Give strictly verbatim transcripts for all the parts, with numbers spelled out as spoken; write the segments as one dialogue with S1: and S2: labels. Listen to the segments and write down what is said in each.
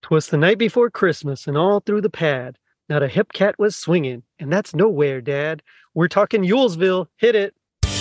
S1: 'Twas the night before Christmas, and all through the pad, not a hip cat was swinging, and that's nowhere, Dad. We're talking Yulesville. Hit it.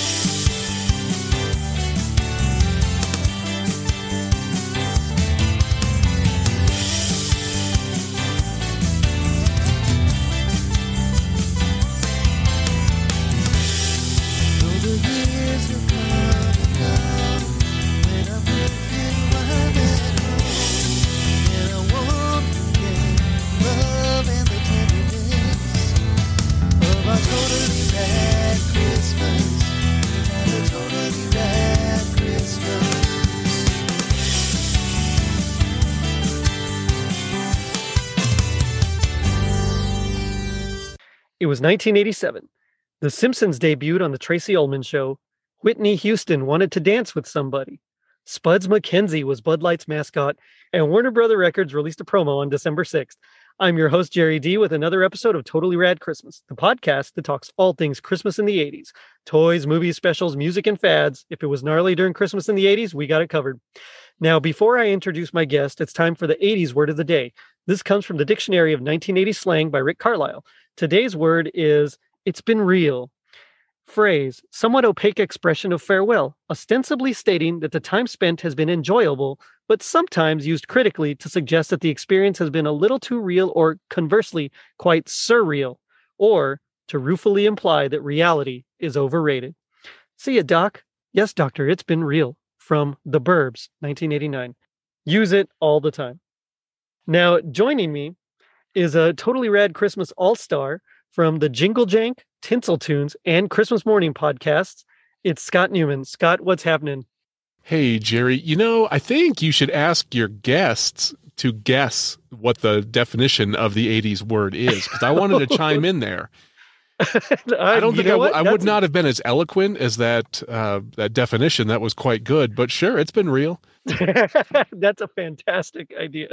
S1: It was nineteen eighty-seven. The Simpsons debuted on the Tracy Ullman Show. Whitney Houston wanted to dance with somebody. Spuds MacKenzie was Bud Light's mascot, and Warner Brother Records released a promo on December sixth. I'm your host, Jerry D, with another episode of Totally Rad Christmas, the podcast that talks all things Christmas in the eighties. Toys, movies, specials, music, and fads. If it was gnarly during Christmas in the eighties, we got it covered. Now, before I introduce my guest, it's time for the eighties word of the day. This comes from the Dictionary of nineteen eighties Slang by Rick Carlisle. Today's word is, it's been real. Phrase, somewhat opaque expression of farewell, ostensibly stating that the time spent has been enjoyable, but sometimes used critically to suggest that the experience has been a little too real or, conversely, quite surreal, or to ruefully imply that reality is overrated. See ya, Doc. Yes, Doctor, it's been real. From The Burbs, nineteen eighty-nine. Use it all the time. Now, joining me is a Totally Rad Christmas all-star from the Jingle Jank, Tinsel Tunes, and Christmas Morning podcasts. It's Scott Newman. Scott, what's happening?
S2: Hey, Jerry, you know, I think you should ask your guests to guess what the definition of the eighties word is, because I wanted to chime in there. I don't think I, w- I would not have been as eloquent as that uh, that definition. That was quite good, but sure, it's been real.
S1: That's a fantastic idea.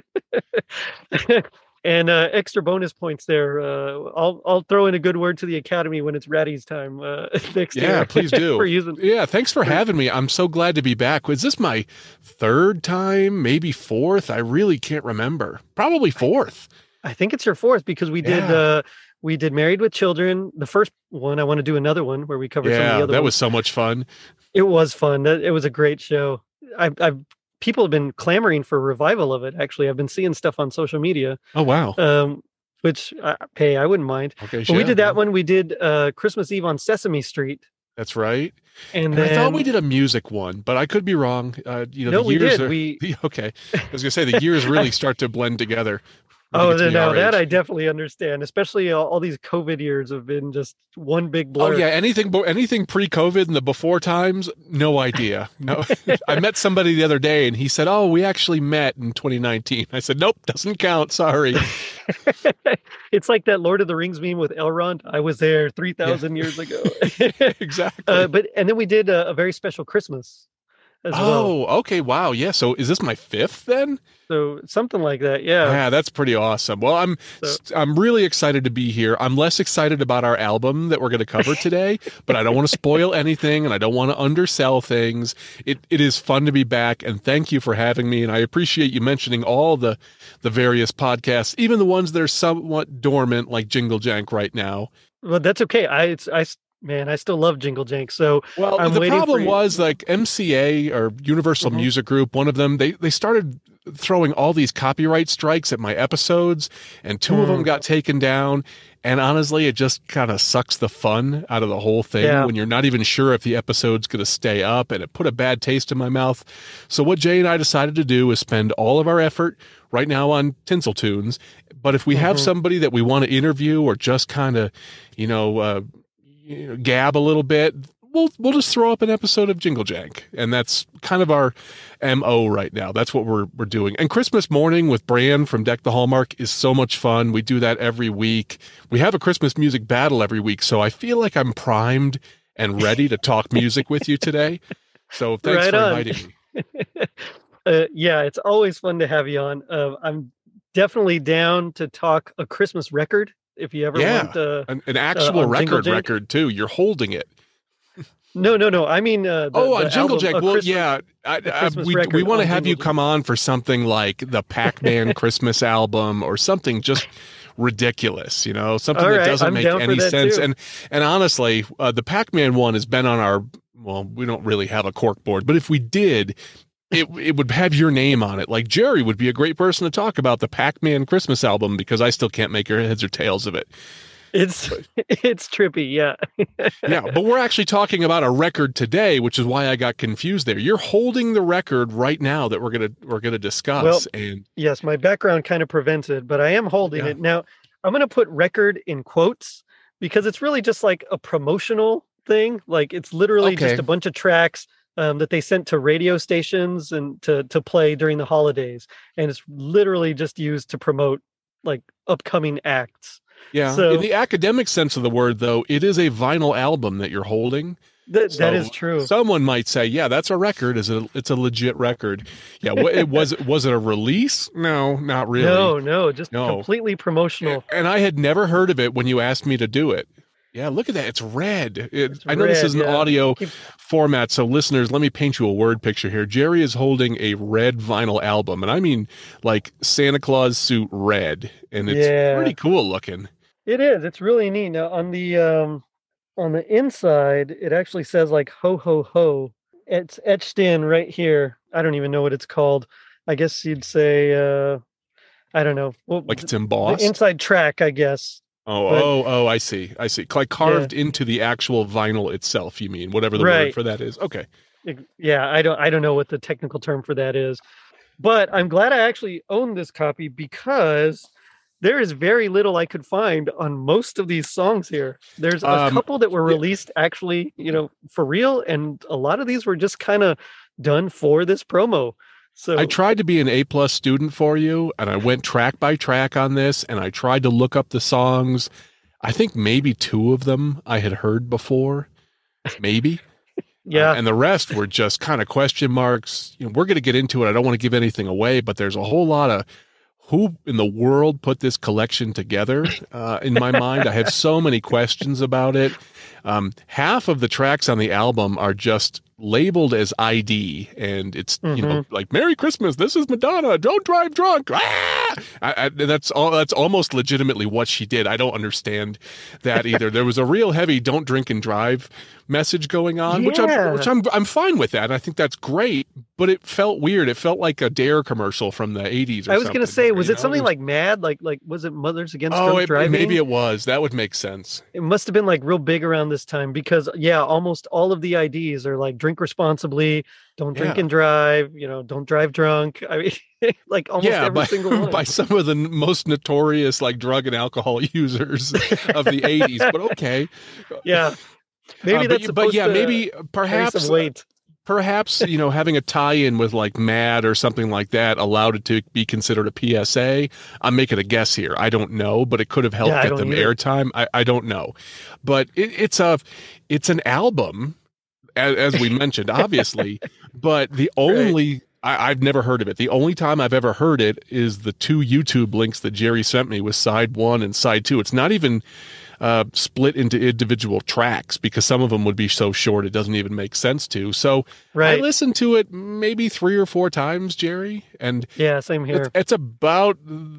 S1: And uh, extra bonus points there. Uh, I'll I'll throw in a good word to the Academy when it's Ratty's time uh, next
S2: yeah,
S1: year.
S2: Yeah, please do.
S1: for using-
S2: yeah, thanks for having me. I'm so glad to be back. Was this my third time? Maybe fourth? I really can't remember. Probably fourth.
S1: I, I think it's your fourth because we did
S2: yeah.
S1: uh, we did Married with Children. The first one. I want to do another one where we covered
S2: yeah,
S1: some of the other.
S2: that
S1: ones.
S2: was so much fun.
S1: It was fun. It was a great show. I, I've people have been clamoring for a revival of it. Actually, I've been seeing stuff on social media.
S2: Oh wow.
S1: Um, Which, uh, hey, I wouldn't mind.
S2: Okay,
S1: but
S2: sure.
S1: we did that one. We did uh, Christmas Eve on Sesame Street.
S2: That's right.
S1: And,
S2: and
S1: then,
S2: I thought we did a music one, but I could be wrong. Uh, you know,
S1: no,
S2: the
S1: we
S2: years
S1: did.
S2: Are,
S1: we
S2: okay. I was gonna say the years really start to blend together.
S1: Oh, no, that I definitely understand. Especially all, all these COVID years have been just one big blur.
S2: Oh yeah, anything anything pre-COVID in the before times, no idea. No, I met somebody the other day, and he said, "Oh, we actually met in twenty nineteen." I said, "Nope, doesn't count. Sorry."
S1: It's like that Lord of the Rings meme with Elrond. I was there three thousand yeah. years ago.
S2: Exactly.
S1: Uh, but and then we did a, a very special Christmas. As
S2: oh,
S1: well.
S2: okay. Wow. Yeah. So is this my fifth then?
S1: So something like that. Yeah.
S2: Yeah, that's pretty awesome. Well, I'm so. I'm really excited to be here. I'm less excited about our album that we're going to cover today, but I don't want to spoil anything and I don't want to undersell things. It it is fun to be back, and thank you for having me. And I appreciate you mentioning all the the various podcasts, even the ones that are somewhat dormant, like Jingle Jank right now.
S1: Well, that's okay. I it's, I Man, I still love Jingle Jank. So
S2: well,
S1: I'm
S2: the problem
S1: for
S2: was like M C A or Universal mm-hmm. Music Group. One of them, they they started throwing all these copyright strikes at my episodes, and two mm. of them got taken down. And honestly, it just kind of sucks the fun out of the whole thing yeah. when you're not even sure if the episode's going to stay up, and it put a bad taste in my mouth. So what Jay and I decided to do is spend all of our effort right now on Tinsel Tunes. But if we mm-hmm. have somebody that we want to interview or just kind of, you know, uh, you know, gab a little bit, we'll we'll just throw up an episode of Jingle Jank, and that's kind of our M O right now. That's what we're we're doing. And Christmas Morning with Bran from Deck the Hallmark is so much fun. We do that every week. We have a Christmas music battle every week, so I feel like I'm primed and ready to talk music with you today. So thanks
S1: right
S2: for
S1: on.
S2: inviting me.
S1: uh, yeah, it's always fun to have you on. Uh, I'm definitely down to talk a Christmas record. If you ever
S2: yeah,
S1: want uh,
S2: an, an actual
S1: uh,
S2: record record too, you're holding it.
S1: No, no, no. I mean, uh, the,
S2: Oh, uh,
S1: the
S2: Jingle
S1: album,
S2: Jank.
S1: A
S2: Well,
S1: Christmas,
S2: yeah, I,
S1: a
S2: I,
S1: Christmas
S2: we
S1: record
S2: we want to
S1: on
S2: have you
S1: Jingle
S2: come
S1: Jank.
S2: on for something like the Pac-Man Christmas album or something just ridiculous, you know, something
S1: All
S2: that
S1: right,
S2: doesn't
S1: I'm
S2: make
S1: down for
S2: any
S1: that
S2: sense.
S1: too.
S2: And and honestly, uh, the Pac-Man one has been on our. Well, we don't really have a cork board, but if we did, it it would have your name on it. Like Jerry would be a great person to talk about the Pac-Man Christmas album because I still can't make heads or tails of it.
S1: It's it's trippy, yeah.
S2: Yeah, but we're actually talking about a record today, which is why I got confused there. You're holding the record right now that we're gonna we're gonna discuss,
S1: Well,
S2: and
S1: yes, my background kind of prevents it, but I am holding
S2: yeah,
S1: it now. I'm going to put record in quotes because it's really just like a promotional thing. Like it's literally
S2: okay,
S1: just a bunch of tracks um, that they sent to radio stations and to to play during the holidays, and it's literally just used to promote like upcoming acts.
S2: yeah. In
S1: So
S2: the academic sense of the word, though, it is a vinyl album that you're holding.
S1: that
S2: So
S1: that is true.
S2: someone might say, "Yeah, that's a record. Is a it's a legit record." Yeah, what it was was it a release? No, not really.
S1: No, no, just
S2: No.
S1: completely promotional.
S2: And I had never heard of it when you asked me to do it. Yeah, look at that. It's red. It,
S1: It's
S2: I know this
S1: red,
S2: is an
S1: yeah.
S2: audio
S1: Keep-
S2: format, so listeners, let me paint you a word picture here. Jerry is holding a red vinyl album, and I mean like Santa Claus suit red, and it's
S1: Yeah.
S2: pretty cool looking.
S1: It is. It's really neat. Now on the um on the inside, it actually says like ho ho ho. It's etched in right here. I don't even know what it's called. I guess you'd say uh I don't know. Well,
S2: Like it's
S1: the
S2: embossed.
S1: inside track, I guess.
S2: Oh,
S1: but-
S2: oh, oh, I see. I see. Like carved into the actual vinyl itself, you mean, whatever the word
S1: Right.
S2: for that is. Okay.
S1: Ex- Yeah, I don't I don't know what the technical term for that is. But I'm glad I actually own this copy because there is very little I could find on most of these songs here. There's a
S2: Um,
S1: couple that were
S2: yeah.
S1: released actually, you know, for real, and a lot of these were just kind of done for this promo. So
S2: I tried to be an A plus student for you, and I went track by track on this, and I tried to look up the songs. I think maybe two of them I had heard before, maybe.
S1: yeah,
S2: Uh, and the rest were just kind of question marks. You know, we're going to get into it. I don't want to give anything away, but there's a whole lot of who in the world put this collection together uh, in my mind. I have so many questions about it. Um, half of the tracks on the album are just labeled as I D, and it's you know like "Merry Christmas, this is Madonna, don't drive drunk." Ah! I, I, that's all. That's almost legitimately what she did. I don't understand that either. There was a real heavy "Don't drink and drive" message going on, which I'm
S1: Yeah.
S2: which I'm I'm fine with that. I think that's great, but it felt weird. It felt like a Dare commercial from the eighties. Or
S1: I was gonna
S2: something,
S1: say, was
S2: you
S1: it
S2: know?
S1: something
S2: was-
S1: like Mad? Like like was it Mothers Against
S2: Oh,
S1: Drunk
S2: it,
S1: Driving?
S2: maybe it was. That would make sense.
S1: It must have been like real big around this time because yeah, almost all of the I Ds are like drink responsibly, don't drink
S2: Yeah.
S1: and drive, you know, don't drive drunk. I mean, like almost
S2: Yeah,
S1: every
S2: by,
S1: single one.
S2: by some of the n- most notorious like drug and alcohol users of the eighties. But okay,
S1: Yeah, maybe
S2: Uh,
S1: that's
S2: but,
S1: supposed
S2: but yeah,
S1: to
S2: maybe
S1: carry
S2: perhaps
S1: some weight.
S2: perhaps you know having a tie-in with like Mad or something like that allowed it to be considered a P S A. I'm making a guess here. I don't know, but it could have helped
S1: Yeah, I
S2: get
S1: don't
S2: them
S1: either.
S2: airtime. I, I don't know, but it, it's a it's an album, as, as we mentioned, obviously. But the only I, I've never heard of it. The only time I've ever heard it is the two YouTube links that Jerry sent me with side one and side two. It's not even uh, split into individual tracks because some of them would be so short it doesn't even make sense to. So I
S1: Right.
S2: listened to it maybe three or four times, Jerry, and
S1: Yeah, same here.
S2: it's, it's about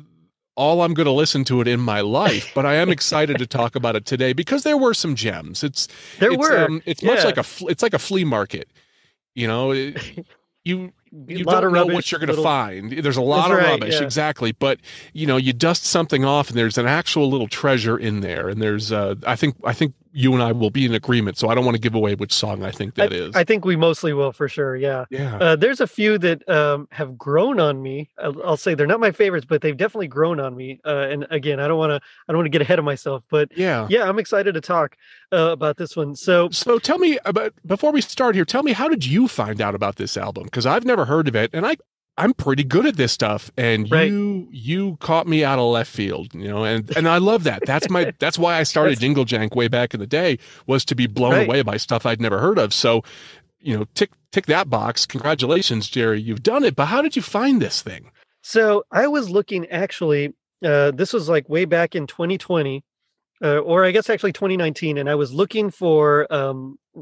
S2: all I'm going to listen to it in my life. But I am excited to talk about it today because there were some gems. It's
S1: There
S2: it's,
S1: were.
S2: um, it's much
S1: Yeah.
S2: like a fl- it's like a flea market. You know, it- you
S1: A
S2: you
S1: lot
S2: don't
S1: of
S2: know
S1: rubbish,
S2: what you're going to
S1: little-
S2: find. There's a lot
S1: That's
S2: of
S1: right,
S2: rubbish,
S1: yeah.
S2: exactly. But you know, you dust something off, and there's an actual little treasure in there. And there's, uh, I think, I think you and I will be in agreement. So I don't want to give away which song I think that
S1: I,
S2: is.
S1: I think we mostly will for sure. Yeah.
S2: yeah.
S1: Uh, there's a few that um, have grown on me. I'll, I'll say they're not my favorites, but they've definitely grown on me. Uh, and again, I don't want to, I don't want to get ahead of myself, but
S2: yeah.
S1: yeah, I'm excited to talk uh, about this one. So
S2: So tell me about before we start here. Tell me, how did you find out about this album? Because I've never heard of it, and I I'm pretty good at this stuff, and
S1: Right.
S2: you you caught me out of left field, you know, and and I love that. That's my that's why I started
S1: That's-
S2: Jingle Jank way back in the day, was to be blown
S1: Right.
S2: away by stuff I'd never heard of. So, you know, tick tick that box. Congratulations, Jerry, you've done it. But how did you find this thing?
S1: So I was looking actually, uh, this was like way back in twenty twenty, uh, or I guess actually twenty nineteen, and I was looking for um,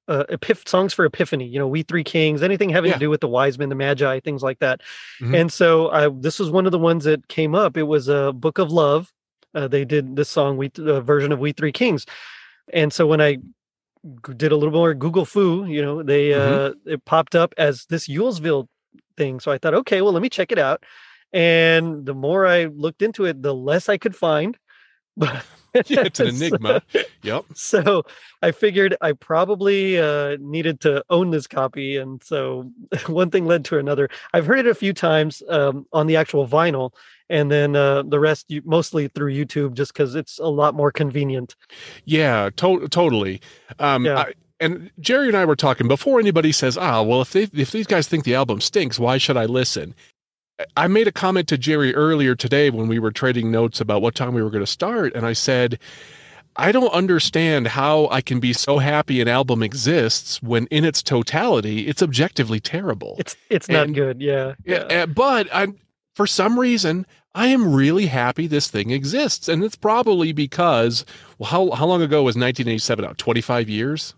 S1: uh, epiph- songs for Epiphany, you know, We Three Kings, anything having
S2: Yeah.
S1: to do with the wise men, the magi, things like that.
S2: Mhm.
S1: And so I, this was one of the ones that came up. It was a Book of Love. Uh, they did this song, we uh, version of We Three Kings. And so when I g- did a little more Google Foo, you know, they
S2: Mhm.
S1: uh, it popped up as this Yulesville thing. So I thought, okay, well, let me check it out. And the more I looked into it, the less I could find. But
S2: Yeah, it's an
S1: so,
S2: enigma. Yep.
S1: so I figured I probably uh, needed to own this copy. And so one thing led to another. I've heard it a few times um, on the actual vinyl, and then uh, the rest you, mostly through YouTube, just because it's a lot more convenient.
S2: Yeah, to- totally. Um,
S1: Yeah.
S2: I, and Jerry and I were talking before anybody says, ah, well, if they if these guys think the album stinks, why should I listen? I made a comment to Jerry earlier today when we were trading notes about what time we were going to start. And I said, I don't understand how I can be so happy an album exists when in its totality, it's objectively terrible.
S1: It's it's not
S2: And-
S1: good. Yeah.
S2: Yeah, uh, but I'm for some reason I am really happy this thing exists, and it's probably because well, how how long ago was nineteen eighty-seven out? twenty-five years?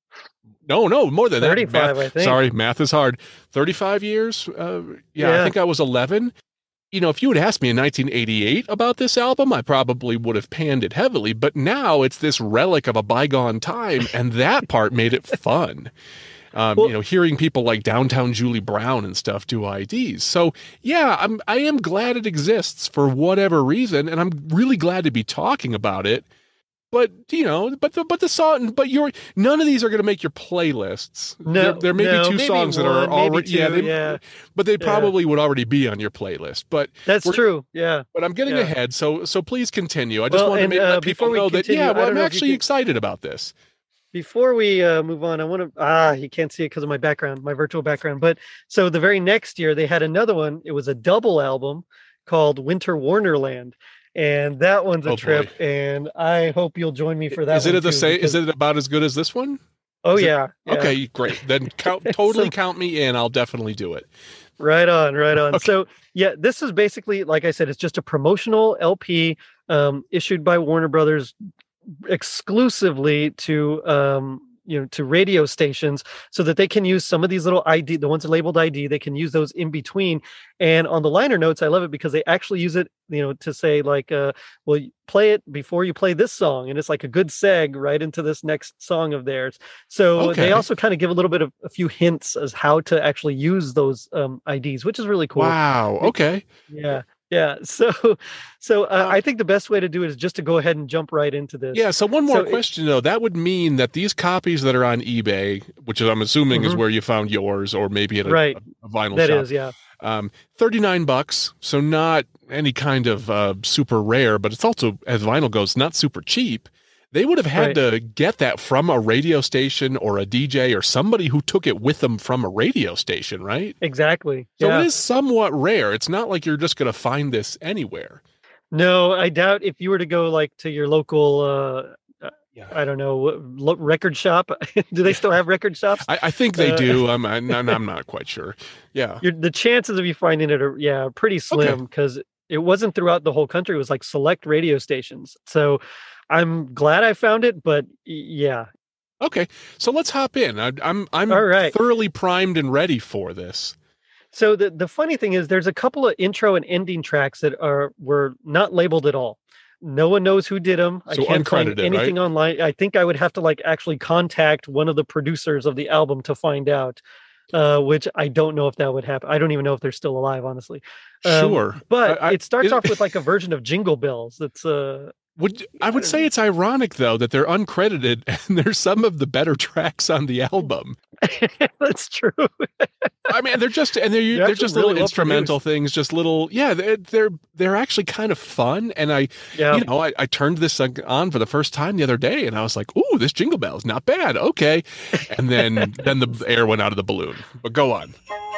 S2: No, no, more than that.
S1: thirty-five,
S2: Math-
S1: I think.
S2: Sorry, math is hard. thirty-five years? Uh, yeah, I
S1: Yeah.
S2: think I was eleven. You know, if you had asked me in nineteen eighty-eight about this album, I probably would have panned it heavily. But now it's this relic of a bygone time, and that part made it fun. Um,
S1: Well-
S2: you know, hearing people like Downtown Julie Brown and stuff do I Ds. So yeah, I'm I am glad it exists for whatever reason, and I'm really glad to be talking about it. But you know, but the but the song, but you're none of these are going to make your playlists.
S1: No,
S2: there, there may
S1: no,
S2: be two
S1: maybe
S2: songs that are
S1: one, maybe
S2: already yeah,
S1: two,
S2: they,
S1: yeah.
S2: but they
S1: Yeah.
S2: probably would already be on your playlist. But
S1: That's
S2: We're-
S1: true. Yeah.
S2: but I'm getting
S1: Yeah.
S2: ahead, so so please continue. I just
S1: Well,
S2: want to
S1: and,
S2: make,
S1: uh,
S2: let people
S1: before we
S2: know that
S1: continue,
S2: yeah,
S1: I
S2: well,
S1: don't
S2: I'm
S1: know if you
S2: actually
S1: can-
S2: excited about this.
S1: Before we uh, move on, I want to ah, you can't see it because of my background, my virtual background. But so the very next year they had another one. It was a double album called Winter Warnerland, and that one's a
S2: Oh,
S1: trip. And I hope you'll join me for that.
S2: Is it
S1: one
S2: at the
S1: too,
S2: same?
S1: because-
S2: Is it about as good as this one?
S1: Oh
S2: is it-
S1: yeah, yeah.
S2: Okay, great. Then count, totally
S1: So-
S2: count me in. I'll definitely do it.
S1: Right on, right on.
S2: Okay.
S1: So yeah, this is basically, like I said, it's just a promotional L P um, issued by Warner Brothers exclusively to um, you know to radio stations, so that they can use some of these little I D, the ones labeled I D, they can use those in between. And on the liner notes, I love it because they actually use it, you know, to say like, uh, well, you play it before you play this song, and it's like a good seg right into this next song of theirs. So
S2: Okay.
S1: they also kind of give a little bit of a few hints as how to actually use those um, I Ds, which is really cool.
S2: Wow. Okay.
S1: Yeah. Yeah. So, so uh,
S2: Um,
S1: I think the best way to do it is just to go ahead and jump right into this.
S2: Yeah. So one more
S1: So it-
S2: question though. That would mean that these copies that are on eBay, which is I'm assuming is
S1: Mhm.
S2: where you found yours, or maybe at a,
S1: Right.
S2: a, a vinyl
S1: That
S2: shop,
S1: is, yeah.
S2: um, thirty-nine bucks. So not any kind of uh, super rare, but it's also, as vinyl goes, not super cheap. They would have had
S1: Right.
S2: to get that from a radio station or a D J or somebody who took it with them from a radio station, right?
S1: Exactly.
S2: So
S1: yeah.
S2: it is somewhat rare. It's not like you're just going to find this anywhere.
S1: No, I doubt if you were to go like to your local, uh,
S2: Yeah.
S1: I don't know, what- lo- record shop. Do they still have record shops?
S2: I, I think they
S1: Uh,
S2: do. I'm, I'm, I'm not quite sure. Yeah.
S1: You're, the chances of you finding it are, yeah, pretty slim, because it wasn't throughout the whole country. It was like select radio stations. So I'm glad I found it, but y- yeah.
S2: Okay. So let's hop in. I, I'm, I'm
S1: All right.
S2: thoroughly primed and ready for this.
S1: So the, the funny thing is there's a couple of intro and ending tracks that are were not labeled at all. No one knows who did them. I
S2: So
S1: can't find
S2: uncredited,
S1: anything
S2: right?
S1: online. I think I would have to like actually contact one of the producers of the album to find out, uh, which I don't know if that would happen. I don't even know if they're still alive, honestly. Um,
S2: Sure.
S1: But
S2: I- I-
S1: it starts
S2: it-
S1: off with like a version of Jingle Bells. That's uh,
S2: Would I would say it's ironic though that they're uncredited and there's some of the better tracks on the album.
S1: that's true.
S2: I mean, they're just and they're
S1: They're
S2: they're
S1: actually
S2: just
S1: really
S2: little
S1: well
S2: instrumental things, just little yeah. They're they're, they're actually kind of fun. And I
S1: Yeah.
S2: you know I, I turned this on for the first time the other day and I was like, ooh, this Jingle Bell's not bad. Okay, and then then the air went out of the balloon. But go on.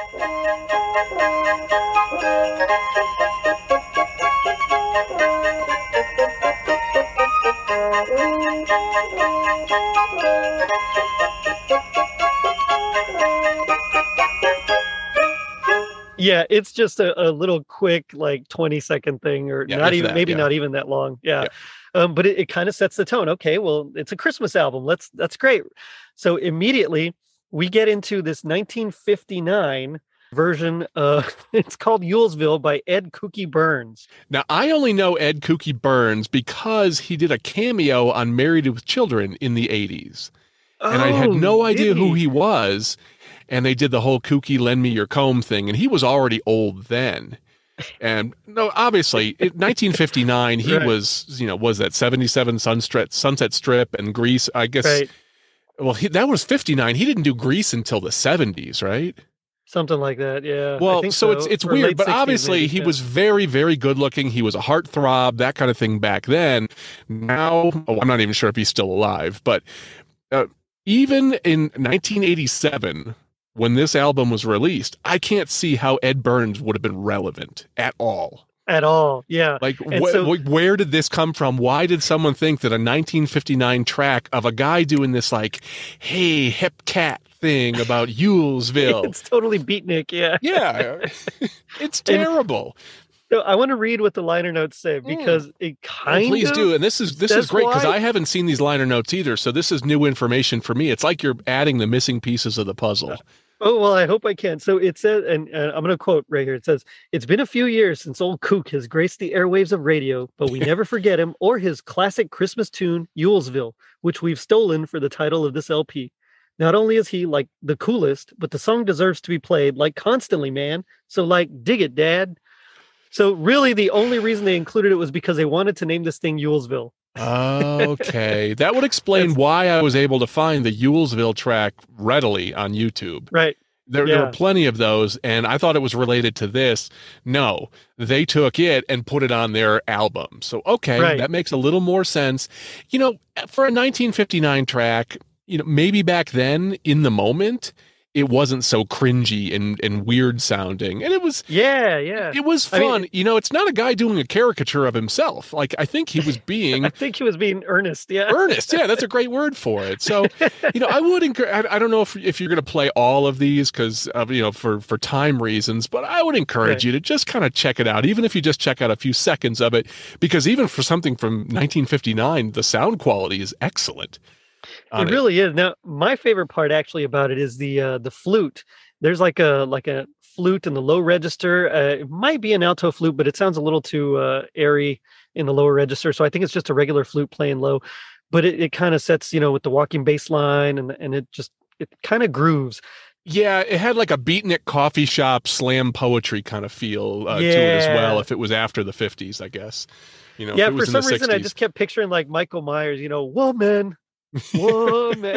S1: Yeah, it's just a, a little quick, like twenty second thing, or
S2: Yeah,
S1: not
S2: if
S1: even,
S2: that,
S1: maybe
S2: yeah.
S1: not even that long. Yeah. Um, but it, it kind of sets the tone. Okay, well, it's a Christmas album. Let's that's great. So immediately we get into this nineteen fifty-nine version. Uh, it's called Yulesville by Ed Kooky Burns.
S2: Now, I only know Ed Kooky Burns because he did a cameo on Married with Children in the eighties.
S1: Oh,
S2: and I had no idea
S1: he?
S2: who he was. And they did the whole Kooky lend me your comb thing. And he was already old then. And no, obviously, in nineteen fifty-nine, he
S1: right.
S2: was, you know, was that seventy-seven Sunset, Sunset Strip and Grease, I guess.
S1: Right.
S2: Well, he, that was fifty-nine. He didn't do Grease until the seventies, right?
S1: Something like that, yeah.
S2: Well, so,
S1: so
S2: it's it's
S1: or
S2: weird, but
S1: sixties,
S2: obviously
S1: maybe,
S2: he
S1: yeah.
S2: was very, very good looking. He was a heartthrob, that kind of thing back then. Now, oh, I'm not even sure if he's still alive, but uh, even in nineteen eighty-seven, when this album was released, I can't see how Ed Burns would have been relevant at all.
S1: At all, yeah.
S2: Like,
S1: And
S2: wh-
S1: so-
S2: wh- where did this come from? Why did someone think that a nineteen fifty-nine track of a guy doing this, like, hey, hip cat thing about Yulesville?
S1: It's totally beatnik, yeah.
S2: Yeah, it's terrible.
S1: So I want to read what the liner notes say because it kind
S2: Oh, please
S1: of
S2: do. And this is this is
S1: says
S2: great because
S1: why.
S2: I haven't seen these liner notes either. So this is new information for me. It's like you're adding the missing pieces of the puzzle.
S1: Oh, well, I hope I can. So it says, and uh, I'm going to quote right here. It says, "It's been a few years since old Kook has graced the airwaves of radio, but we never forget him or his classic Christmas tune, Yulesville, which we've stolen for the title of this L P. Not only is he, like, the coolest, but the song deserves to be played, like, constantly, man. So, like, dig it, Dad." So really the only reason they included it was because they wanted to name this thing Yulesville.
S2: Okay. That would explain
S1: That's-
S2: why I was able to find the Yulesville track readily on YouTube.
S1: Right.
S2: There,
S1: Yeah.
S2: there were plenty of those, and I thought it was related to this. No, they took it and put it on their album. So, okay,
S1: Right.
S2: that makes a little more sense. You know, for a nineteen fifty-nine track, you know, maybe back then in the moment, it wasn't so cringy and, and weird sounding. And it was,
S1: Yeah, yeah.
S2: it was
S1: I
S2: fun.
S1: mean-
S2: you know, it's not a guy doing a caricature of himself. Like, I think he was being
S1: I think he was being earnest, yeah.
S2: earnest. Yeah, that's a great word for it. So, you know, I would encourage, I, I don't know if, if you're going to play all of these because of, you know, for, for time reasons, but I would encourage
S1: Right.
S2: you to just kind of check it out, even if you just check out a few seconds of it, because even for something from nineteen fifty-nine, the sound quality is excellent. on
S1: It really is. Now, my favorite part actually about it is the uh, the flute. There's like a like a flute in the low register. Uh, it might be an alto flute, but it sounds a little too uh, airy in the lower register. So I think it's just a regular flute playing low. But it, it kind of sets, you know, with the walking bass line, and and it just it kind of grooves.
S2: Yeah, it had like a beatnik coffee shop slam poetry kind of feel uh, to it as
S1: Yeah.
S2: well. If it was after the fifties, I guess. You know, if
S1: Yeah,
S2: it
S1: for
S2: was in
S1: some
S2: the
S1: reason, I
S2: sixties.
S1: just kept picturing like Michael Myers, you know, woman, woman,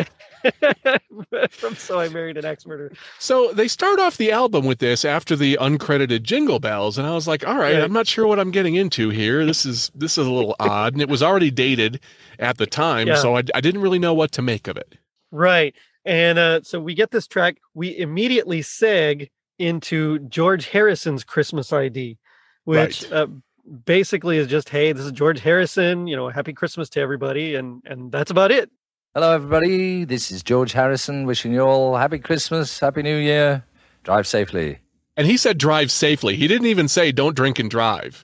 S1: from So I Married an Axe Murderer.
S2: So they start off the album with this after the uncredited Jingle Bells, and I was like, all right,
S1: Right.
S2: I'm not sure what I'm getting into here. This is this is a little odd, and it was already dated at the time,
S1: Yeah.
S2: so I, I didn't really know what to make of it.
S1: Right. And uh, so we get this track. We immediately seg into George Harrison's Christmas I D, which
S2: Right.
S1: uh, basically is just, hey, this is George Harrison, you know, happy Christmas to everybody. And, and that's about it.
S3: Hello, everybody. This is George Harrison wishing you all happy Christmas, happy New Year. Drive safely.
S2: And he said drive safely. He didn't even say don't drink and drive.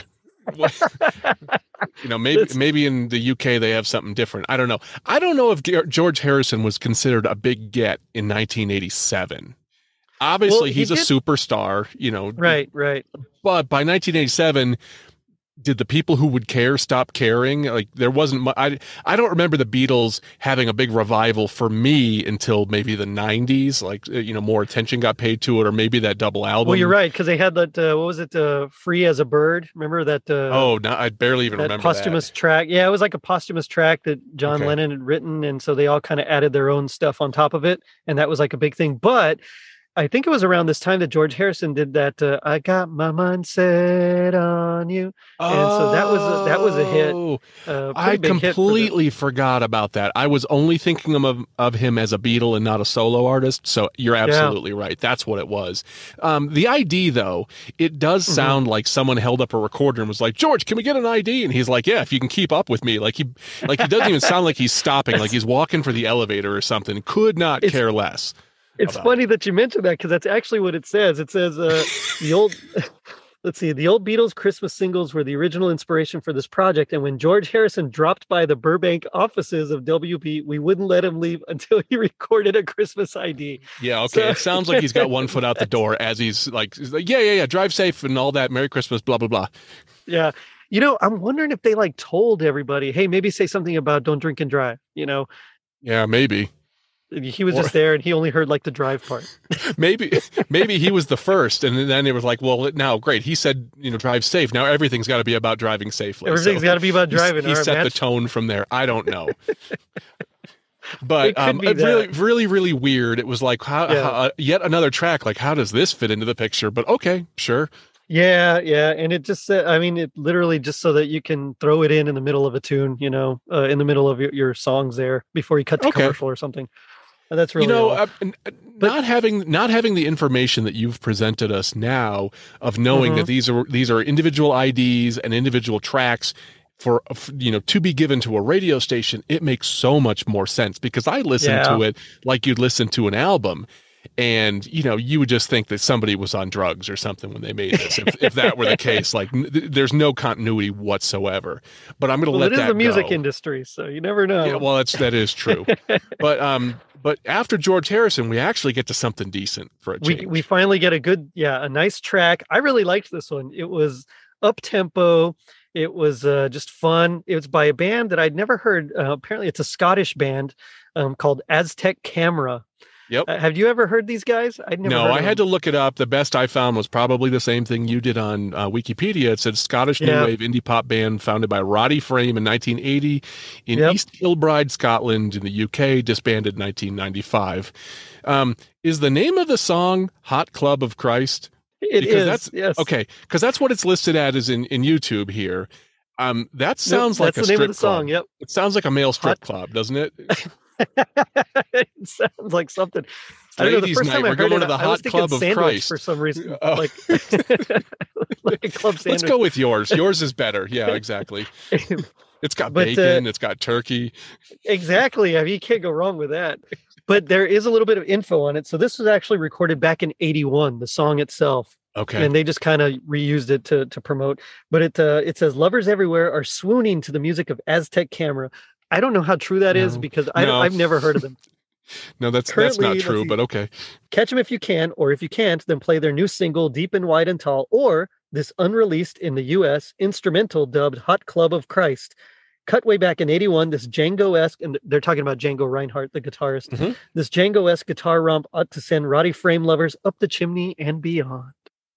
S2: You know, maybe
S1: It's-
S2: maybe in the U K they have something different. I don't know. I don't know if Ge- George Harrison was considered a big get in nineteen eighty-seven. Obviously,
S1: Well, he
S2: he's a
S1: did-
S2: superstar, you know.
S1: Right, right.
S2: But by nineteen eighty-seven, did the people who would care stop caring? Like there wasn't mu- I I don't remember the Beatles having a big revival for me until maybe the nineties. Like uh, you know, more attention got paid to it, or maybe that double album.
S1: Well, you're right. Because they had that, uh, what was it? Uh, Free as a Bird. Remember that? Uh,
S2: Oh, no, I barely even
S1: that
S2: remember
S1: posthumous track. Yeah, it was like a posthumous track that John
S2: Okay.
S1: Lennon had written, and so they all kind of added their own stuff on top of it, and that was like a big thing. But I think it was around this time that George Harrison did that. Uh, I got my mind set on you.
S2: that.
S1: and so that was a- that was a hit.
S2: Oh,
S1: Uh,
S2: I
S1: pretty big hit for the-
S2: completely forgot about that. I was only thinking of of him as a Beatle and not a solo artist. So you're absolutely right. That's what it was. Um, the I D though, it does
S1: Mhm.
S2: sound like someone held up a recorder and was like, "George, can we get an I D?" And he's like, "Yeah, if you can keep up with me." Like he, like he doesn't even sound like he's stopping. Like he's walking for the elevator or something. Could not
S1: It's-
S2: care less.
S1: It's
S2: about
S1: funny that you mentioned that because that's actually what it says. It says uh, the old Let's see. The old Beatles Christmas singles were the original inspiration for this project. And when George Harrison dropped by the Burbank offices of W B, we wouldn't let him leave until he recorded a Christmas I D.
S2: Yeah, okay. So, it sounds like he's got one foot out the door as he's like, he's like, yeah, yeah, yeah, drive safe and all that. Merry Christmas, blah, blah, blah.
S1: Yeah. You know, I'm wondering if they like told everybody, hey, maybe say something about don't drink and drive, you know?
S2: Yeah, maybe.
S1: He was
S2: or,
S1: just there and he only heard like the drive part.
S2: maybe maybe he was the first, and then it was like, well, now great. He said, you know, drive safe. Now everything's got to be about driving safely.
S1: Everything's so got to be about driving.
S2: He, he set
S1: match.
S2: the tone from there. I don't know. But um, really, really, really weird. It was like how,
S1: yeah.
S2: how, uh, yet another track. Like, how does this fit into the picture? But okay, sure.
S1: Yeah, yeah, and it just, uh, I mean, it literally just so that you can throw it in in the middle of a tune, you know, uh, in the middle of your, your songs there before you cut to
S2: okay.
S1: commercial or something. And that's really,
S2: you know,
S1: uh,
S2: not but, having not having the information that you've presented us now of knowing mm-hmm. that these are these are individual I Ds and individual tracks for, you know, to be given to a radio station. It makes so much more sense because I listen
S1: yeah.
S2: to it like you'd listen to an album. And, you know, you would just think that somebody was on drugs or something when they made this. If, if that were the case, like n- there's no continuity whatsoever. But I'm going to
S1: well,
S2: let that go.
S1: It is the music industry, so you never know.
S2: Yeah, well, that's that is true. but um, but after George Harrison, we actually get to something decent for a change.
S1: We we finally get a good, yeah, a nice track. I really liked this one. It was up tempo. It was uh, just fun. It was by a band that I'd never heard. Uh, apparently, it's a Scottish band um, called Aztec Camera.
S2: Yep.
S1: Uh, have you ever heard these guys? I'd never.
S2: No,
S1: heard
S2: I
S1: of
S2: had
S1: them.
S2: to look it up. The best I found was probably the same thing you did on uh, Wikipedia. It said Scottish
S1: yeah.
S2: new wave indie pop band founded by Roddy Frame in nineteen eighty in
S1: yep.
S2: East Kilbride, Scotland, in the U K. Disbanded in nineteen ninety-five. Um, is the name of the song "Hot Club of Christ"?
S1: It
S2: because
S1: is.
S2: That's,
S1: yes.
S2: Okay, because that's what it's listed at is in in YouTube here. Um, that sounds
S1: nope,
S2: like
S1: that's
S2: a
S1: the
S2: strip
S1: name of the
S2: club.
S1: song. Yep.
S2: It sounds like a male strip
S1: Hot.
S2: club, doesn't it?
S1: It sounds like something. I don't know, the
S2: Ladies'
S1: first
S2: night,
S1: time I
S2: we're
S1: heard
S2: going
S1: it,
S2: to the
S1: I was
S2: Hot
S1: thinking
S2: Club of
S1: sandwich
S2: Christ
S1: for some reason.
S2: Oh.
S1: Like, like a club sandwich.
S2: Let's go with yours. Yours is better. Yeah, exactly. It's got
S1: But,
S2: bacon.
S1: uh,
S2: It's got turkey.
S1: Exactly. I mean, you can't go wrong with that. But there is a little bit of info on it. So this was actually recorded back in eighty-one, the song itself.
S2: Okay.
S1: And they just kind of reused it to to promote. But it uh, it says lovers everywhere are swooning to the music of Aztec Camera. I don't know how true that
S2: No.
S1: is because I,
S2: No.
S1: I've never heard of them.
S2: No, that's
S1: Currently,
S2: that's not
S1: let's
S2: true,
S1: see.
S2: but okay.
S1: Catch them if you can, or if you can't, then play their new single, Deep and Wide and Tall, or this unreleased in the U S instrumental dubbed Hot Club of Christ. Cut way back in eighty-one, this Django-esque, and they're talking about Django Reinhardt, the guitarist.
S2: Mm-hmm.
S1: This Django-esque guitar romp ought to send Roddy Frame lovers up the chimney and beyond.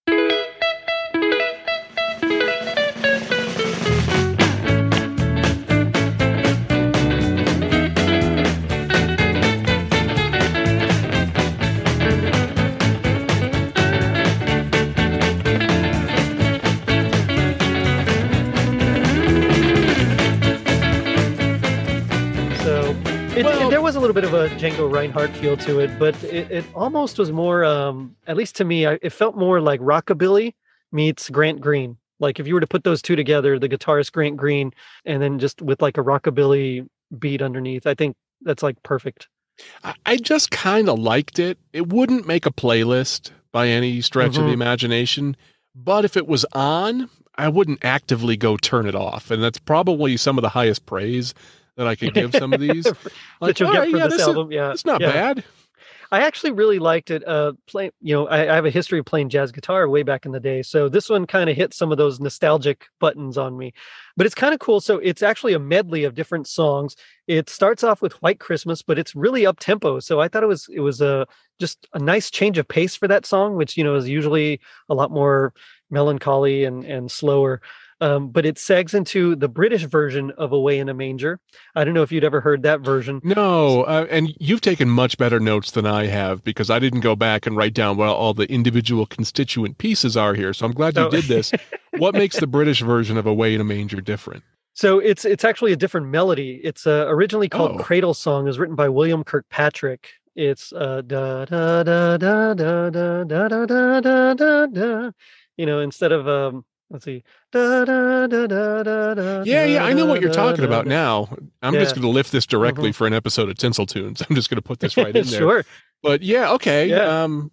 S1: It,
S2: Well-
S1: it- there was a little bit of a Django Reinhardt feel to it, but it, it almost was more, um, at least to me, I, it felt more like rockabilly meets Grant Green. Like if you were to put those two together, the guitarist Grant Green, and then just with like a rockabilly beat underneath, I think that's like perfect.
S2: I, I just kind of liked it. It wouldn't make a playlist by any stretch of
S1: Mhm.
S2: the imagination, but if it was on, I wouldn't actively go turn it off. And that's probably some of the highest praise that I could give some of these.
S1: That you'll
S2: all
S1: get
S2: right,
S1: from
S2: yeah,
S1: this
S2: is-
S1: album. Yeah,
S2: It's not
S1: yeah.
S2: bad.
S1: I actually really liked it. Uh, play, you know, I, I have a history of playing jazz guitar way back in the day, so this one kind of hit some of those nostalgic buttons on me. But it's kind of cool. So it's actually a medley of different songs. It starts off with White Christmas, but it's really up tempo. So I thought it was it was a just a nice change of pace for that song, which you know is usually a lot more melancholy and and slower. Um, but it segs into the British version of Away in a Manger. I don't know if you'd ever heard that version.
S2: No, uh, and you've taken much better notes than I have because I didn't go back and write down what all the individual constituent pieces are here. So I'm glad you
S1: Oh.
S2: did this. What makes the British version of Away in a Manger different?
S1: So it's it's actually a different melody. It's uh, originally called
S2: Oh.
S1: Cradle Song. It was written by William Kirkpatrick. It's uh, da da da da da da da da da da da da. You know, instead of um, let's see, da da da da da da.
S2: Yeah, yeah, I know what you're
S1: da,
S2: talking
S1: da,
S2: about
S1: da.
S2: now. I'm just
S1: Yeah.
S2: going to lift this directly
S1: Mhm.
S2: for an episode of Tinsel Tunes. I'm just going to put this right in there.
S1: Sure.
S2: But yeah, okay.
S1: Yeah.
S2: Um,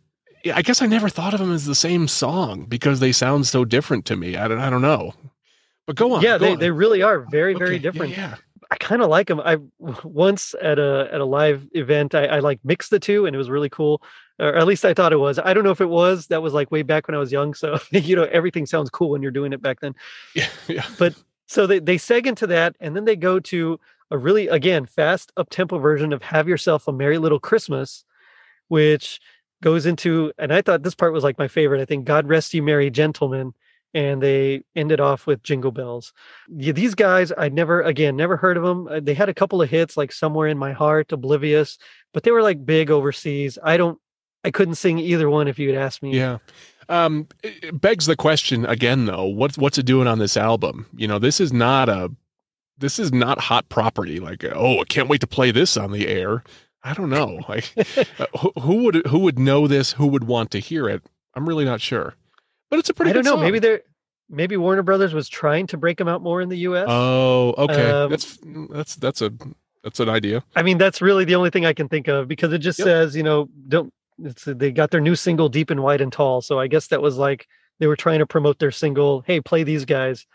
S2: I guess I never thought of them as the same song because they sound so different to me. I don't, I don't know. But go on.
S1: Yeah,
S2: go
S1: they,
S2: on.
S1: they really are very, very
S2: Okay,
S1: different.
S2: Yeah, yeah.
S1: I kind of like them. I once at a at a live event, I, I like mixed the two, and it was really cool. Or at least I thought it was. I don't know if it was. That was like way back when I was young. So you know, everything sounds cool when you're doing it back then.
S2: Yeah, yeah.
S1: But so they they seg into that, and then they go to a really again fast up tempo version of "Have Yourself a Merry Little Christmas," which goes into, and I thought this part was like my favorite. I think "God Rest You Merry Gentlemen." And they ended off with Jingle Bells. Yeah, these guys, I'd never, again, never heard of them. Uh, They had a couple of hits like Somewhere in My Heart, Oblivious, but they were like big overseas. I don't, I couldn't sing either one if you had asked me.
S2: Yeah. Um, it begs the question again, though, what's, what's it doing on this album? You know, this is not a, this is not hot property. Like, oh, I can't wait to play this on the air. I don't know. Like, uh, who, who would, who would know this? Who would want to hear it? I'm really not sure. But it's a pretty
S1: I don't
S2: good
S1: know.
S2: song.
S1: Maybe they're, maybe Warner Brothers was trying to break them out more in the U S.
S2: Oh, okay.
S1: Um,
S2: that's that's that's a that's an idea.
S1: I mean, that's really the only thing I can think of because it just
S2: Yep.
S1: says, you know, don't, it's, they got their new single Deep and Wide and Tall. So I guess that was like, they were trying to promote their single. Hey, play these guys.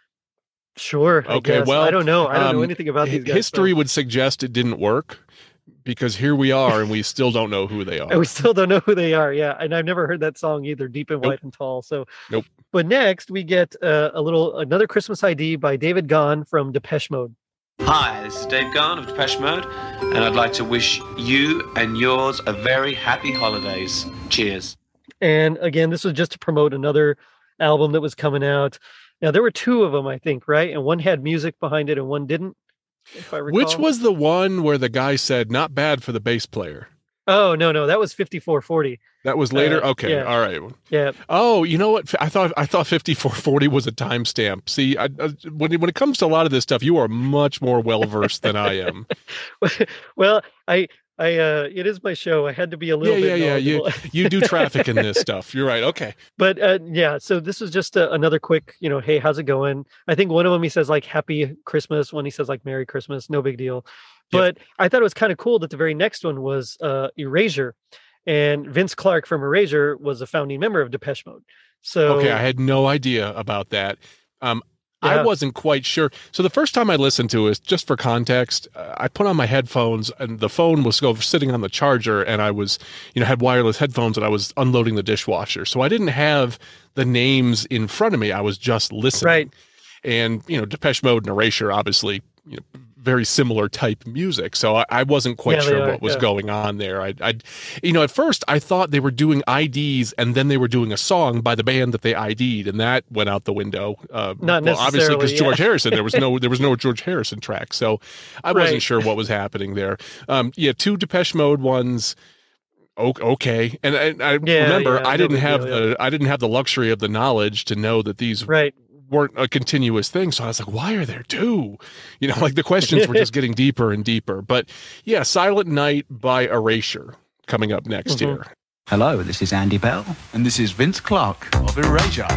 S1: Sure. I
S2: Okay,
S1: guess.
S2: well,
S1: I don't know. I don't know
S2: um,
S1: anything about these guys.
S2: History
S1: so-
S2: would suggest it didn't work because here we are and we still don't know who they are.
S1: And we still don't know who they are. Yeah. And I've never heard that song either, Deep and
S2: Nope.
S1: Wide and Tall. So,
S2: Nope.
S1: But next we get uh, a little, another Christmas I D by David Gaughan from Depeche Mode.
S4: Hi, this is Dave Gaughan of Depeche Mode, and I'd like to wish you and yours a very happy holidays. Cheers.
S1: And again, this was just to promote another album that was coming out. Now there were two of them, I think, right? And one had music behind it and one didn't, if I recall.
S2: Which was the one where the guy said, not bad for the bass player?
S1: Oh, no, no, that was fifty-four forty.
S2: That was later?
S1: Uh,
S2: okay,
S1: yeah.
S2: all right.
S1: Yeah.
S2: Oh, you know what? I thought I thought fifty-four forty was a timestamp. See, I, I, when it, when it comes to a lot of this stuff, you are much more well versed than I am.
S1: Well, I, I, uh, it is my show. I had to be a little
S2: Yeah,
S1: bit
S2: yeah, yeah. You
S1: knowledgeable.
S2: you do traffic in this stuff. You're right. Okay.
S1: But uh, yeah, so this was just a, another quick, you know, hey, how's it going? I think one of them he says like Happy Christmas, one he says like Merry Christmas, no big deal. But I thought it was kind of cool that the very next one was uh, Erasure, and Vince Clarke from Erasure was a founding member of Depeche Mode. So
S2: Okay, I had no idea about that. Um, I
S1: Yeah.
S2: wasn't quite sure. So the first time I listened to it, just for context, uh, I put on my headphones and the phone was go, sitting on the charger and I was, you know, had wireless headphones and I was unloading the dishwasher. So I didn't have the names in front of me. I was just listening.
S1: Right.
S2: And, you know, Depeche Mode and Erasure, obviously, you know, very similar type music. So I, I wasn't quite
S1: Yeah, they
S2: sure
S1: are,
S2: what was
S1: yeah.
S2: going on there. I, I, you know, at first I thought they were doing I Ds and then they were doing a song by the band that they I D'd, and that went out the window. Uh,
S1: Not
S2: well, obviously because
S1: necessarily, yeah.
S2: George Harrison, there was no, there was no George Harrison track. So I wasn't
S1: Right.
S2: sure what was happening there. Um, yeah, two Depeche Mode ones. o- Okay, and I, I
S1: Yeah,
S2: remember
S1: yeah,
S2: I
S1: no
S2: didn't
S1: big
S2: have
S1: deal,
S2: the I didn't have the luxury of the knowledge to know that these
S1: Right.
S2: weren't a continuous thing. So I was like, why are there two? You know, like the questions were just getting deeper and deeper. But yeah, Silent Night by Erasure coming up next
S1: Mhm.
S2: year.
S5: Hello, this is Andy Bell.
S6: And this is Vince Clarke of Erasure.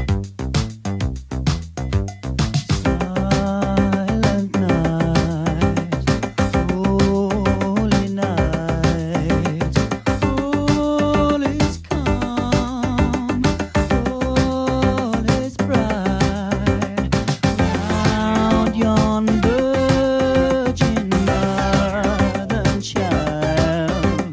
S5: Silent night, holy night, all is calm, all is bright, round yon virgin mother and child,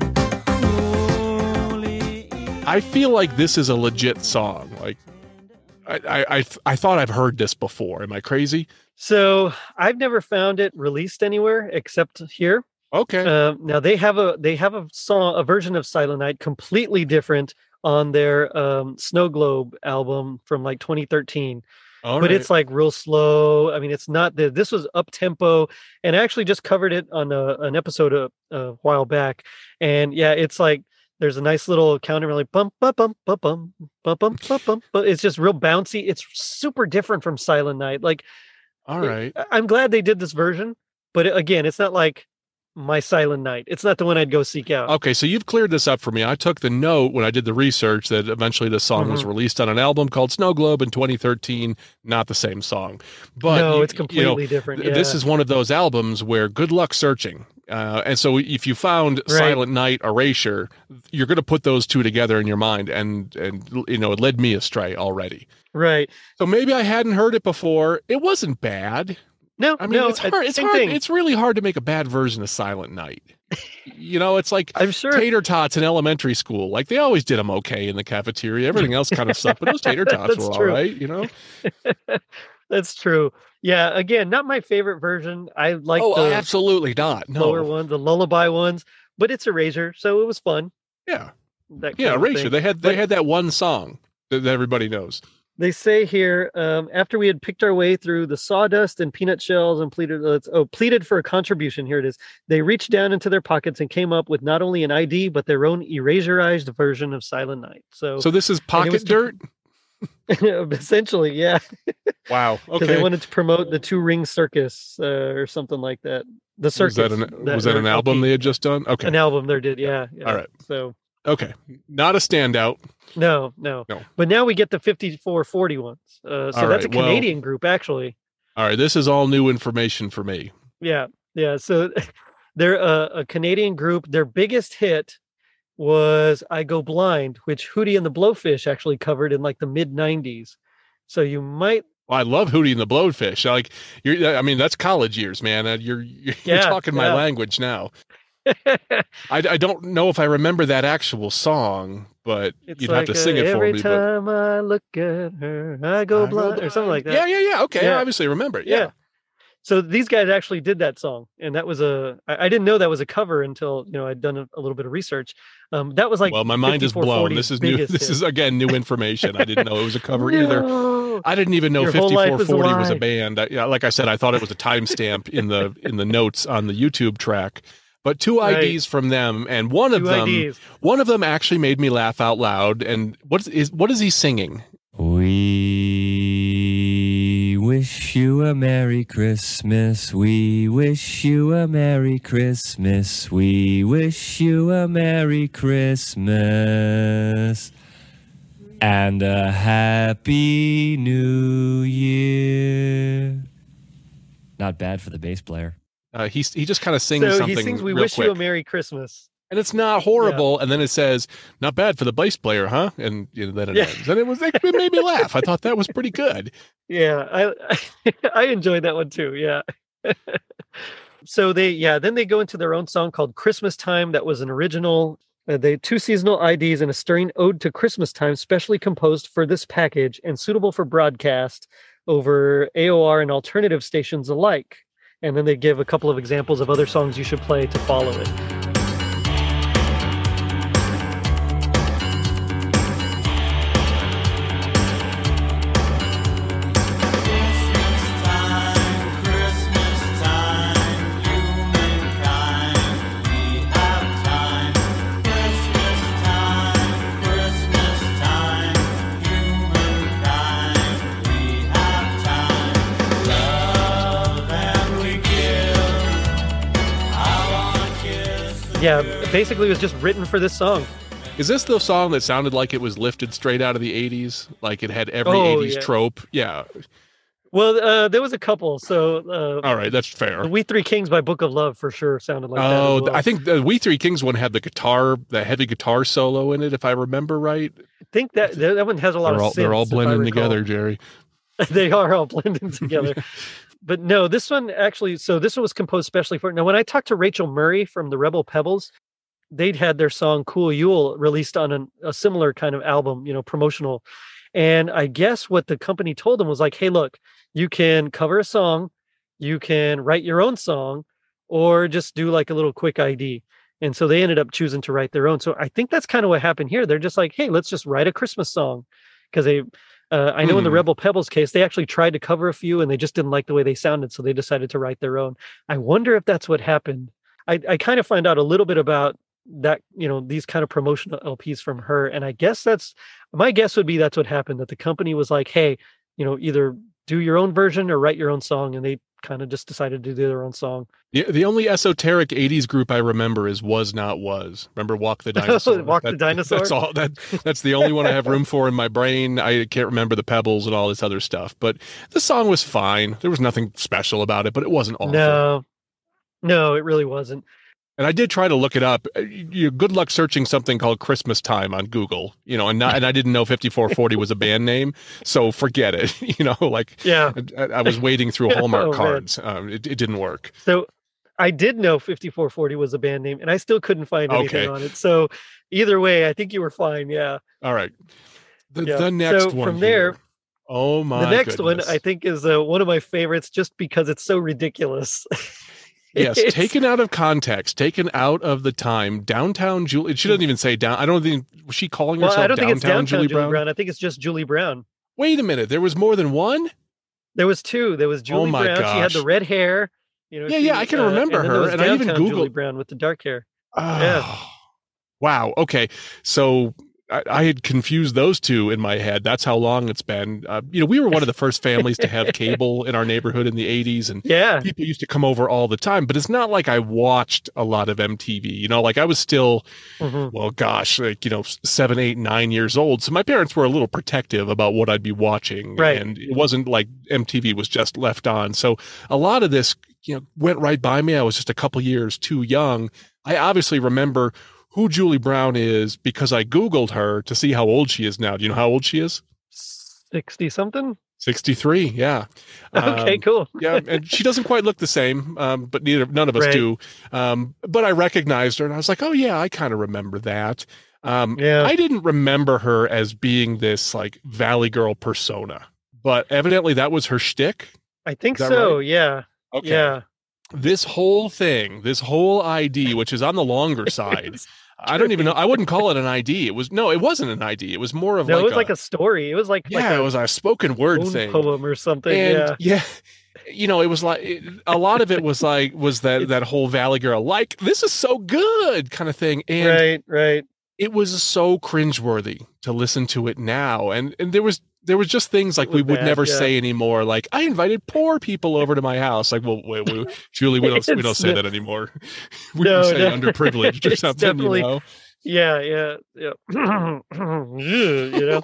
S5: holy
S2: I feel like this is a legit song. Like I, I, I, I thought I've heard this before. Am I crazy?
S1: So I've never found it released anywhere except here.
S2: Okay.
S1: Um, now they have a they have a song, a version of Silent Night, completely different on their um, Snow Globe album from like twenty thirteen.
S2: All
S1: but
S2: right.
S1: it's like real slow. I mean, it's not the. This was up tempo, and I actually just covered it on a, an episode a, a while back. And yeah, it's like there's a nice little counter, like bum bum bum bum bum bum bum bum bum. But it's just real bouncy. It's super different from Silent Night. Like,
S2: All right.
S1: I- I'm glad they did this version, but again, it's not like My Silent Night. It's not the one I'd go seek out.
S2: Okay, so you've cleared this up for me. I took the note when I did the research that eventually the song mm-hmm. was released on an album called Snow Globe in twenty thirteen. Not the same song, but
S1: no,
S2: you,
S1: it's completely
S2: you know,
S1: different. Yeah.
S2: This is one of those albums where good luck searching. Uh, and so if you found
S1: right.
S2: Silent Night, Erasure, you're going to put those two together in your mind, and and you know it led me astray already.
S1: Right.
S2: So maybe I hadn't heard it before. It wasn't bad.
S1: No,
S2: I mean
S1: no,
S2: it's hard. It's hard. Thing. It's really hard to make a bad version of Silent Night. You know, it's like
S1: I'm sure
S2: tater tots in elementary school. Like they always did them okay in the cafeteria. Everything else kind of sucked, but those tater tots were
S1: true.
S2: all right. You know,
S1: that's true. Yeah. Again, not my favorite version. I like
S2: oh,
S1: the
S2: absolutely not. No.
S1: lower ones, the lullaby ones, but it's Erasure, so it was fun.
S2: Yeah.
S1: That
S2: yeah, Erasure. They had they
S1: but,
S2: had that one song that everybody knows.
S1: They say here, um, after we had picked our way through the sawdust and peanut shells and pleaded, uh, oh, pleaded for a contribution. Here it is. They reached down into their pockets and came up with not only an I D, but their own erasurized version of Silent Night. So,
S2: so this is pocket dirt?
S1: Essentially, yeah.
S2: Wow. Okay.
S1: Because they wanted to promote the Two Ring Circus uh, or something like that. The circus.
S2: Was that an, that, was that an album L P. They had just done? Okay.
S1: An album they did, yeah, yeah.
S2: All right.
S1: So.
S2: Okay. Not a standout.
S1: No, no,
S2: no.
S1: But now we get the fifty-four forty ones. Uh, so
S2: all
S1: that's
S2: right,
S1: a Canadian
S2: well,
S1: group, actually.
S2: All right. This is all new information for me.
S1: Yeah. Yeah. So they're a, a Canadian group. Their biggest hit was I Go Blind, which Hootie and the Blowfish actually covered in like the mid nineties. So you might.
S2: Well, I love Hootie and the Blowfish. Like, you're, I mean, that's college years, man. You're, you're,
S1: yeah,
S2: you're talking
S1: yeah.
S2: my language now. I, I don't know if I remember that actual song, but
S1: it's
S2: you'd
S1: like
S2: have to sing
S1: a,
S2: it for
S1: every
S2: me.
S1: Every time
S2: but...
S1: I look at her, I go
S2: I
S1: blind,
S2: go
S1: or something like that.
S2: Yeah, yeah, yeah. Okay,
S1: yeah.
S2: I obviously remember it. Yeah.
S1: yeah. So these guys actually did that song, and that was a. I, I didn't know that was a cover until you know I'd done a, a little bit of research. Um, that was like
S2: well, my mind is blown. This is new. This hit. is again new information. I didn't know it was a cover
S1: no.
S2: either. I didn't even know fifty-four forty was a band. I, yeah, like I said, I thought it was a timestamp in the in the notes on the YouTube track. But two right. I Ds from them, and one
S1: two
S2: of them,
S1: I Ds.
S2: one of them actually made me laugh out loud. And what is what is he singing?
S7: We wish you a Merry Christmas. We wish you a Merry Christmas. We wish you a Merry Christmas and a Happy New Year. Not bad for the bass player.
S2: Uh, he he just kind of sings
S1: so
S2: something.
S1: He sings, "We
S2: real
S1: wish
S2: quick.
S1: you a Merry Christmas,"
S2: and it's not horrible.
S1: Yeah.
S2: And then it says, "Not bad for the bass player, huh?" And you know, then it
S1: yeah.
S2: ends. And it was it made me laugh. I thought that was pretty good.
S1: Yeah, I I enjoyed that one too. Yeah. So they yeah then they go into their own song called "Christmas Time." That was an original. Uh, they two seasonal I Ds and a stirring ode to Christmas time, specially composed for this package and suitable for broadcast over A O R and alternative stations alike. And then they give a couple of examples of other songs you should play to follow it. Yeah, basically it was just written for this song.
S2: Is this the song that sounded like it was lifted straight out of the eighties? Like it had every
S1: oh,
S2: eighties
S1: yeah.
S2: trope? Yeah.
S1: Well, uh, there was a couple. So, uh,
S2: all right, that's fair.
S1: The We Three Kings by Book of Love for sure sounded like
S2: oh,
S1: that. Oh, well.
S2: I think the We Three Kings one had the guitar, the heavy guitar solo in it, if I remember right.
S1: I think that that one has a lot
S2: they're
S1: of
S2: all,
S1: synths,
S2: They're all blending together, Jerry.
S1: They are all blending together. But no, this one actually, so this one was composed specially for. Now, when I talked to Rachel Murray from the Rebel Pebbles, they'd had their song Cool Yule released on an, a similar kind of album, you know, promotional. And I guess what the company told them was like, hey, look, you can cover a song, you can write your own song, or just do like a little quick I D. And so they ended up choosing to write their own. So I think that's kind of what happened here. They're just like, hey, let's just write a Christmas song. Because they, uh, I know mm. in the Rebel Pebbles case, they actually tried to cover a few and they just didn't like the way they sounded. So they decided to write their own. I wonder if that's what happened. I, I kind of find out a little bit about that, you know, these kind of promotional L Ps from her. And I guess that's, my guess would be that's what happened, that the company was like, hey, you know, either do your own version or write your own song. And they kind of just decided to do their own song.
S2: The, the only esoteric eighties group I remember is Was Not Was. Remember Walk the Dinosaur?
S1: Walk the
S2: That-
S1: Dinosaur?
S2: That's all. That that's the only one I have room for in my brain. I can't remember the Pebbles and all this other stuff. But the song was fine. There was nothing special about it, but it wasn't awful.
S1: No, no, it really wasn't.
S2: And I did try to look it up. Uh, You good luck searching something called Christmas Time on Google, you know, and not, and I didn't know fifty-four forty was a band name, so forget it. You know, like
S1: Yeah.
S2: I, I was wading through Hallmark
S1: Oh, man.
S2: cards. Um, it, it didn't work.
S1: So I did know fifty-four forty was a band name, and I still couldn't find anything
S2: Okay.
S1: on it. So either way, I think you were fine. Yeah.
S2: All right. The,
S1: Yeah.
S2: the next
S1: So
S2: one
S1: from there,
S2: here. Oh my
S1: the next
S2: goodness.
S1: one, I think, is uh, one of my favorites just because it's so ridiculous.
S2: Yes,
S1: It's-
S2: taken out of context, taken out of the time. Downtown Julie. She doesn't even say down. I don't think was she calling
S1: Well,
S2: herself
S1: I don't think it's
S2: Downtown
S1: downtown
S2: Julie,
S1: Julie
S2: Brown?
S1: Brown. I think it's just Julie Brown.
S2: Wait a minute. There was more than one.
S1: There was two. There was Julie
S2: Oh my
S1: Brown. She had
S2: gosh.
S1: the red hair. You know.
S2: Yeah,
S1: she,
S2: yeah, I can
S1: uh,
S2: remember
S1: and then there
S2: her,
S1: was
S2: and I even
S1: downtown Julie
S2: Googled-
S1: Brown with the dark hair.
S2: Oh, wow. Okay. So I, I had confused those two in my head. That's how long it's been. Uh, you know, we were one of the first families to have cable in our neighborhood in the eighties, and
S1: Yeah.
S2: people used to come over all the time. But it's not like I watched a lot of M T V. You know, like I was still,
S1: Mhm.
S2: well, gosh, like, you know, seven, eight, nine years old. So my parents were a little protective about what I'd be watching.
S1: Right.
S2: And it wasn't like M T V was just left on. So a lot of this, you know, went right by me. I was just a couple years too young. I obviously remember who Julie Brown is because I Googled her to see how old she is now. Do you know how old she is?
S1: sixty something.
S2: sixty-three. Yeah.
S1: Okay,
S2: Um,
S1: cool.
S2: yeah, and she doesn't quite look the same, um, but neither none of us
S1: Right.
S2: do. Um, but I recognized her, and I was like, "Oh yeah, I kind of remember that." Um,
S1: Yeah.
S2: I didn't remember her as being this like Valley Girl persona, but evidently that was her shtick.
S1: I think
S2: Is that
S1: so. Yeah.
S2: Okay,
S1: Yeah.
S2: this whole thing, this whole I D, which is on the longer side.
S1: It's
S2: I don't even know. I wouldn't call it an I D. It was no, it wasn't an I D. It was more of
S1: No,
S2: like
S1: it was
S2: a,
S1: like a story. It was like
S2: yeah,
S1: like a
S2: it was a spoken word
S1: own
S2: thing.
S1: poem or something.
S2: And
S1: yeah.
S2: yeah, you know, it was like it- a lot of it was like was that that whole Valley Girl, like this is so good kind of thing, and
S1: Right. Right.
S2: it was so cringeworthy to listen to it now, and and there was there was just things like
S1: It
S2: we
S1: was
S2: would
S1: bad,
S2: never
S1: yeah.
S2: say anymore. Like I invited poor people over to my house. Like, well, wait, wait, Julie, we don't we don't
S1: It's
S2: say
S1: no-
S2: that anymore. We
S1: No,
S2: say
S1: no.
S2: underprivileged or
S1: It's
S2: something.
S1: definitely-
S2: You know?
S1: Yeah. Yeah. Yeah. you know.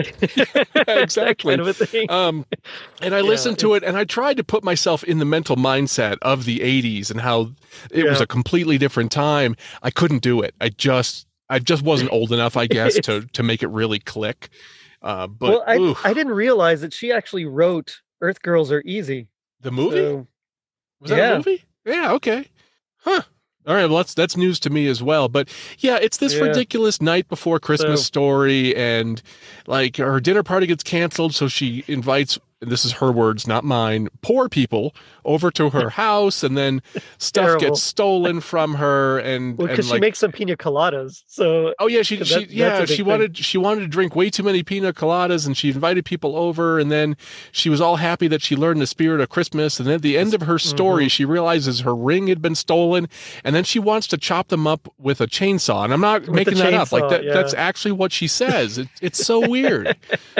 S2: Exactly.
S1: That kind of a thing.
S2: Um, and I
S1: Yeah,
S2: listened to it and I tried to put myself in the mental mindset of the eighties and how it was
S1: Yeah.
S2: a completely different time. I couldn't do it. I just, I just wasn't old enough, I guess, to, to make it really click. Uh, but
S1: well, I
S2: oof,
S1: I didn't realize that she actually wrote "Earth Girls Are Easy."
S2: the movie,
S1: So,
S2: was that
S1: yeah.
S2: a movie? Yeah. Okay. Huh. All right, well, that's that's news to me as well. But yeah, it's this
S1: Yeah.
S2: ridiculous night before Christmas
S1: So-
S2: story, and like her dinner party gets canceled, so she invites. And this is her words, not mine. Poor people over to her house, and then stuff
S1: Terrible.
S2: gets stolen from her, and,
S1: well,
S2: and
S1: because
S2: like,
S1: she makes some pina coladas. So
S2: oh yeah, she,
S1: 'cause
S2: she
S1: that- that's
S2: yeah
S1: a big
S2: she
S1: thing.
S2: wanted she wanted to drink way too many pina coladas, and she invited people over, and then she was all happy that she learned the spirit of Christmas, and then at the end of her story,
S1: Mhm.
S2: she realizes her ring had been stolen, and then she wants to chop them up with a chainsaw, and I'm not
S1: With the
S2: making that up, like
S1: chainsaw,
S2: that
S1: yeah.
S2: that's actually what she says. It, it's so weird.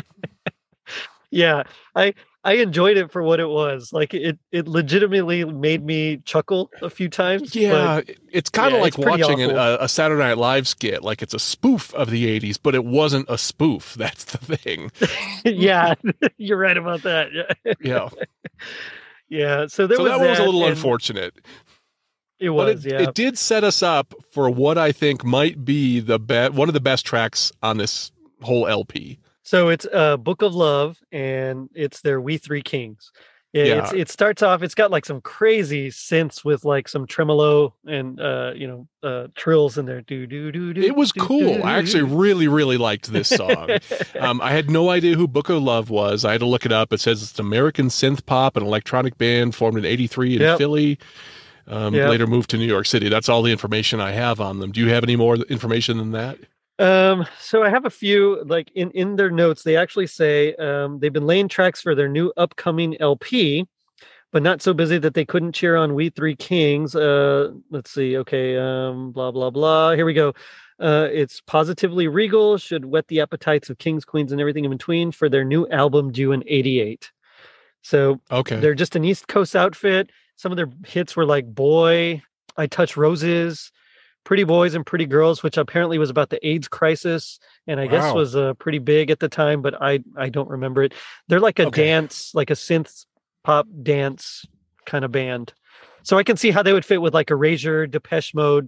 S1: yeah, I I enjoyed it for what it was. Like it it legitimately made me chuckle a few times.
S2: Yeah, it's kind of
S1: yeah,
S2: like
S1: it's pretty
S2: watching an,
S1: awful.
S2: a, a Saturday Night Live skit. Like it's a spoof of the eighties, but it wasn't a spoof. That's the thing.
S1: but yeah, you're right about that. Yeah,
S2: Yeah.
S1: yeah. So there
S2: so
S1: was
S2: that one was a little
S1: and
S2: unfortunate.
S1: It
S2: But
S1: was,
S2: it,
S1: yeah.
S2: it did set us up for what I think might be the be- one of the best tracks on this whole L P.
S1: So it's uh Book of Love, and it's their We Three Kings. It,
S2: Yeah.
S1: it's, it starts off, it's got like some crazy synths with like some tremolo and uh you know uh trills in there. Do do do do.
S2: It was
S1: do,
S2: cool.
S1: do,
S2: I actually
S1: do.
S2: really, really liked this song. um, I had no idea who Book of Love was. I had to look it up. It says it's an American synth pop and electronic band formed in eighty-three in
S1: Yep.
S2: Philly. Um,
S1: Yep.
S2: Later moved to New York City. That's all the information I have on them. Do you have any more information than that?
S1: Um, so I have a few, like in, in their notes, they actually say um, they've been laying tracks for their new upcoming L P, but not so busy that they couldn't cheer on We Three Kings. Uh, let's see. Okay. Um, blah, blah, blah. Here we go. Uh, it's positively regal, should whet the appetites of kings, queens, and everything in between for their new album due in eighty-eight. So
S2: Okay.
S1: they're just an East Coast outfit. Some of their hits were like Boy, I Touch Roses, Pretty Boys and Pretty Girls, which apparently was about the AIDS crisis, and I guess
S2: Wow.
S1: was uh, pretty big at the time, but I, I don't remember it. They're like a
S2: Okay.
S1: dance, like a synth pop dance kind of band. So I can see how they would fit with like Erasure, Depeche Mode.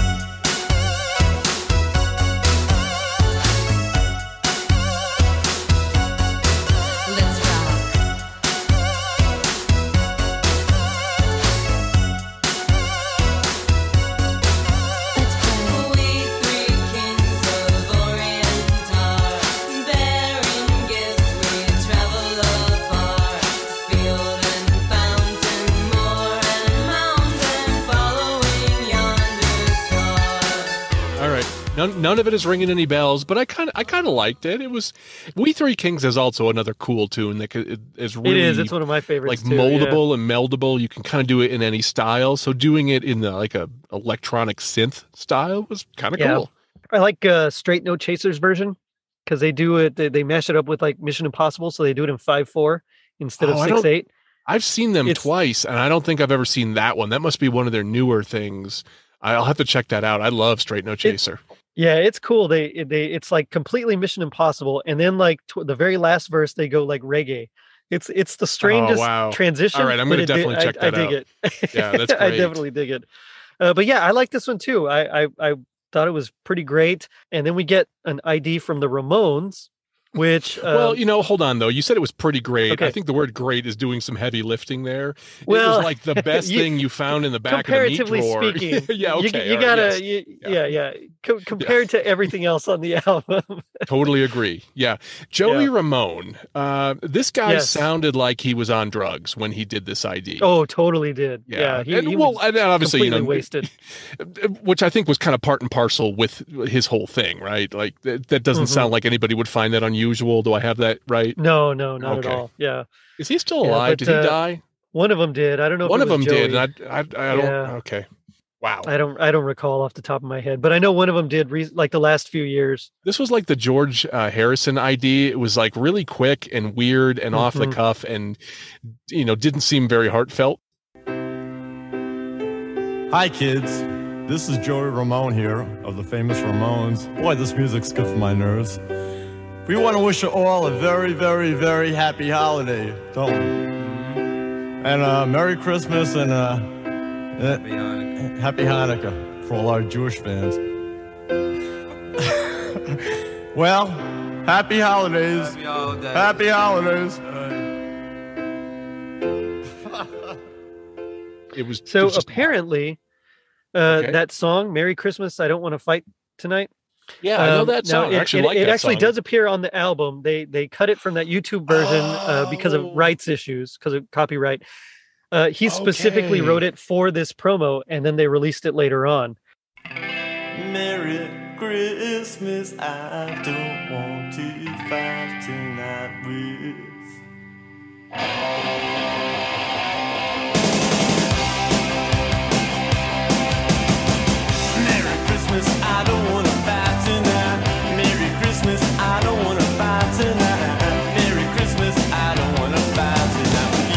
S8: Let's rock. Let's play. We three kings of Orient are bearing gifts. We travel afar, field and fountain, moor and mountain, following yonder star.
S2: All right. None, none of it is ringing any bells, but I kind of I kind of liked it. It was We Three Kings is also another cool tune that could- is really
S1: It is. It's one of my favorites.
S2: like
S1: too, yeah.
S2: moldable and meldable. You can kind of do it in any style. So doing it in the, like a electronic synth style was kind of
S1: Yeah.
S2: cool.
S1: I like uh, Straight No Chasers version because they do it. They, they mash it up with like Mission Impossible, so they do it in five four instead
S2: Oh, I
S1: of
S2: don't-
S1: six eight.
S2: I've seen them
S1: It's-
S2: twice, and I don't think I've ever seen that one. That must be one of their newer things. I'll have to check that out. I love Straight No Chaser.
S1: Yeah, it's cool. They they it's like completely Mission Impossible, and then like tw- the very last verse they go like reggae. It's it's the strangest
S2: wow.
S1: transition.
S2: All right, I'm
S1: but
S2: gonna
S1: it did-
S2: definitely
S1: I-
S2: check
S1: I,
S2: that
S1: dig
S2: out.
S1: it.
S2: Yeah, that's
S1: I
S2: great.
S1: definitely dig it. Uh, but yeah, I like this one too. I, I I thought it was pretty great. And then we get an I D from the Ramones, which uh,
S2: Well, you know, hold on though. You said it was pretty great.
S1: Okay.
S2: I think the word "great" is doing some heavy lifting there. it
S1: Well,
S2: was like the best
S1: you-
S2: thing you found in the back of the meat
S1: comparatively
S2: drawer.
S1: speaking,
S2: yeah,
S1: you,
S2: okay.
S1: you
S2: all right,
S1: gotta,
S2: yes.
S1: you,
S2: Yeah.
S1: yeah, yeah. Co- compared to everything else on the album,
S2: Totally agree. Yeah. Joey
S1: Yeah.
S2: Ramone. Uh, this guy
S1: Yes.
S2: sounded like he was on drugs when he did this I D.
S1: oh, totally did.
S2: Yeah.
S1: Yeah, he,
S2: and,
S1: he
S2: well,
S1: was
S2: and obviously, you
S1: completely
S2: know,
S1: wasted.
S2: which I think was kind of part and parcel with his whole thing, right? Like that, that doesn't
S1: Mhm.
S2: sound like anybody would find that unusual. Do I have that right?
S1: No, no, not
S2: Okay.
S1: at all. Yeah,
S2: Is he still
S1: Yeah,
S2: alive?
S1: but,
S2: Did he
S1: uh,
S2: die?
S1: one of them did. I don't know. If
S2: One
S1: it
S2: of
S1: was
S2: them did.
S1: Joey.
S2: And I, I, I don't.
S1: Yeah.
S2: Okay. Wow.
S1: I don't. I don't recall off the top of my head, but I know one of them did. Re- like the last few years.
S2: This was like the George uh, Harrison I D. It was like really quick and weird and off the
S1: Mhm.
S2: cuff, and you know, didn't seem very heartfelt.
S9: Hi, kids. This is Joey Ramone here of the famous Ramones. Boy, this music's good for my nerves. We want to wish you all a very, very, very happy holiday, don't we? And uh, Merry Christmas and uh, happy Hanukkah. Happy Hanukkah for all our Jewish fans. Well, happy holidays. Happy holidays. Happy holidays.
S2: It was
S1: So
S2: it was just-
S1: apparently, uh,
S2: Okay.
S1: that song "Merry Christmas, I Don't Want to Fight Tonight."
S2: yeah, I know
S1: Um,
S2: that
S1: now,
S2: song.
S1: It,
S2: I actually
S1: it,
S2: like
S1: it
S2: that
S1: actually
S2: song.
S1: does appear on the album. They they cut it from that YouTube version uh, because of
S2: Oh.
S1: rights issues, because of copyright. Uh, he specifically
S2: Okay.
S1: wrote it for this promo, and then they released it later on.
S9: Merry Christmas, I don't want to fight tonight with. Merry Christmas, I don't want to fight tonight. Merry Christmas, I don't want to fight tonight. Merry Christmas, I don't want to fight tonight with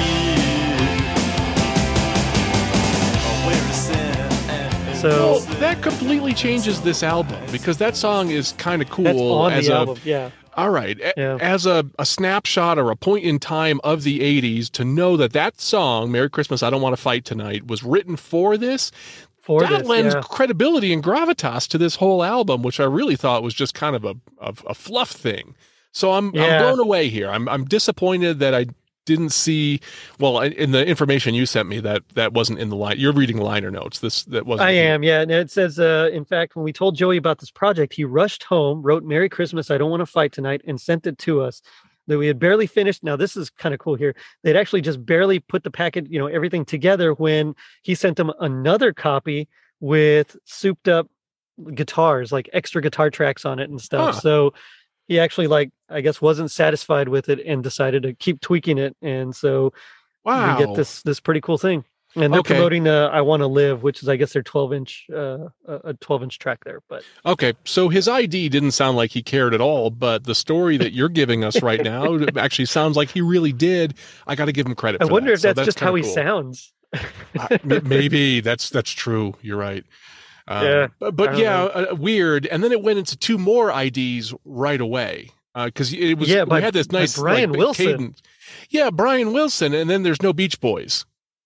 S9: you. Oh, where is Santa and
S1: So-
S2: Well, that completely changes this album because that song is kind of cool
S1: That's on
S2: as
S1: the
S2: a
S1: album. Yeah.
S2: all right a-
S1: Yeah.
S2: as a, a snapshot or a point in time of the eighties to know that that song "Merry Christmas, I Don't Want to Fight Tonight" was written for this.
S1: For
S2: that
S1: this,
S2: lends
S1: yeah.
S2: credibility and gravitas to this whole album, which I really thought was just kind of a a, a fluff thing. So I'm
S1: Yeah.
S2: I'm blown away here. I'm I'm disappointed that I didn't see. Well, in the information you sent me, that that wasn't in the line. You're reading liner notes. This that wasn't.
S1: I
S2: here.
S1: am, yeah. And it says, uh, in fact, when we told Joey about this project, he rushed home, wrote "Merry Christmas, I Don't Want to Fight Tonight," and sent it to us. That we had barely finished. Now, this is kind of cool here. They'd actually just barely put the packet, you know, everything together when he sent them another copy with souped up guitars, like extra guitar tracks on it and stuff.
S2: Huh.
S1: So he actually, like, I guess, wasn't satisfied with it and decided to keep tweaking it. And so
S2: Wow.
S1: we get this this pretty cool thing. And they're
S2: Okay.
S1: promoting uh, "I Want to Live," which is, I guess, their twelve inch, uh, a twelve inch track there. But
S2: Okay, so his I D didn't sound like he cared at all, but the story that you're giving us right now actually sounds like he really did. I got to give him credit.
S1: I
S2: for
S1: wonder
S2: that.
S1: if
S2: So
S1: that's, just how
S2: kinda
S1: he
S2: cool.
S1: sounds.
S2: Uh, m- maybe that's that's true. You're right. Um,
S1: Yeah,
S2: but, but
S1: I don't
S2: yeah, uh, weird. And then it went into two more I Ds right away because it was
S1: Yeah,
S2: we
S1: by-
S2: had this
S1: by
S2: nice
S1: Brian
S2: like,
S1: Wilson.
S2: cadence. Yeah, Brian Wilson, and then there's no Beach Boys.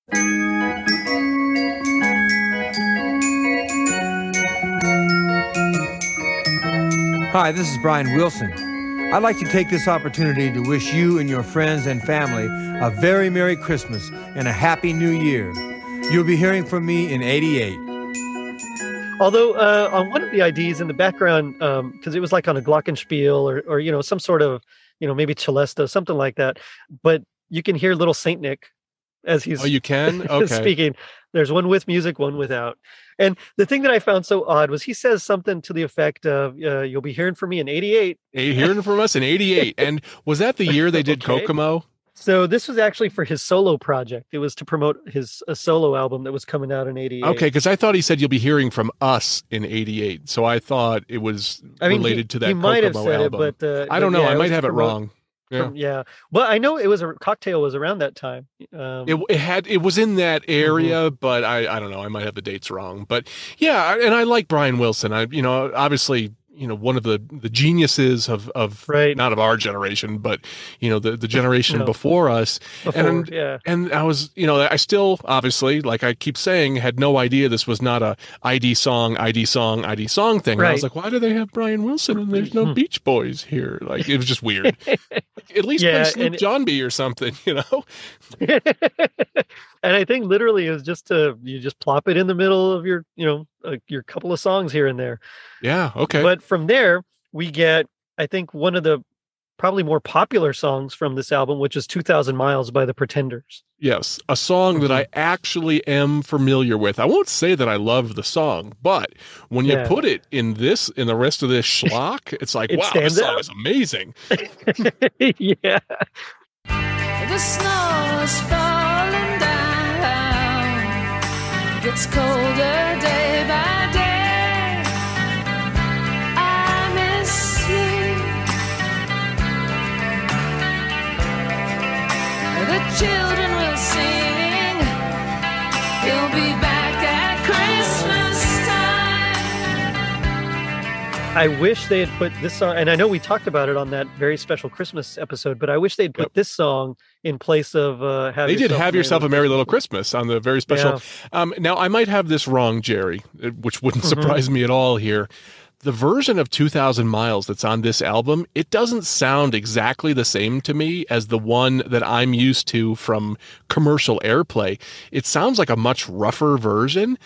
S10: Hi, this is Brian Wilson. I'd like to take this opportunity to wish you and your friends and family a very Merry Christmas and a Happy New Year. You'll be hearing from me in eighty-eight.
S1: Although uh, on one of the I Ds in the background, because it was like on a glockenspiel or, or you know, some sort of, you know, maybe celesta, something like that. But you can hear little Saint Nick as he's
S2: Oh, you can? Okay.
S1: speaking. There's one with music, one without. And the thing that I found so odd was he says something to the effect of, uh, "You'll be hearing from me in eighty-eight."
S2: Hey, hearing from us in eighty-eight. And was that the year they did
S1: Okay.
S2: Kokomo?
S1: So this was actually for his solo project. It was to promote his a solo album that was coming out in eighty-eight.
S2: Okay, because I thought he said you'll be hearing from us in eighty-eight. So I thought it was
S1: I mean,
S2: related
S1: he,
S2: to that
S1: he might have
S2: Kokomo
S1: said
S2: album.
S1: it, but uh,
S2: I don't
S1: but
S2: know.
S1: yeah,
S2: I
S1: was
S2: might
S1: to
S2: have it
S1: promote
S2: wrong. Yeah.
S1: from- yeah. Well, I know it was a cocktail was around that time. Um,
S2: It, it had it was in that area,
S1: Mm-hmm.
S2: but I I don't know. I might have the dates wrong. But yeah, I- and I like Brian Wilson. I you know obviously you know one of the the geniuses of of
S1: Right.
S2: not of our generation, but you know the the generation
S1: No.
S2: before us.
S1: before,
S2: and
S1: yeah.
S2: and I was you know I still obviously like I keep saying had no idea this was not a I D song I D song I D song thing. And I was
S1: Right.
S2: like, why do they have Brian Wilson and there's no
S1: Hmm.
S2: Beach Boys here? Like it was just weird. At least
S1: Yeah,
S2: play Snoop
S1: and-
S2: John B or something, you know.
S1: And I think literally it was just to you just plop it in the middle of your you know uh, your couple of songs here and there.
S2: Yeah. Okay.
S1: But from there we get I think one of the probably more popular songs from this album, which is two thousand Miles by the Pretenders.
S2: Yes, a song that I actually am familiar with. I won't say that I love the song, but when you
S1: Yeah.
S2: put it in this, in the rest of this schlock, it's like,
S1: It
S2: wow, this
S1: stands
S2: song
S1: out.
S2: is amazing.
S1: Yeah.
S8: The snow is falling down. Gets colder day by day. I miss you. The children will sing. He'll be back at Christmas time.
S1: I wish they had put this song, and I know we talked about it on that very special Christmas episode, but I wish they'd put
S2: Yep.
S1: this song in place of uh, "Have
S2: They did
S1: Yourself
S2: have yourself a merry little Christmas on the very special. Um, now, I might have this wrong, Jerry, uh, which wouldn't
S1: Mhm.
S2: surprise me at all here. The version of two thousand Miles that's on this album, it doesn't sound exactly the same to me as the one that I'm used to from commercial airplay. It sounds like a much rougher version.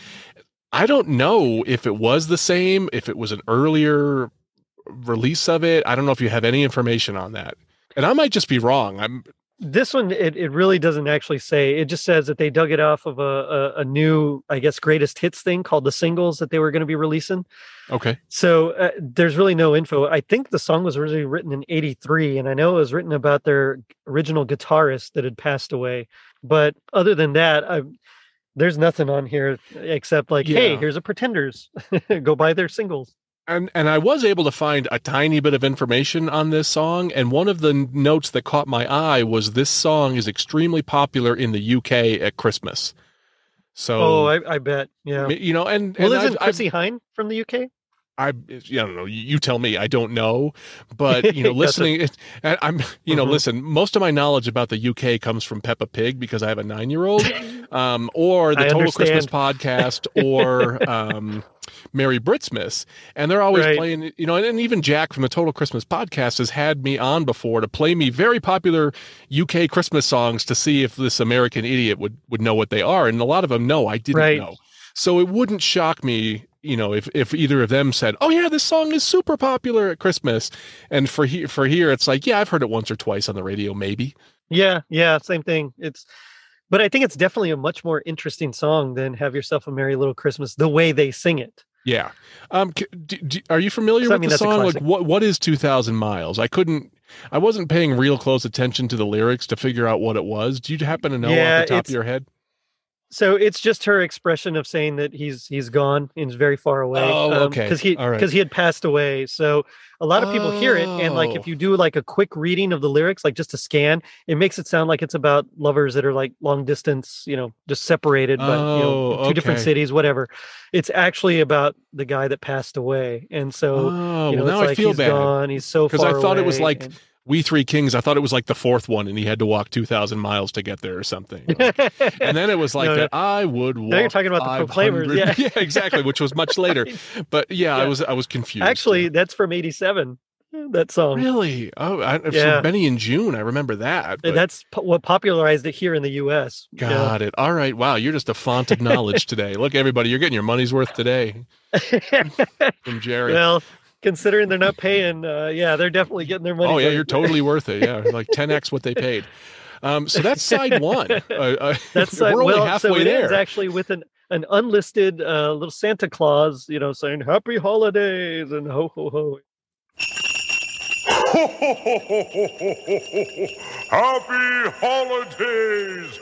S2: I don't know if it was the same, if it was an earlier release of it. I don't know if you have any information on that. And I might just be wrong. I'm
S1: This one, it, it really doesn't actually say. It just says that they dug it off of a, a, a new, I guess, greatest hits thing called the singles that they were going to be releasing.
S2: okay.
S1: So uh, there's really no info. I think the song was originally written in eighty-three, and I know it was written about their original guitarist that had passed away. But other than that, I, there's nothing on here except like, hey,
S2: Yeah.
S1: here's a Pretenders. Go buy their singles.
S2: And and I was able to find a tiny bit of information on this song, and one of the n- notes that caught my eye was this song is extremely popular in the U K at Christmas. So,
S1: Oh, I, I bet. Yeah.
S2: you know, and,
S1: Well,
S2: and
S1: isn't
S2: I've-
S1: Chrissy Hine from the U K?
S2: I, I don't know. You you tell me. I don't know, but you know,
S1: That's a-
S2: listening. It, and I'm, you know,
S1: Mhm.
S2: listen. Most of my knowledge about the U K comes from Peppa Pig because I have a nine-year-old, um, or the
S1: I
S2: Total Christmas
S1: understand.
S2: podcast, or um, Merry Britsmas, and they're always
S1: Right.
S2: playing. You know, and, and even Jack from the Total Christmas podcast has had me on before to play me very popular U K Christmas songs to see if this American idiot would would know what they are, and a lot of them no, I didn't
S1: Right.
S2: know. So it wouldn't shock me, you know, if, if either of them said, "Oh yeah, this song is super popular at Christmas," and for he, for here, it's like, yeah, I've heard it once or twice on the radio, maybe.
S1: Yeah, yeah, same thing. It's, but I think it's definitely a much more interesting song than "Have Yourself a Merry Little Christmas." The way they sing it.
S2: Yeah. Um, c- d- d- are you familiar
S1: 'Cause, I
S2: with
S1: mean,
S2: the
S1: that's a
S2: song? Like,
S1: classic.
S2: what what is two thousand Miles? I couldn't, I wasn't paying real close attention to the lyrics to figure out what it was. Do you happen to know
S1: Yeah,
S2: off the top
S1: it's-
S2: of your head?
S1: So it's just her expression of saying that he's he's gone and is very far away.
S2: Oh, okay.
S1: Because he
S2: All right.
S1: because he had passed away. So a lot of people hear it, and like if
S2: Oh.
S1: you do like a quick reading of the lyrics, like just a scan, it makes it sound like it's about lovers that are like long distance, you know, just separated, but you know,
S2: Oh,
S1: two different
S2: okay.
S1: cities, whatever. It's actually about the guy that passed away, and so
S2: Oh,
S1: you know,
S2: well,
S1: it's
S2: now I
S1: like
S2: feel
S1: he's
S2: bad.
S1: gone. He's so
S2: Because
S1: far
S2: I thought it was
S1: away,
S2: like
S1: and-
S2: We Three Kings. I thought it was like the fourth one, and he had to walk two thousand miles to get there or something. And then it was like
S1: No, no.
S2: that. I would walk.
S1: Now you're talking about the
S2: five
S1: Proclaimers,
S2: hundred
S1: yeah.
S2: exactly, which was much later. But yeah, I
S1: Yeah.
S2: was I was confused.
S1: Actually, that's from eighty-seven. That song.
S2: really? Oh, I,
S1: Yeah.
S2: so Benny and June. I remember that. but-
S1: That's po- what popularized it here in the U S. Yeah.
S2: Got it. All right. Wow, you're just a font of knowledge today. Look, everybody, you're getting your money's worth today from Jerry.
S1: Well, considering they're not paying, uh, yeah, they're definitely getting their money.
S2: Oh yeah,
S1: back.
S2: you're totally worth it. Yeah, like ten x what they paid. Um, so that's side one. Uh, uh,
S1: That's
S2: we're
S1: uh,
S2: only
S1: well,
S2: halfway
S1: so it ends
S2: there.
S1: actually with an an unlisted uh, little Santa Claus, you know, saying "Happy Holidays" and "Ho ho ho."
S11: Happy holidays!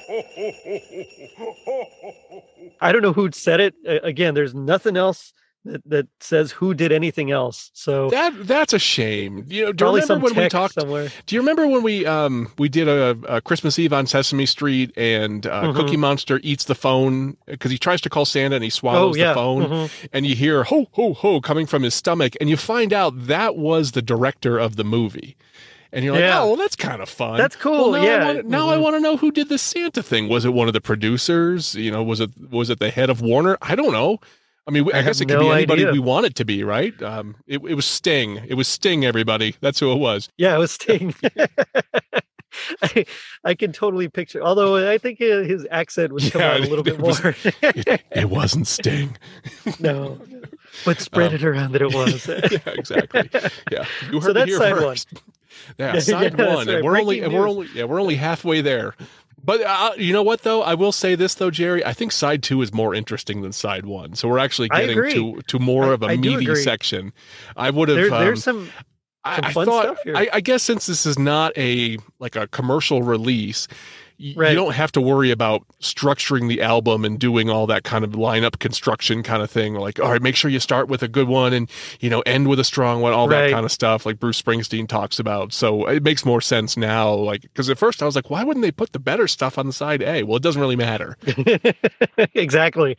S1: I don't know who said it. Uh, again, there's nothing else that, that says who did anything else. So
S2: That that's a shame. You know, do you
S1: probably
S2: remember
S1: some
S2: when we
S1: text
S2: talked?
S1: somewhere.
S2: Do you remember when we um we did a, a Christmas Eve on Sesame Street and uh,
S1: Mhm.
S2: Cookie Monster eats the phone because he tries to call Santa and he swallows
S1: Oh, yeah.
S2: the phone
S1: Mhm.
S2: and you hear ho ho ho coming from his stomach and you find out that was the director of the movie. And you're like,
S1: Yeah.
S2: oh, well, that's kind of fun.
S1: That's cool,
S2: Well, now I
S1: yeah.
S2: wanna- now I
S1: Mhm.
S2: want to know who did the Santa thing. Was it one of the producers? You know, was it was it the head of Warner? I don't know. I mean, I,
S1: I
S2: guess
S1: have
S2: it could be
S1: no
S2: anybody
S1: idea.
S2: we want it to be, right? Um, it, it was Sting. It was Sting. Everybody, that's who it was.
S1: Yeah, it was Sting. I, I can totally picture. Although I think uh, his accent would come
S2: Yeah,
S1: out a little
S2: it
S1: bit
S2: was-
S1: more.
S2: It, it wasn't Sting.
S1: no, but spread
S2: Um,
S1: it around that it was.
S2: yeah, exactly. Yeah, you heard
S1: So
S2: it
S1: that's
S2: here
S1: side one.
S2: first. Yeah,
S1: Yeah,
S2: side
S1: yeah,
S2: one,
S1: that's
S2: and
S1: right.
S2: we're only
S1: Breaking
S2: and we're
S1: news.
S2: only yeah we're only halfway there. But uh, you know what though? I will say this though, Jerry. I think side two is more interesting than side one. So we're actually
S1: I
S2: getting
S1: agree.
S2: to to more
S1: I-
S2: of a
S1: I do
S2: meaty
S1: agree.
S2: section. I would have.
S1: There,
S2: um,
S1: there's some.
S2: I,
S1: some
S2: I
S1: fun
S2: thought,
S1: stuff here.
S2: I, I guess since this is not a like a commercial release, y-
S1: Right.
S2: you don't have to worry about structuring the album and doing all that kind of lineup construction kind of thing. Like, all right, make sure you start with a good one and you know end with a strong one, all that
S1: Right.
S2: kind of stuff, like Bruce Springsteen talks about. So it makes more sense now. Like, because at first I was like, why wouldn't they put the better stuff on the side A? Well, it doesn't really matter.
S1: exactly.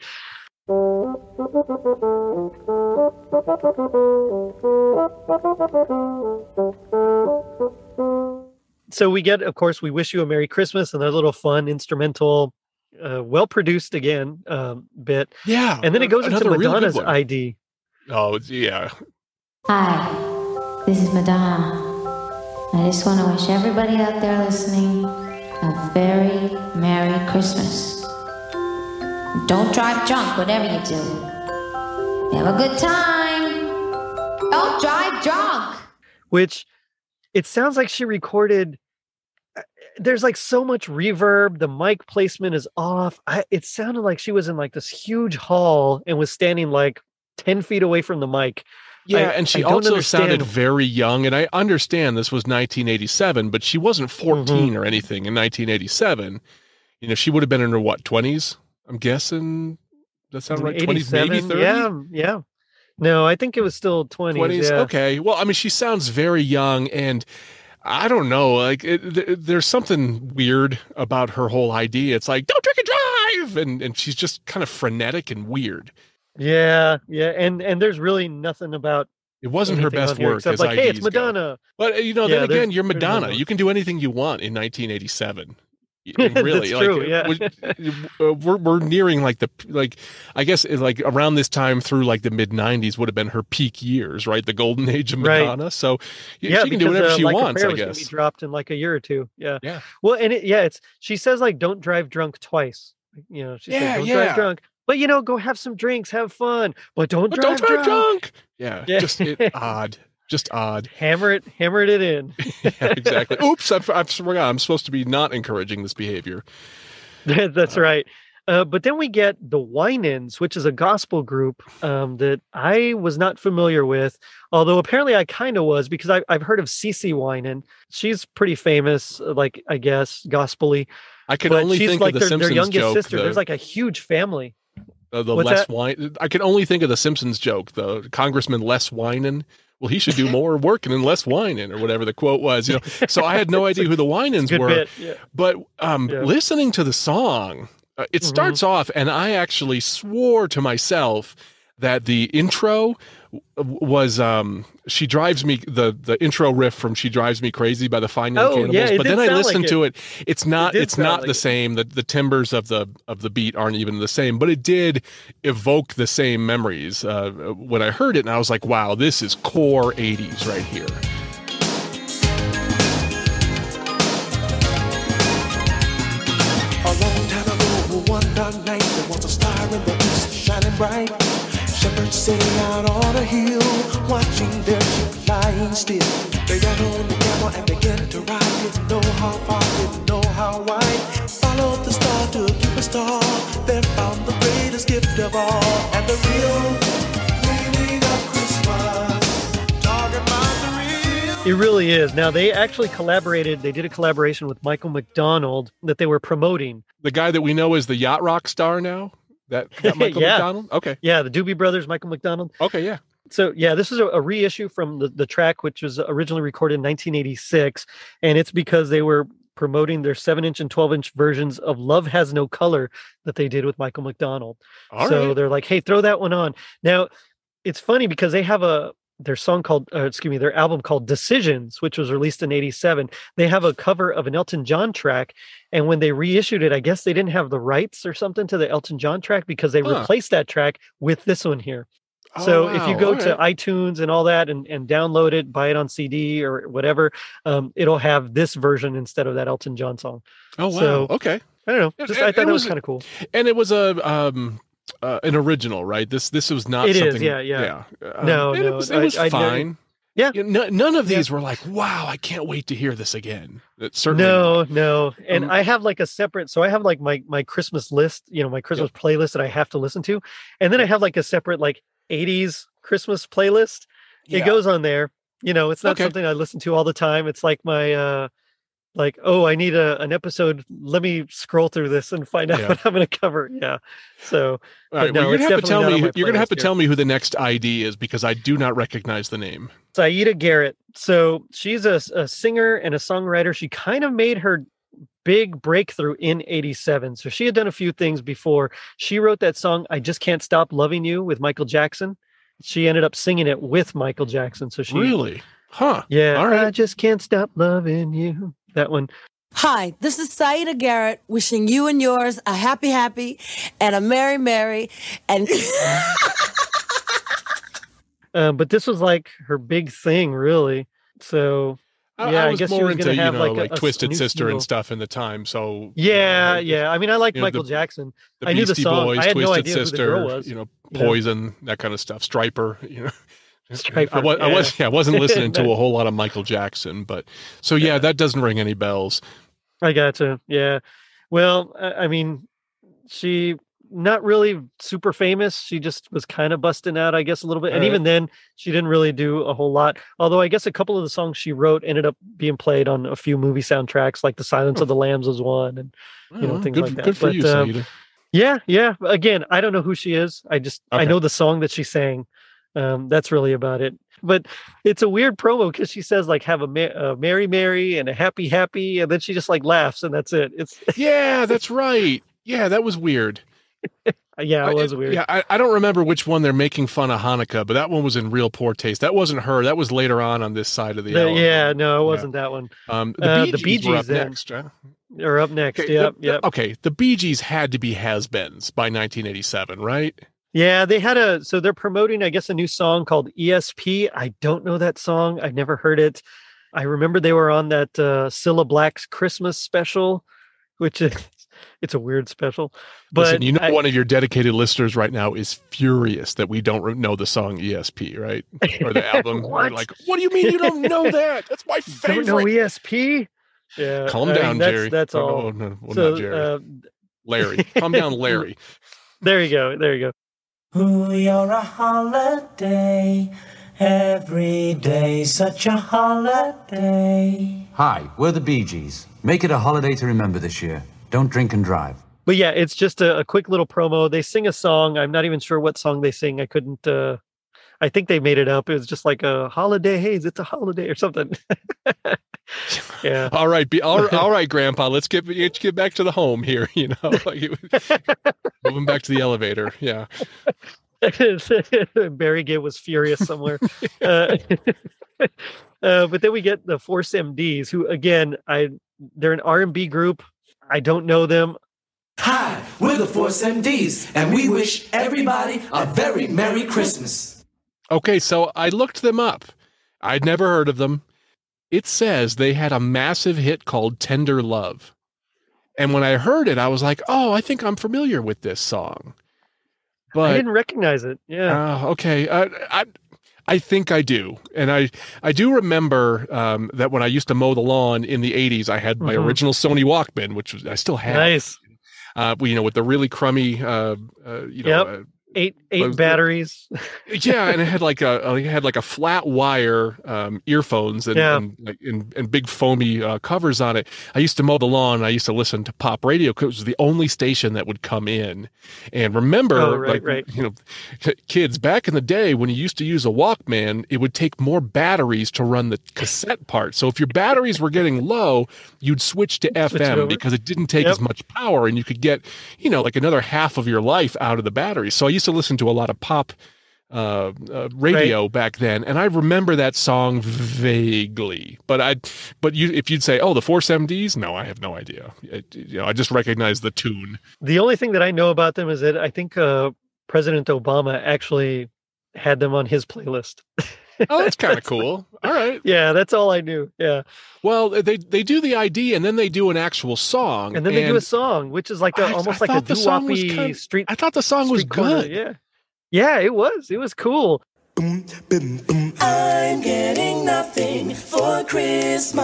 S1: So we get, of course, we wish you a Merry Christmas and a little fun instrumental, uh, well produced again um, bit,
S2: Yeah,
S1: and then it goes into
S2: another real good
S1: Madonna's
S2: one.
S1: I D.
S2: Oh, it's- yeah.
S12: Hi, this is Madonna. I just want to wish everybody out there listening a very Merry Christmas. Don't drive drunk, whatever you do. Have a good time. Don't drive drunk.
S1: Which it sounds like she recorded. uh, There's like so much reverb. The mic placement is off. I, it sounded like she was in like this huge hall and was standing like ten feet away from the mic.
S2: Yeah,
S1: I-
S2: and she
S1: I don't
S2: also
S1: understand-
S2: sounded very young. And I understand this was nineteen eighty-seven, but she wasn't fourteen
S1: Mm-hmm.
S2: or anything in nineteen eighty-seven. You know, she would have been in her what twenties? I'm guessing. Does that sound right? Twenties, maybe
S1: eighty-seven,
S2: thirty.
S1: Yeah, yeah. No, I think it was still twenties.
S2: twenties.
S1: Yeah.
S2: Okay. Well, I mean, she sounds very young, and I don't know. Like, it, th- there's something weird about her whole idea. It's like, don't drink and drive, and and she's just kind of frenetic and weird.
S1: Yeah, yeah, and and there's really nothing about
S2: It wasn't her
S1: anything
S2: best
S1: on here
S2: work
S1: except
S2: as
S1: like, hey, it's
S2: I Ds go.
S1: Madonna.
S2: But uh, you know,
S1: Yeah,
S2: then
S1: there's-
S2: again, you're
S1: there's no
S2: Madonna.
S1: more.
S2: You can do anything you want in nineteen eighty-seven. I mean, really,
S1: That's
S2: like,
S1: true,
S2: uh,
S1: yeah.
S2: we- uh, we're we're nearing like the like, I guess uh, like around this time through like the mid nineties would have been her peak years, right? The golden age of
S1: Right.
S2: Madonna. So y-
S1: Yeah,
S2: she can do
S1: because,
S2: whatever
S1: uh,
S2: she
S1: Like a
S2: wants,
S1: Prayer
S2: I
S1: was gonna
S2: guess.
S1: be dropped in like a year or two. Yeah,
S2: Yeah.
S1: Well, and it, yeah, it's she says like don't drive drunk twice. You know, she
S2: Yeah,
S1: says don't
S2: yeah.
S1: drive drunk, but you know, go have some drinks, have fun, but don't
S2: But
S1: drive
S2: don't drive
S1: drunk.
S2: drunk. Yeah,
S1: Yeah.
S2: just it, odd, just odd.
S1: Hammer it, hammered it in.
S2: Yeah, exactly. Oops, I, I forgot. I'm supposed to be not encouraging this behavior.
S1: That's right. Uh, but then we get the Winans, which is a gospel group um, that I was not familiar with, although apparently I kind of was because I, I've heard of Cece Winan. She's pretty famous, uh, like I guess gospel-y.
S2: I can
S1: but
S2: only
S1: she's
S2: think
S1: like
S2: of the
S1: their, their
S2: Simpsons
S1: youngest
S2: joke.
S1: sister.
S2: the-
S1: There's like a huge family.
S2: Uh, the
S1: What's
S2: Les
S1: that?
S2: Wine. I can only think of the Simpsons joke, the Congressman Les Winan. Well, he should do more working and less whining, or whatever the quote was. You know, so I had no idea who the Winans
S1: Good
S2: were.
S1: bit, yeah.
S2: But um,
S1: Yeah.
S2: listening to the song, uh, it
S1: Mhm.
S2: starts off, and I actually swore to myself that the intro w- was um, "She Drives Me." The the intro riff from "She Drives Me Crazy" by the Fine Young
S1: Oh,
S2: Cannibals.
S1: yeah, it
S2: but
S1: did
S2: then I
S1: sound like
S2: listened
S1: it.
S2: to it. It's not.
S1: did
S2: it's
S1: sound
S2: not
S1: like
S2: the
S1: it.
S2: same. The the timbers of the of the beat aren't even the same. But it did evoke the same memories uh, when I heard it, and I was like, "Wow, this is core eighties right here."
S13: A long time ago, one dark night, there was a star in the east shining bright. Shepherds sitting out on a hill, watching their sheep lying still. They got on the camel and began to ride. Didn't know how far, didn't know how wide. Followed the star to keep a star. They found the greatest gift of all, and the real meaning of Christmas. Talking about the real.
S1: It really is. Now they actually collaborated. They did a collaboration with Michael McDonald that they were promoting.
S2: The guy that we know is the yacht rock star now. That, that Michael
S1: Yeah.
S2: McDonald. Okay.
S1: Yeah, the Doobie Brothers, Michael McDonald.
S2: Okay. Yeah.
S1: So yeah, this is a, a reissue from the, the track, which was originally recorded in nineteen eighty-six, and it's because they were promoting their seven inch and twelve inch versions of Love Has No Color that they did with Michael McDonald.
S2: All
S1: so
S2: right.
S1: they're like, hey, throw that one on. Now, it's funny because they have a their song called, uh, excuse me, their album called Decisions, which was released in eighty-seven. They have a cover of an Elton John track, and when they reissued it, I guess they didn't have the rights or something to the Elton John track because they
S2: Huh.
S1: replaced that track with this one here.
S2: Oh,
S1: So if you
S2: wow.
S1: go
S2: All
S1: to
S2: right.
S1: iTunes and all that and, and download it, buy it on C D or whatever, um, it'll have this version instead of that Elton John song.
S2: Oh wow.
S1: So,
S2: okay.
S1: I don't know.
S2: It-
S1: Just,
S2: it-
S1: I thought
S2: it
S1: that was
S2: was-
S1: kind of cool.
S2: And it was a um uh, an original, right? This this was not
S1: It is,
S2: something.
S1: yeah, yeah.
S2: Um,
S1: No,
S2: and
S1: no,
S2: it was, it
S1: I-
S2: was
S1: I never-
S2: fine.
S1: Yeah.
S2: You know, n- none of
S1: Yeah.
S2: these were like, wow, I can't wait to hear this again. It certainly
S1: No, no. And
S2: Um,
S1: I have like a separate, so I have like my my Christmas list, you know, my Christmas playlist that I have to listen to. And then I have like a separate like eighties Christmas playlist. It
S2: Yeah.
S1: goes on there. You know, it's not
S2: Okay.
S1: something I listen to all the time. It's like my uh like, oh, I need a an episode. Let me scroll through this and find out
S2: Yeah.
S1: what I'm going to cover. Yeah. So,
S2: All
S1: but
S2: right,
S1: no,
S2: well, you're
S1: it's
S2: gonna have to
S1: definitely
S2: tell
S1: not
S2: me.
S1: on
S2: who-
S1: my
S2: You're gonna have to
S1: playlist here.
S2: tell me who the next I D is because I do not recognize the name.
S1: Saida Garrett. So she's a, a singer and a songwriter. She kind of made her big breakthrough in eighty-seven. So she had done a few things before. She wrote that song, I Just Can't Stop Loving You, with Michael Jackson. She ended up singing it with Michael Jackson. So she
S2: Really? Huh.
S1: Yeah.
S2: All right.
S1: I just can't stop loving you. That one.
S14: Hi, this is Saida Garrett wishing you and yours a happy, happy and a merry, merry and
S1: Um, but this was like her big thing, really. So
S2: I,
S1: yeah,
S2: I
S1: I,
S2: was
S1: guess she
S2: more
S1: was
S2: into
S1: going to
S2: you
S1: have
S2: know
S1: like,
S2: like,
S1: a, a s-
S2: Twisted
S1: new
S2: Sister
S1: single.
S2: and stuff in the time. So
S1: Yeah,
S2: you know,
S1: yeah. I mean, I like
S2: you know,
S1: Michael
S2: the-
S1: Jackson.
S2: the
S1: I knew the
S2: Beastie
S1: song.
S2: Boys,
S1: I had no
S2: Twisted
S1: idea who the
S2: Sister,
S1: girl was.
S2: you know,
S1: you know?
S2: Poison, that kind of stuff. Striper, you know.
S1: Striper,
S2: I was, I
S1: yeah.
S2: was, yeah, I wasn't listening to a whole lot of Michael Jackson, but so yeah, that doesn't ring any bells.
S1: I gotcha. Yeah. Well, I, I mean, she not really super famous. She just was kind of busting out, I guess, a little bit. And
S2: All
S1: even then, she didn't really do a whole lot. Although I guess a couple of the songs she wrote ended up being played on a few movie soundtracks, like "The Silence of the Lambs" was one, and you know
S2: Oh,
S1: things
S2: good,
S1: like that.
S2: good for
S1: But,
S2: you,
S1: um,
S2: Saida.
S1: Yeah, yeah. Again, I don't know who she is. I just I
S2: Okay.
S1: know the song that she sang. Um, that's really about it. But it's a weird promo because she says like have a, ma- a merry merry and a happy happy, and then she just like laughs and that's it. It's
S2: Yeah, that's right. Yeah, that was weird.
S1: yeah,
S2: I-
S1: it was weird.
S2: Yeah, I, I don't remember which one they're making fun of Hanukkah, but that one was in real poor taste. That wasn't her. That was later on on this side of the.
S1: The-
S2: album.
S1: yeah, no, it wasn't that one.
S2: Um, the,
S1: Uh,
S2: Bee
S1: the Bee
S2: Gees were up
S1: Gees then.
S2: next. Huh?
S1: They're up next.
S2: Okay,
S1: yep,
S2: the- the-
S1: yep.
S2: okay, the Bee Gees had to be has-beens by nineteen eighty-seven, right?
S1: Yeah, they had a so they're promoting, I guess, a new song called E S P. I don't know that song. I've never heard it. I remember they were on that uh Cilla Black's Christmas special, which is it's a weird special. But
S2: Listen, you know,
S1: I-
S2: one of your dedicated listeners right now is furious that we don't re- know the song E S P, right? Or the album. They're
S1: What?
S2: like, what do you mean you don't know that? That's my
S1: don't know
S2: favorite.
S1: E S P. Yeah,
S2: Calm
S1: I mean,
S2: down,
S1: that's,
S2: Jerry.
S1: That's
S2: Oh,
S1: all.
S2: no, well,
S1: So,
S2: not Jerry.
S1: uh,
S2: Larry. Calm down, Larry.
S1: There you go. There you go.
S5: Ooh, you're a holiday. Every day, such a holiday.
S15: Hi, we're the Bee Gees. Make it a holiday to remember this year. Don't drink and drive.
S1: But yeah, it's just a, a quick little promo. They sing a song. I'm not even sure what song they sing. I couldn't. Uh, I think they made it up. It was just like a holiday haze. It's a holiday or something. Yeah.
S2: All right, be, all, all right, Grandpa. Let's get let's get back to the home here. You know, like it, moving back to the elevator. Yeah.
S1: Barry Gibb was furious somewhere. uh, uh, but then we get the Force M Ds, who again, I they're an R and B group. I don't know them.
S5: Hi, we're the Force M Ds, and we wish everybody a very Merry Christmas.
S2: Okay, so I looked them up. I'd never heard of them. It says they had a massive hit called Tender Love. And when I heard it, I was like, oh, I think I'm familiar with this song. But
S1: I didn't recognize it. Yeah.
S2: Uh, okay. Uh, I I think I do. And I, I do remember um, that when I used to mow the lawn in the eighties, I had my
S1: Mhm.
S2: original Sony Walkman, which was, I still have.
S1: Nice.
S2: Uh, you know, with the really crummy, uh, uh, you know,
S1: Yep.
S2: uh,
S1: Eight eight
S2: those-
S1: batteries.
S2: yeah, and it had like a it had like a flat wire um, earphones and
S1: Yeah.
S2: and, like, and and big foamy uh, covers on it. I used to mow the lawn. And I used to listen to pop radio because it was the only station that would come in. And remember,
S1: Oh, right,
S2: like
S1: right.
S2: you know, kids back in the day when you used to use a Walkman, it would take more batteries to run the cassette part. So if your batteries were getting low, you'd switch to F M
S1: over.
S2: because it didn't take
S1: Yep.
S2: as much power, and you could get you know like another half of your life out of the battery. So I used to listen to a lot of pop uh, uh, radio back then, and I remember that song vaguely. But I, but you, if you'd say, "Oh, the Force M Ds," no, I have no idea. I, you know, I just recognize the tune.
S1: The only thing that I know about them is that I think uh, President Obama actually had them on his playlist.
S2: Oh, that's kind of cool. All right.
S1: Yeah, that's all I knew. Yeah.
S2: Well, they they do the I D and then they do an actual song,
S1: And then they do a song, which is like a,
S2: I-
S1: almost
S2: I
S1: like a
S2: thought the song was
S1: doo-woppy
S2: kind-
S1: street.
S2: I thought the song was
S1: street corner,
S2: good.
S1: Yeah. Yeah, it was. It was cool.
S5: I'm getting nothing for Christmas.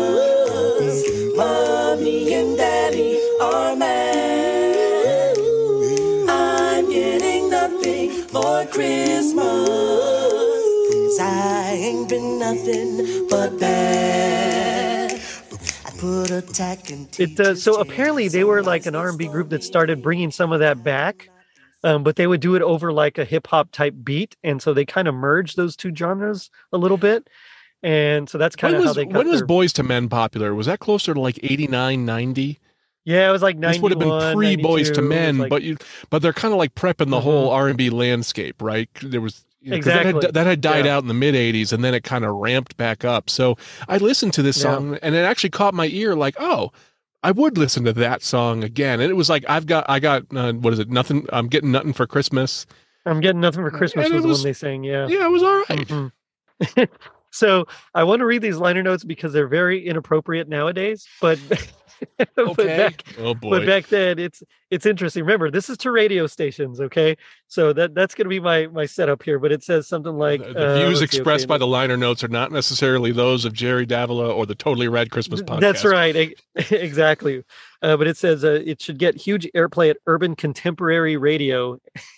S5: Mommy and Daddy are mad. I'm getting nothing for Christmas. 'Cause I ain't been nothing but bad. I put a tack in
S1: It uh, so apparently they were like an R and B group that started bringing some of that back. Um, but they would do it over like a hip hop type beat, and so they kind of merged those two genres a little bit, and so that's kind
S2: When
S1: of how
S2: was,
S1: they got
S2: when was
S1: their-
S2: Boys to Men popular? Was that closer to like eighty-nine, ninety?
S1: Yeah, it was like
S2: This would have been
S1: ninety-one,
S2: pre Boys to
S1: ninety-two, it was
S2: Men,
S1: like-
S2: but you but they're kind of like prepping the
S1: Mhm.
S2: whole R and B landscape, right? There was you know, 'cause that
S1: Exactly.
S2: had, that had died
S1: Yeah.
S2: out in the mid eighties, and then it kind of ramped back up. So I listened to this
S1: Yeah.
S2: song, and it actually caught my ear. Like, oh, I would listen to that song again. And it was like, I've got, I got, uh, what is it? Nothing. I'm getting nothing for Christmas.
S1: I'm getting nothing for Christmas
S2: And it
S1: was, the
S2: was-
S1: one they sang. Yeah.
S2: Yeah, it was all right.
S1: Mhm. So I want to read these liner notes because they're very inappropriate nowadays, but, but
S2: Okay.
S1: back,
S2: Oh boy.
S1: but back then it's it's interesting. Remember, this is to radio stations, okay? So that that's going to be my my setup here. But it says something like
S2: The, the
S1: uh,
S2: views
S1: let's see,
S2: expressed
S1: okay,
S2: by the liner notes are not necessarily those of Jerry Davila or the Totally Rad Christmas podcast.
S1: That's right, e- exactly. Uh, but it says uh, it should get huge airplay at urban contemporary radio.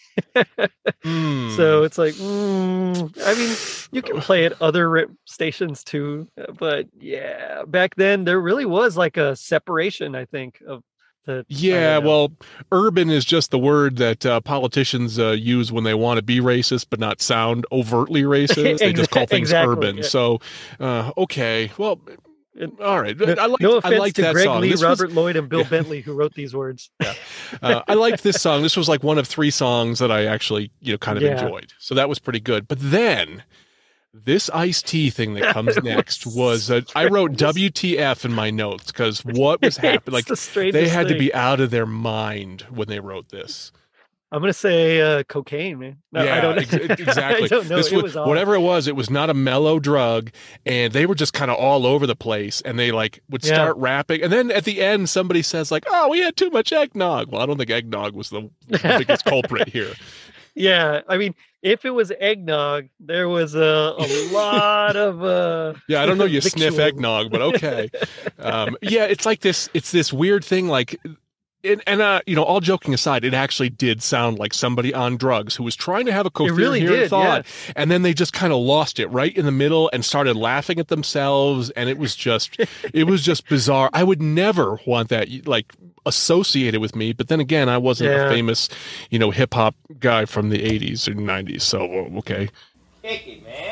S2: Hmm.
S1: So it's like, mm, I mean, you can play at other ra- stations too, uh, but yeah, back then there really was like a separation, I think, of the.
S2: Yeah, well, urban is just the word that uh, politicians uh, use when they want to be racist but not sound overtly racist. They just call things
S1: Exactly,
S2: urban.
S1: yeah.
S2: So, uh, okay, well, all right.
S1: No,
S2: I like
S1: no
S2: I
S1: offense
S2: liked
S1: to
S2: that
S1: Greg
S2: song.
S1: Lee,
S2: This was-
S1: Robert Lloyd, and Bill Bentley who wrote these words.
S2: uh, I liked this song. This was like one of three songs that I actually, you know, kind of
S1: Yeah.
S2: enjoyed. So that was pretty good. But then this Ice-T thing that comes next was, uh, I wrote W T F in my notes because what was happening? Like
S1: the strangest
S2: they had to
S1: thing.
S2: be out of their mind when they wrote this.
S1: I'm gonna say uh, cocaine, man. No,
S2: yeah,
S1: I don't know.
S2: ex- exactly.
S1: I don't know.
S2: This
S1: it
S2: was,
S1: was odd.
S2: whatever it was, it was not a mellow drug, and they were just kind of all over the place. And they like would
S1: Yeah.
S2: start rapping, and then at the end, somebody says like, "Oh, we had too much eggnog." Well, I don't think eggnog was the, the biggest culprit here.
S1: Yeah, I mean, if it was eggnog, there was a, a lot of. Uh,
S2: Yeah, I don't know. You sniff
S1: victuals.
S2: eggnog, but okay. Um, yeah, it's like this. It's this weird thing. Like And, and uh, you know, all joking aside, it actually did sound like somebody on drugs who was trying to have a coherent
S1: really did,
S2: thought,
S1: yeah.
S2: and then they just kind of lost it right in the middle and started laughing at themselves, and it was just, it was just bizarre. I would never want that like associated with me, but then again, I wasn't
S1: Yeah.
S2: a famous, you know, hip hop guy from the eighties or nineties, so okay.
S15: Kick it, man.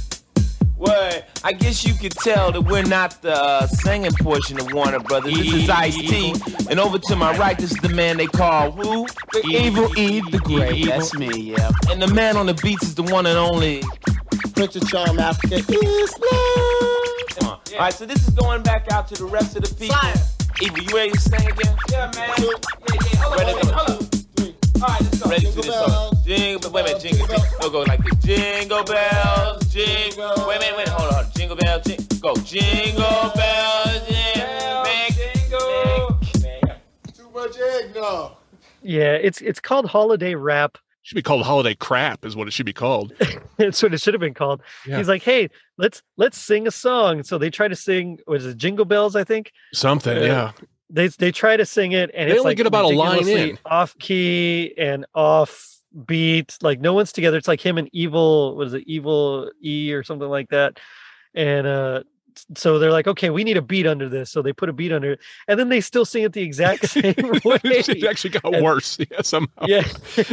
S15: Word. I guess you could tell that we're not the uh, singing portion of Warner Brothers. This is Ice-T. And over to my right, this is the man they call who? The Evil Eve the Great. That's me, yeah. And the man on the beats is the one and only Prince of Charm Africa Islam. Come on. Yeah. All right, so this is going back out to the rest of the people. Science. Evil, you ready to sing again? Yeah, man. Yeah, yeah. Hold on, hold on, hold on. All right, let's go. Ready for this song. Jingle, wait a minute, jingle, jingle. Go, go like this. Jingle bells, jingle. Wait a minute, wait, hold on. Jingle bells, jingle. Go. Jingle bells, jingle. Make, jingle.
S16: Too much eggnog.
S1: Yeah, it's it's called holiday rap.
S2: Should be called holiday crap, is what it should be called.
S1: It's what it should have been called.
S2: Yeah.
S1: He's like, hey, let's let's sing a song. So they try to sing. Was it Jingle Bells? I think
S2: Something,
S1: Uh,
S2: yeah.
S1: They they try to sing it, and
S2: They
S1: it's
S2: only
S1: like
S2: get about a line
S1: ridiculously
S2: in.
S1: off key and off beat. Like no one's together. It's like him and Evil. What is it? Evil E or something like that. And uh, so they're like, okay, we need a beat under this. So they put a beat under it, and then they still sing it the exact same way.
S2: It actually got
S1: And-
S2: worse, yeah, somehow.
S1: Yeah,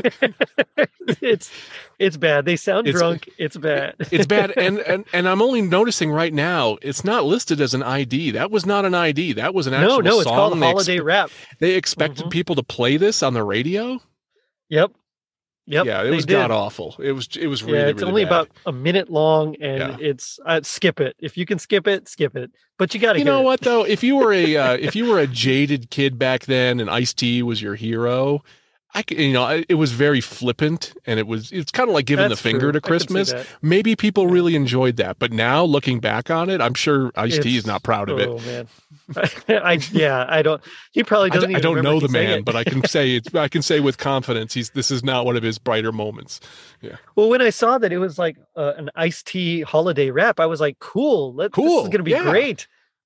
S1: it's it's bad. They sound
S2: It's-
S1: drunk. It's bad.
S2: It's bad, and, and and I'm only noticing right now it's not listed as an I D. That was not an I D. That was an
S1: No,
S2: actual
S1: no, it's
S2: song.
S1: called
S2: They
S1: holiday
S2: expe-
S1: rap.
S2: They expected people to play this on the radio.
S1: Yep. Yep.
S2: Yeah, it
S1: they
S2: was
S1: did.
S2: god awful. It was it was really
S1: yeah, it's
S2: really
S1: only
S2: bad.
S1: about a minute long, and
S2: Yeah.
S1: it's uh, skip it if you can skip it, skip it. But you got to.
S2: You know what though? If you were a uh, if you were a jaded kid back then, and Ice-T was your hero, I c- you know I- it was very flippant, and it was it's kind of like giving
S1: That's
S2: the finger
S1: true.
S2: to
S1: I could see
S2: Christmas.
S1: that.
S2: Maybe people really enjoyed that, but now looking back on it, I'm sure Ice-T is
S1: It's-
S2: not proud of
S1: Oh
S2: it.
S1: man, I yeah, I don't. He probably
S2: I, d-
S1: doesn't.
S2: I
S1: even
S2: don't
S1: remember
S2: know
S1: if
S2: the
S1: he sang
S2: man,
S1: it.
S2: but I can say it's I can say with confidence he's this is not one of his brighter moments. Yeah.
S1: Well, when I saw that it was like uh, an Ice-T holiday rap, I was like, cool. Let, This
S2: Cool,
S1: is going to be
S2: yeah.
S1: great.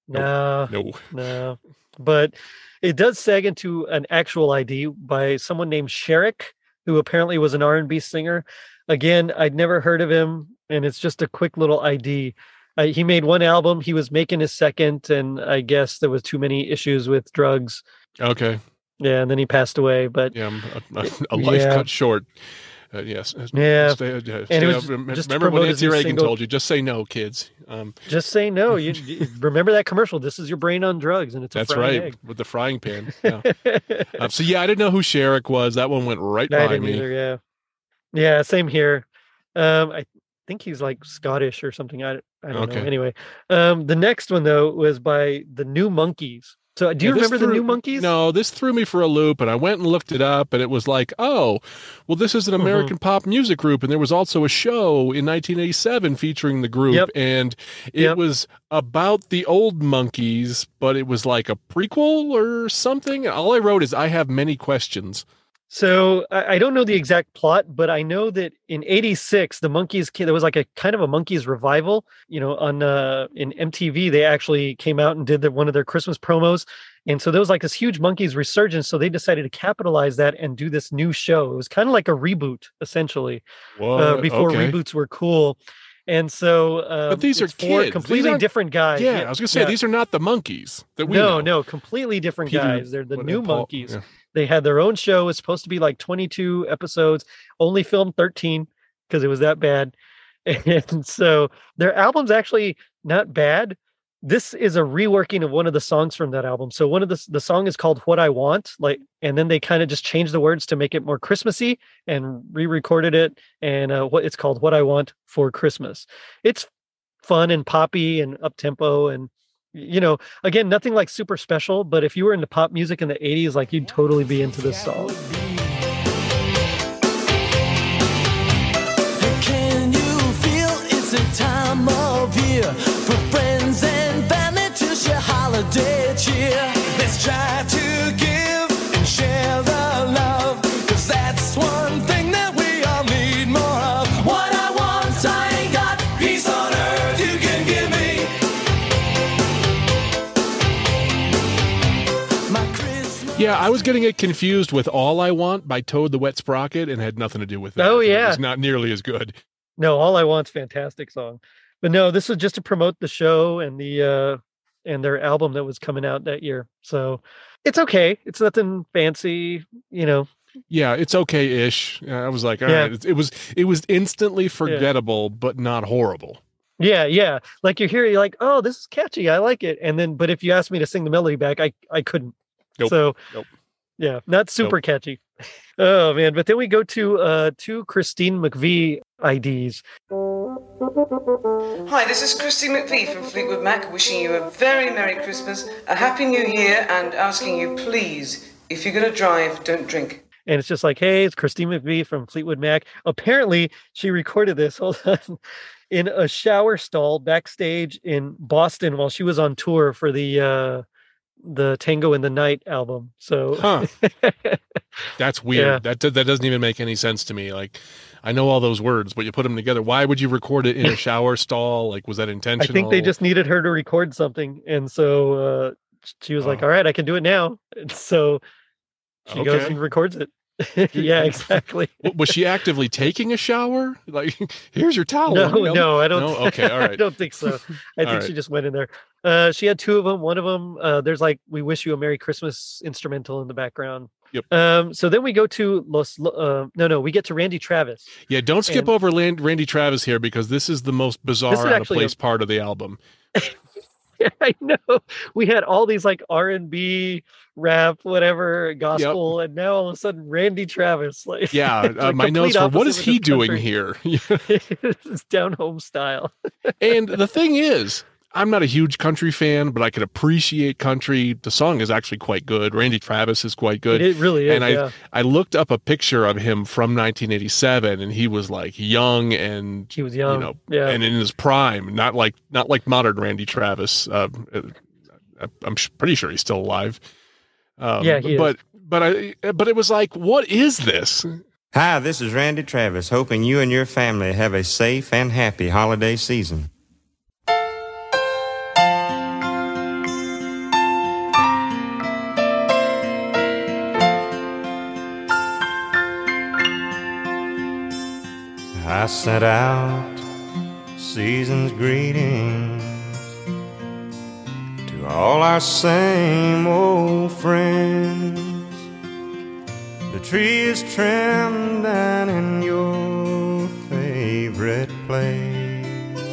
S1: No,
S2: No.
S1: no. But it does seg into an actual I D by someone named Sherrick, who apparently was an R and B singer. Again, I'd never heard of him, and it's just a quick little I D. Uh, he made one album. He was making his second, and I guess there was too many issues with drugs.
S2: Okay.
S1: Yeah, and then he passed away. But
S2: Yeah, a, a, a life
S1: Yeah.
S2: cut short. Uh, yes.
S1: Yeah.
S2: Stay, uh,
S1: And it
S2: stay
S1: was
S2: up. Rem-
S1: just to
S2: Remember what
S1: promote his
S2: Nancy
S1: new
S2: Reagan
S1: single-
S2: told you? Just say no, kids. Um,
S1: just say no. You, you remember that commercial? This is your brain on drugs, and it's a
S2: that's
S1: frying
S2: right,
S1: egg.
S2: with the frying pan. Yeah. um, so yeah, I didn't know who Sherrick was. That one went right
S1: I
S2: by
S1: didn't
S2: me.
S1: either. Yeah, yeah, same here. Um, I think he's like Scottish or something. I, I don't know.
S2: Okay.
S1: Anyway, um, the next one though was by the New Monkeys. So do you
S2: Yeah, this
S1: remember the
S2: threw-
S1: New Monkeys?
S2: No, this threw me for a loop, and I went and looked it up, and it was like, oh, well, this is an
S1: Mm-hmm.
S2: American pop music group, and there was also a show in nineteen eighty-seven featuring the group,
S1: Yep.
S2: and it
S1: Yep.
S2: was about the old Monkeys, but it was like a prequel or something. All I wrote is, I have many questions.
S1: So I, I don't know the exact plot, but I know that in eighty-six, the Monkeys ca- there was like a kind of a Monkeys revival. You know, on uh, in M T V, they actually came out and did the, one of their Christmas promos, and so there was like this huge Monkeys resurgence. So they decided to capitalize that and do this new show. It was kind of like a reboot, essentially, uh,
S2: What?
S1: before
S2: Okay.
S1: reboots were cool. And so, um,
S2: But these are
S1: it's four
S2: kids. These
S1: completely
S2: aren't-
S1: different guys.
S2: Yeah, I was gonna say
S1: yeah.
S2: these are not the Monkeys that we
S1: no,
S2: know.
S1: no, completely different
S2: Peter-
S1: guys. They're the
S2: what-
S1: new
S2: Paul-
S1: Monkeys.
S2: yeah.
S1: They had their own show. It's supposed to be like twenty-two episodes, only filmed thirteen because it was that bad. And so their album's actually not bad. This is a reworking of one of the songs from that album. So one of the the song is called "What I Want," like, and then they kind of just changed the words to make it more Christmassy and re-recorded it. And uh, what it's called "What I Want for Christmas." It's fun and poppy and up tempo and. You know, again, nothing like super special, but if you were into pop music in the eighties, like you'd totally be into this song.
S13: Can you feel it's a time of year for friends and family to share holiday cheer? Let's try to give and share the love, 'cause that's one thing that we all need more of. What I want, I ain't got peace on earth you can give me.
S2: Yeah, Yeah, I was getting it confused with All I Want by Toad the Wet Sprocket and had nothing to do with that.
S1: Oh, yeah.
S2: It's not nearly as good.
S1: No, All I Want's fantastic song. But no, this was just to promote the show and the uh and their album that was coming out that year. So it's okay. It's nothing fancy, you know.
S2: Yeah, it's okay-ish. I was like, all
S1: Yeah.
S2: right. It, it was it was instantly forgettable, but not horrible.
S1: Yeah, yeah. Like you hear, you're like, oh, this is catchy. I like it. And then, but if you asked me to sing the melody back, I I couldn't.
S2: Nope.
S1: So
S2: Nope.
S1: yeah, not super catchy. Oh man. But then we go to uh two Christine McVie I Ds.
S17: Hi, this is Christy McVie from Fleetwood Mac, wishing you a very Merry Christmas, a Happy New Year, and asking you, please, if you're going to drive, don't drink.
S1: And it's just like, hey, it's Christine McVie from Fleetwood Mac. Apparently, she recorded this, hold on, in a shower stall backstage in Boston while she was on tour for the uh, the Tango in the Night album. So,
S2: Huh. That's weird.
S1: Yeah.
S2: That that doesn't even make any sense to me. Like, I know all those words, but you put them together. Why would you record it in a shower stall? Like, was that
S1: I
S2: intentional?
S1: think they just needed her to record something, and so uh, she was like,
S2: Oh.
S1: "All right, I can do it now." And so she goes
S2: Okay.
S1: and records it. Yeah, exactly.
S2: W- Was she actively taking a shower? Like, here's your towel.
S1: No,
S2: you know?
S1: no, I don't.
S2: No? Okay, all
S1: I
S2: right.
S1: don't think so. I
S2: All
S1: think
S2: right.
S1: she just went in there. Uh, she had two of them. One of them, uh, there's like "We Wish You a Merry Christmas" instrumental in the background.
S2: Yep.
S1: Um, so then we go to Los. Uh, no, no, we get to Randy Travis.
S2: Yeah, don't skip
S1: And-
S2: over Land- Randy Travis here because this is the most bizarre,
S1: This is
S2: out of
S1: actually a-
S2: place part of the album.
S1: I know we had all these like R and B, rap, whatever, gospel, and now all of a sudden Randy Travis. Like,
S2: Yeah,
S1: it's
S2: uh,
S1: like
S2: my notes
S1: complete
S2: were, what is
S1: opposite
S2: he
S1: of this
S2: doing
S1: country.
S2: here?
S1: It's down home style.
S2: And the thing is, I'm not a huge country fan, but I can appreciate country. The song is actually quite good. Randy Travis is quite good.
S1: It really is,
S2: And I,
S1: yeah.
S2: I looked up a picture of him from nineteen eighty-seven, and he was like young and
S1: He was young,
S2: you know,
S1: yeah.
S2: and in his prime. Not like not like modern Randy Travis. Uh, uh, I'm sh- pretty sure he's still alive. Um,
S18: Yeah, he is.
S2: but but I but it was like, what is this?
S18: Hi, this is Randy Travis, hoping you and your family have a safe and happy holiday season. I sent out season's greetings to all our same old friends. The tree is trimmed down in your favorite place.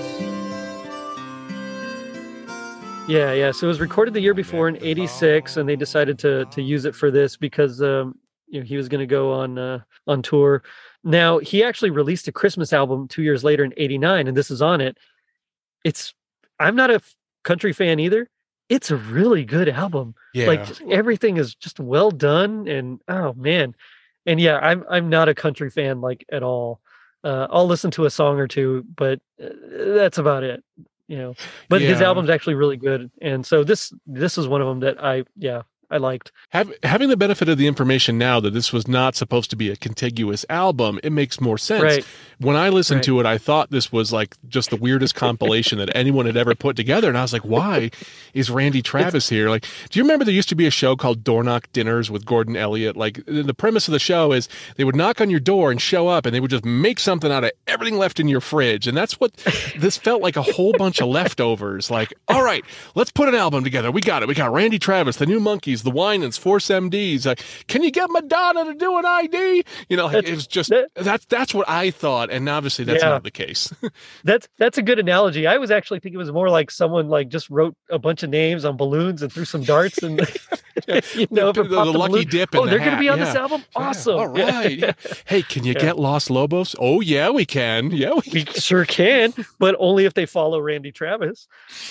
S1: Yeah, yeah. So it was recorded the year before in eighty-six, and they decided to to use it for this because um, you know, he was going to go on uh, on tour. Now, he actually released a Christmas album two years later in eighty-nine, and this is on it. It's I'm not a f- country fan either. It's a really good album.
S2: Yeah.
S1: Like everything is just well done, and oh man. And yeah, I'm I'm not a country fan like at all. Uh, I'll listen to a song or two, but uh, that's about it. You know, but his
S2: Yeah.
S1: album's actually really good, and so this this is one of them that I yeah I liked.
S2: Have, having the benefit of the information now that this was not supposed to be a contiguous album, it makes more sense.
S1: Right.
S2: When I listened
S1: Right.
S2: to it, I thought this was like just the weirdest compilation that anyone had ever put together. And I was like, why is Randy Travis here? Like, do you remember there used to be a show called Door Knock Dinners with Gordon Elliott? Like, the premise of the show is they would knock on your door and show up and they would just make something out of everything left in your fridge. And that's what this felt like, a whole bunch of leftovers. Like, all right, let's put an album together. We got it. We got Randy Travis, the New Monkeys, the Winans, Force M Ds. Like, can you get Madonna to do an I D? You know, like, it was just, that's, that's what I thought. And obviously that's
S1: Yeah.
S2: not the case.
S1: That's that's a good analogy. I was actually thinking it was more like someone like just wrote a bunch of names on balloons and threw some darts and you know, if
S2: the,
S1: it
S2: the
S1: popped a
S2: lucky
S1: balloon-
S2: dip in
S1: Oh,
S2: the
S1: they're going to
S2: hat,
S1: be on
S2: yeah.
S1: this album. Awesome.
S2: All right. Yeah. Hey, can you
S1: Yeah.
S2: get Los Lobos? Oh yeah, we can. Yeah, we,
S1: we sure can, but only if they follow Randy Travis.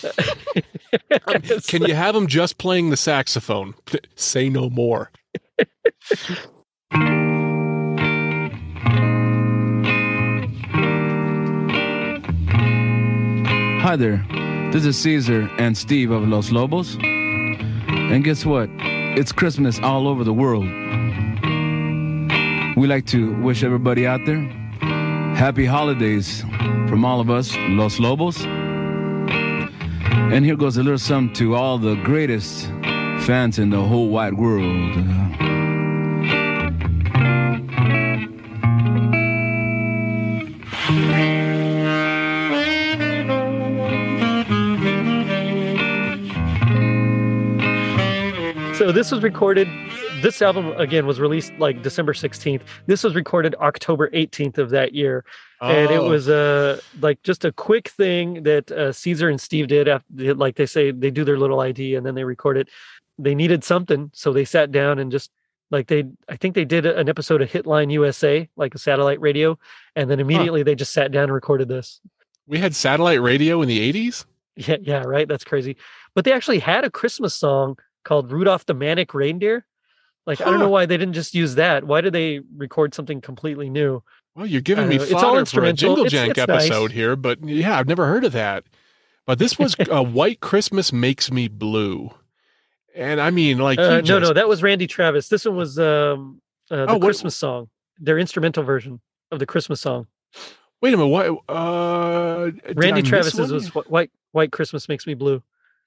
S2: Can you have him just playing the saxophone? Say no more.
S19: Hi there, this is Caesar and Steve of Los Lobos. And guess what? It's Christmas all over the world. We like to wish everybody out there happy holidays from all of us, Los Lobos. And here goes a little something to all the greatest fans in the whole wide world.
S1: So this was recorded, this album, again, was released like December sixteenth. This was recorded October eighteenth of that year. And it
S2: Oh.
S1: was uh, like just a quick thing that uh, Caesar and Steve did. After, like they say, they do their little I D and then they record it. They needed something, so they sat down and just like they, I think they did an episode of Hitline U S A, like a satellite radio. And then immediately they just sat down and recorded this.
S2: We had satellite radio in the eighties?
S1: Yeah, yeah, right. That's crazy. But they actually had a Christmas song called Rudolph the Manic Reindeer. Like, I don't
S2: Huh.
S1: know why they didn't just use that. Why did they record something completely new?
S2: Well, you're giving
S1: I
S2: me
S1: don't know. It's all
S2: fodder for a
S1: instrumental.
S2: Jingle
S1: It's-
S2: Jank
S1: it's nice.
S2: episode here, but yeah, I've never heard of that. But this was uh, White Christmas Makes Me Blue. And I mean, like,
S1: Uh,
S2: you
S1: no,
S2: just,
S1: no, that was Randy Travis. This one was um, uh, the
S2: Oh, what-
S1: Christmas song, their instrumental version of the Christmas song.
S2: wait a minute, what? Uh, did I
S1: Randy
S2: miss
S1: Travis's
S2: one?
S1: was Wh- White White Christmas Makes Me Blue.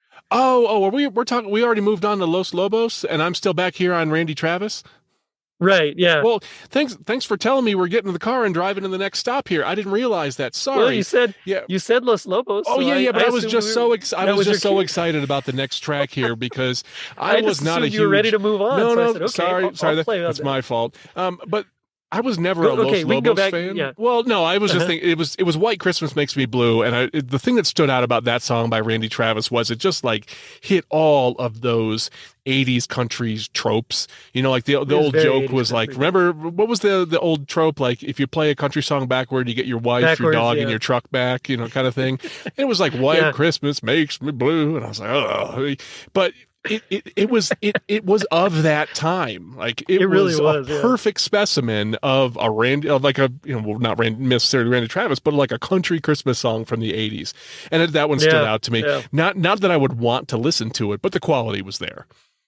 S2: Oh, oh, are we we're talking? We already moved on to Los Lobos, and I'm still back here on Randy Travis.
S1: Right? Yeah.
S2: Well, thanks, thanks for telling me we're getting in the car and driving to the next stop here. I didn't realize that. Sorry.
S1: Well, you said
S2: yeah.
S1: you said Los Lobos.
S2: Oh
S1: so
S2: yeah, yeah, but I, was
S1: assumed
S2: just
S1: we
S2: so
S1: were-
S2: ex- I
S1: that
S2: was
S1: your
S2: just so
S1: cue.
S2: excited about the next track here because I,
S1: I
S2: was
S1: just
S2: not a
S1: assumed
S2: huge.
S1: you were ready to move on,
S2: No,
S1: so I
S2: no,
S1: said, okay,
S2: sorry,
S1: I'll-
S2: sorry,
S1: I'll
S2: that-
S1: play on
S2: that's
S1: that.
S2: my fault. Um, but I was never a
S1: Well, okay,
S2: Los
S1: we can go
S2: Lobos
S1: back-
S2: fan.
S1: yeah.
S2: Well, no, I was just
S1: Uh-huh.
S2: thinking it was it was White Christmas Makes Me Blue, and I, it, the thing that stood out about that song by Randy Travis was it just like hit all of those eighties countries tropes. You know, like the the
S1: was
S2: old
S1: very
S2: joke
S1: eighties
S2: was like,
S1: country.
S2: remember what was the the old trope like if you play a country song backward, you get your wife, your
S1: Backwards,
S2: dog,
S1: yeah.
S2: and your truck back, you know, kind of thing. And it was like White
S1: Yeah.
S2: Christmas Makes Me Blue, and I was like, oh, but. It, it it was it it was of that time. Like it,
S1: It really
S2: was,
S1: was,
S2: a
S1: yeah.
S2: perfect specimen of a Randy, of like a you know well, not Randy, necessarily Randy Travis, but like a country Christmas song from the eighties. And it, that one stood
S1: Yeah,
S2: out to me.
S1: yeah.
S2: Not not that I would want to listen to it, but the quality was there.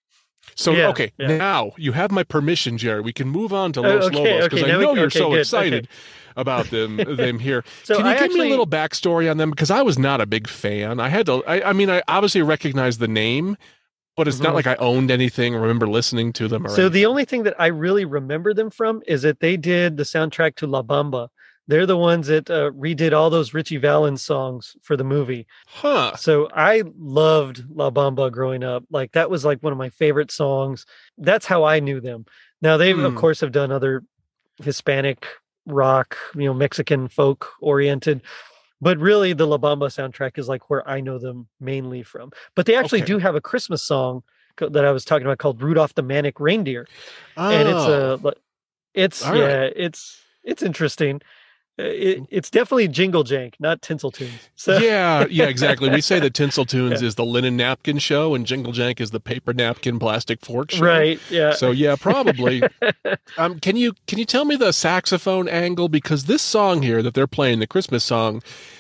S2: So
S1: Yeah,
S2: okay,
S1: yeah.
S2: now you have my permission, Jerry. We can move on to
S1: Oh,
S2: Los
S1: okay,
S2: Lobos because
S1: okay,
S2: I
S1: now we-
S2: know you're
S1: okay,
S2: so
S1: good,
S2: excited
S1: okay.
S2: about them them here.
S1: So
S2: Can you
S1: I
S2: give me
S1: actually-
S2: a little backstory on them? Because I was not a big fan. I had to. I, I mean, I obviously recognize the name, but it's not
S1: Mhm.
S2: like I owned anything or remember listening to them. Or
S1: So the only thing that I really remember them from is that they did the soundtrack to La Bamba. They're the ones that uh, redid all those Richie Valens songs for the movie.
S2: Huh.
S1: So I loved La Bamba growing up. Like that was like one of my favorite songs. That's how I knew them. Now they of
S2: Hmm.
S1: course have done other Hispanic rock, you know, Mexican folk oriented. But really the La Bamba soundtrack is like where I know them mainly from. But they actually
S2: Okay.
S1: do have a Christmas song co- that I was talking about called Rudolph the Manic Reindeer. And it's a
S2: Oh.
S1: it's
S2: All
S1: yeah,
S2: right.
S1: it's it's interesting. Uh, It, it's definitely jingle jank, not tinsel tunes. So
S2: yeah, yeah, exactly. We say that Tinsel Tunes
S1: Yeah.
S2: is the linen napkin show, and Jingle Jank is the paper napkin plastic fork show.
S1: Right, yeah.
S2: So yeah, probably. um, can you can you tell me the saxophone angle because this song here that they're playing, the Christmas song,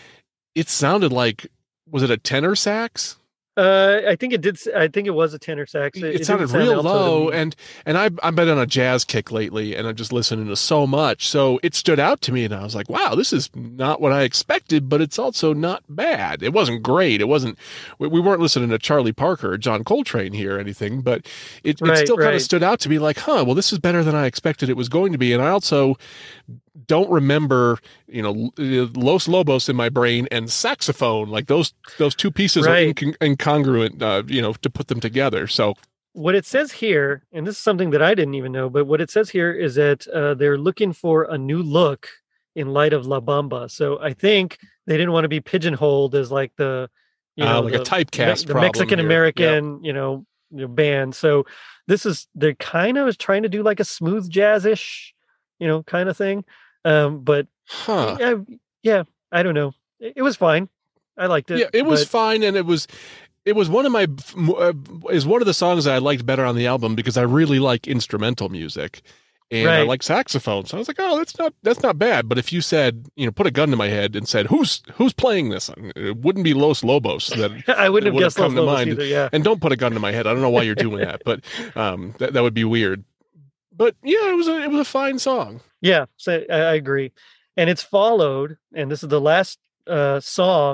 S2: it sounded like was it a tenor sax?
S1: Uh, I think it did. s- I think it was a tenor sax.
S2: It,
S1: didn't
S2: sounded
S1: sound
S2: real
S1: alto to
S2: low,
S1: me.
S2: and and I I've been on a jazz kick lately, and I'm just listening to so much, so it stood out to me, and I was like, wow, this is not what I expected, but it's also not bad. It wasn't great. It wasn't. We, we weren't listening to Charlie Parker or John Coltrane here or anything, but it, it
S1: Right,
S2: still kind
S1: right.
S2: of stood out to me, like, huh, well, this is better than I expected it was going to be, and I also don't remember, you know, Los Lobos in my brain and saxophone, like those those two pieces
S1: Right.
S2: are incon- incongruent, uh, you know, to put them together. So.
S1: What it says here, and this is something that I didn't even know, but what it says here is that uh, they're looking for a new look in light of La Bamba. So I think they didn't want to be pigeonholed as like the, you
S2: Ah,
S1: know,
S2: like a
S1: the,
S2: typecast
S1: the
S2: problem
S1: Mexican
S2: here.
S1: American, you know, you know, band. So this is they're kind of trying to do like a smooth jazz-ish, you know, kind of thing. Um, but
S2: Huh.
S1: yeah, yeah, I don't know. It, it was fine. I liked it.
S2: Yeah, it was
S1: but-
S2: fine, and it was it was one of my uh, is one of the songs that I liked better on the album because I really like instrumental music, and I
S1: Right.
S2: like saxophone. So I was like, oh, that's not that's not bad. But if you said, you know, put a gun to my head and said, who's who's playing this? It wouldn't be Los Lobos. That
S1: I wouldn't
S2: that
S1: have
S2: would
S1: guessed
S2: come
S1: Los
S2: to
S1: Lobos
S2: mind.
S1: either, yeah.
S2: And don't put a gun to my head. I don't know why you're doing that, but um, that that would be weird. But yeah, it was a it was a fine song.
S1: Yeah, so I, I agree. And it's followed, and this is the last uh, song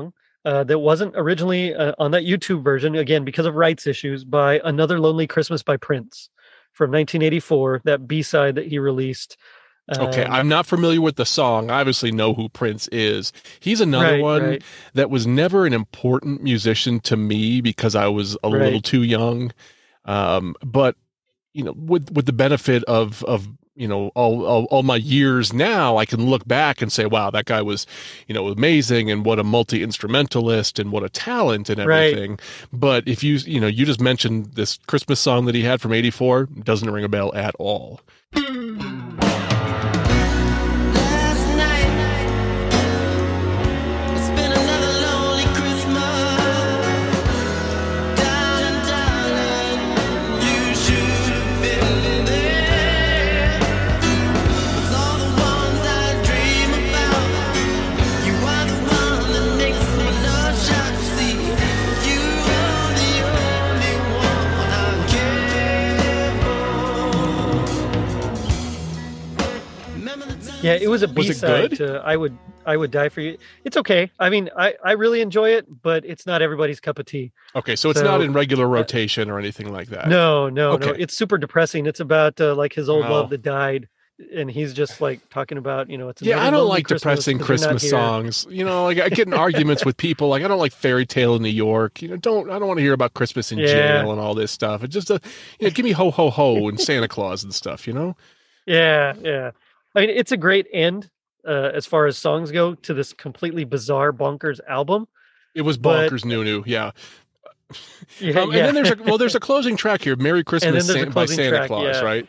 S1: uh, that wasn't originally uh, on that YouTube version, again, because of rights issues, by Another Lonely Christmas by Prince from nineteen eighty-four, that B-side that he released.
S2: Okay,
S1: Um,
S2: I'm not familiar with the song. I obviously know who Prince is. He's another
S1: Right,
S2: one
S1: right.
S2: that was never an important musician to me because I was a
S1: Right.
S2: little too young. Um, but you know, with with the benefit of of you know all, all all my years now, I can look back and say, wow, that guy was you know amazing, and what a multi instrumentalist, and what a talent, and
S1: Right.
S2: everything. But if you you know you just mentioned this Christmas song that he had from eighty-four, doesn't ring a bell at all.
S8: It's been another lonely Christmas. Darling, darling, you should have been there. With all the ones I dream about, you are the one that makes my love shout. See, you are the only one I care for.
S1: Yeah, it was a
S2: Was it
S1: B-side
S2: good?
S1: to I Would I Would Die for You. It's okay. I mean, I, I really enjoy it, but it's not everybody's cup of tea.
S2: Okay, so it's
S1: So,
S2: not in regular rotation or anything like that.
S1: No, no, no.
S2: Okay.
S1: It's super depressing. It's about uh, like his old
S2: Oh.
S1: love that died, and he's just like talking about, you know, it's
S2: Yeah,
S1: another
S2: I don't
S1: lonely
S2: like
S1: Christmas
S2: depressing
S1: 'cause they're not
S2: Christmas
S1: here.
S2: songs. You know, like I get in arguments with people. Like I don't like Fairy Tale in New York. You know, don't I don't want to hear about Christmas in
S1: Yeah.
S2: jail and all this stuff. It's just a, you know, give me ho ho ho and Santa Claus and stuff. You know.
S1: Yeah, yeah. I mean, it's a great end uh, as far as songs go to this completely bizarre, bonkers album.
S2: It was
S1: But-
S2: bonkers, Nunu. Yeah.
S1: Yeah,
S2: Um, and
S1: yeah.
S2: then there's a well, there's a closing track here, "Merry Christmas"
S1: there's a
S2: San- by
S1: closing
S2: Santa
S1: track,
S2: Claus,
S1: yeah.
S2: right?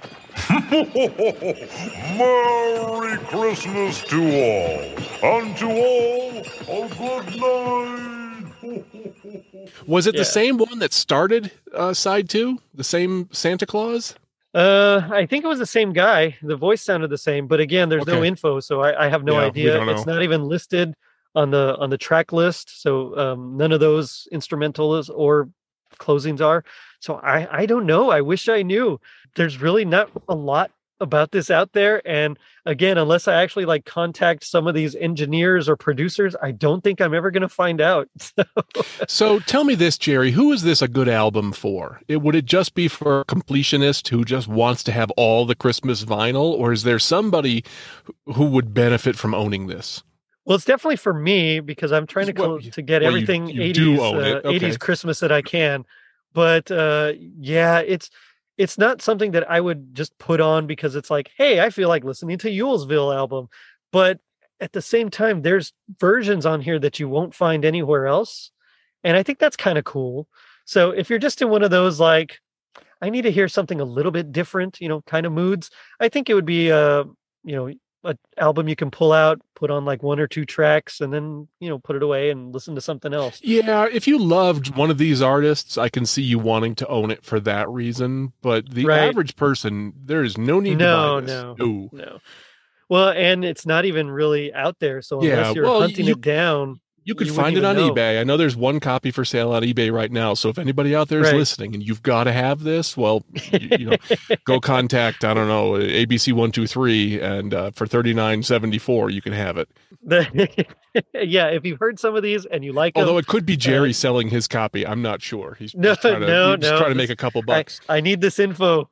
S11: Merry Christmas to all, and to all a good night.
S2: Was it
S1: Yeah.
S2: the same one that started uh, side two? The same Santa Claus?
S1: Uh, I think it was the same guy. The voice sounded the same, but again, there's no
S2: Okay.
S1: info, so I, I have no
S2: Yeah, we
S1: idea.
S2: don't
S1: It's
S2: know.
S1: not even listed on the on the track list, so um, none of those instrumentals or closings are. So I I don't know. I wish I knew. There's really not a lot about this out there, and again, unless I actually like contact some of these engineers or producers, I don't think I'm ever going to find out.
S2: So tell me this, Jerry, who is this a good album for? It, would it just be for a completionist who just wants to have all the Christmas vinyl, or is there somebody who- who would benefit from owning this?
S1: Well, it's definitely for me because I'm trying to
S2: Well,
S1: col- to get
S2: well, you-
S1: everything
S2: you do
S1: eighties
S2: own it.
S1: uh,
S2: Okay.
S1: eighties Christmas that I can. But uh, yeah, it's it's not something that I would just put on because it's like, hey, I feel like listening to Yulesville album. But at the same time, there's versions on here that you won't find anywhere else, and I think that's kind of cool. So if you're just in one of those like, I need to hear something a little bit different, you know, kind of moods, I think it would be uh, you know, a album you can pull out, put on like one or two tracks, and then you know put it away and listen to something else.
S2: Yeah, if you loved one of these artists, I can see you wanting to own it for that reason. But the
S1: Right.
S2: average person, there is no need
S1: No,
S2: to buy this.
S1: no,
S2: No.
S1: no. Well, and it's not even really out there, so unless
S2: Yeah,
S1: you're
S2: well,
S1: hunting
S2: you-
S1: it down,
S2: You could
S1: you
S2: find
S1: wouldn't
S2: it on
S1: even know.
S2: eBay. I know there's one copy for sale on eBay right now. So if anybody out there is
S1: Right.
S2: listening and you've got to have this, well, you, you know, go contact, I don't know, A B C one two three, and uh, for thirty-nine seventy-four, you can have it.
S1: The- yeah, if you've heard some of these and you like
S2: Although
S1: them,
S2: it could be Jerry selling his copy. I'm not sure. He's
S1: no,
S2: just trying to,
S1: no,
S2: he's just
S1: no,
S2: trying to make
S1: this-
S2: a couple
S1: I,
S2: bucks.
S1: I need this info.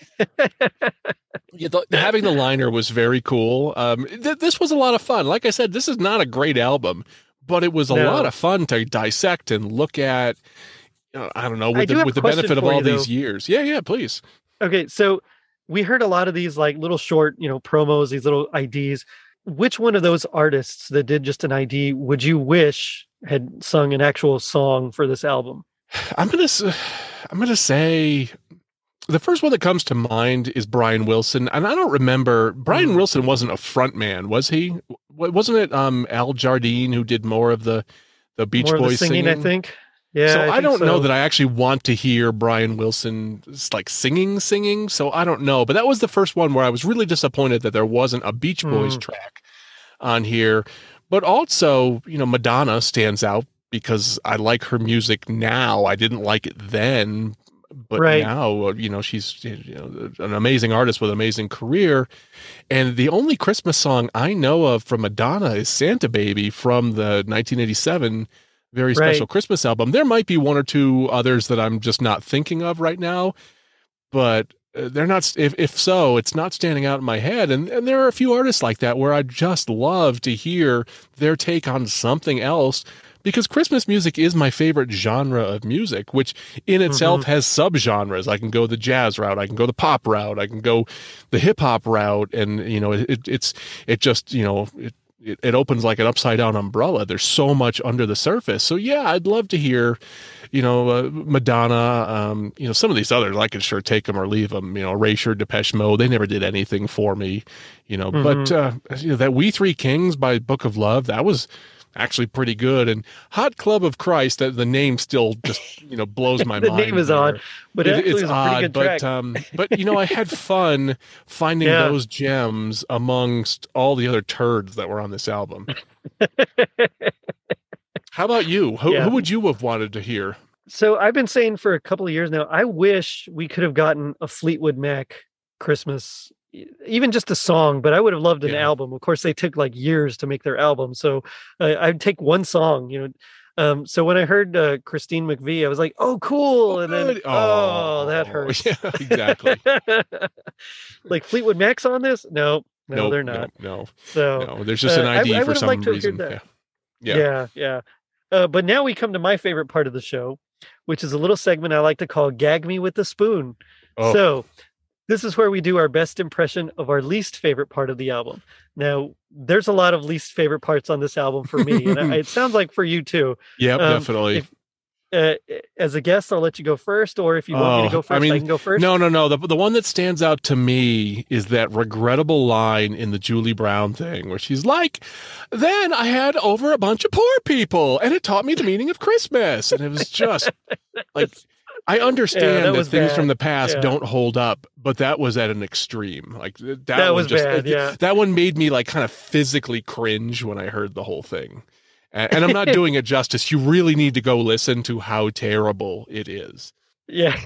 S2: Yeah, the, having the liner was very cool. Um, th- this was a lot of fun. Like I said, this is not a great album, but it was a
S1: No.
S2: lot of fun to dissect and look at. Uh, I don't know,
S1: I
S2: with
S1: do
S2: the,
S1: have
S2: with
S1: a
S2: the benefit
S1: question
S2: of
S1: for
S2: all
S1: you,
S2: these
S1: though.
S2: years. Yeah, yeah, please.
S1: Okay, so we heard a lot of these like little short, you know, promos, these little I Ds. Which one of those artists that did just an I D would you wish had sung an actual song for this album?
S2: I'm gonna, s- I'm gonna say, the first one that comes to mind is Brian Wilson, and I don't remember. Brian
S1: Mm.
S2: Wilson wasn't a front man, was he? W- Wasn't it um, Al Jardine who did more of the the Beach
S1: More of the
S2: Boys
S1: singing, I think. Yeah,
S2: so
S1: I
S2: I,
S1: think
S2: don't know
S1: so.
S2: that I actually want to hear Brian Wilson s- like singing, singing. So I don't know. But that was the first one where I was really disappointed that there wasn't a Beach Boys
S1: Mm.
S2: track on here. But also, you know, Madonna stands out because I like her music now. I didn't like it then. but
S1: Right.
S2: now, uh, you know, she's you know, an amazing artist with an amazing career. And the only Christmas song I know of from Madonna is Santa Baby from the nineteen eighty-seven very special
S1: Right.
S2: Christmas album. There might be one or two others that I'm just not thinking of right now, but uh, they're not, if, if so, it's not standing out in my head. And, and there are a few artists like that where I just love to hear their take on something else, because Christmas music is my favorite genre of music, which in itself
S1: Mm-hmm.
S2: has subgenres. I can go the jazz route, I can go the pop route, I can go the hip hop route. And, you know, it, it's, it just, you know, it, it, it opens like an upside down umbrella. There's so much under the surface. So yeah, I'd love to hear, you know, uh, Madonna, um, you know, some of these others, I could sure take them or leave them, you know, Erasure, Depeche Mode, they never did anything for me, you know, but, uh, you know, that We Three Kings by Book of Love, that was actually pretty good. And Hot Club of Christ, that the name still just, you know, blows my
S1: The
S2: mind.
S1: name is
S2: there.
S1: odd, but
S2: It-
S1: actually
S2: it's
S1: it's a pretty
S2: odd,
S1: good
S2: but,
S1: track.
S2: um, but, you know, I had fun finding
S1: Yeah.
S2: those gems amongst all the other turds that were on this album. How about you? Who,
S1: Yeah.
S2: who would you have wanted to hear?
S1: So I've been saying for a couple of years now, I wish we could have gotten a Fleetwood Mac Christmas, e- even just a song, but I would have loved an
S2: Yeah.
S1: album. Of course, they took like years to make their album. So uh, I'd take one song, you know. Um, so when I heard uh, Christine McVie, I was like, oh, cool. And then,
S2: good.
S1: oh, that
S2: Oh,
S1: hurts.
S2: yeah, exactly.
S1: Like Fleetwood Mac's on this? No, no,
S2: Nope,
S1: they're not.
S2: No, no,
S1: So
S2: no. There's just
S1: uh,
S2: an
S1: I-
S2: I D
S1: I
S2: for
S1: would have
S2: some
S1: liked to have
S2: reason.
S1: heard
S2: Yeah.
S1: that.
S2: Yeah.
S1: Yeah, yeah. Uh, but now we come to my favorite part of the show, which is a little segment I like to call Gag Me with the Spoon.
S2: Oh.
S1: So this is where we do our best impression of our least favorite part of the album. Now, there's a lot of least favorite parts on this album for me, and I- it sounds like for you too.
S2: Yep,
S1: Um,
S2: definitely.
S1: if- uh, as a guest, I'll let you go first, or if you want me to go first, I, can go first.
S2: No, no, no. The, the one that stands out to me is that regrettable line in the Julie Brown thing where she's like, then I had over a bunch of poor people and it taught me the meaning of Christmas. And it was just like, I understand
S1: that
S2: that,
S1: was
S2: things
S1: bad.
S2: from the past
S1: Yeah.
S2: don't hold up, but that was at an extreme. Like that,
S1: That
S2: one
S1: was
S2: just,
S1: bad, yeah.
S2: That one made me like kind of physically cringe when I heard the whole thing. And, and I'm not doing it justice. You really need to go listen to how terrible it is.
S1: Yeah,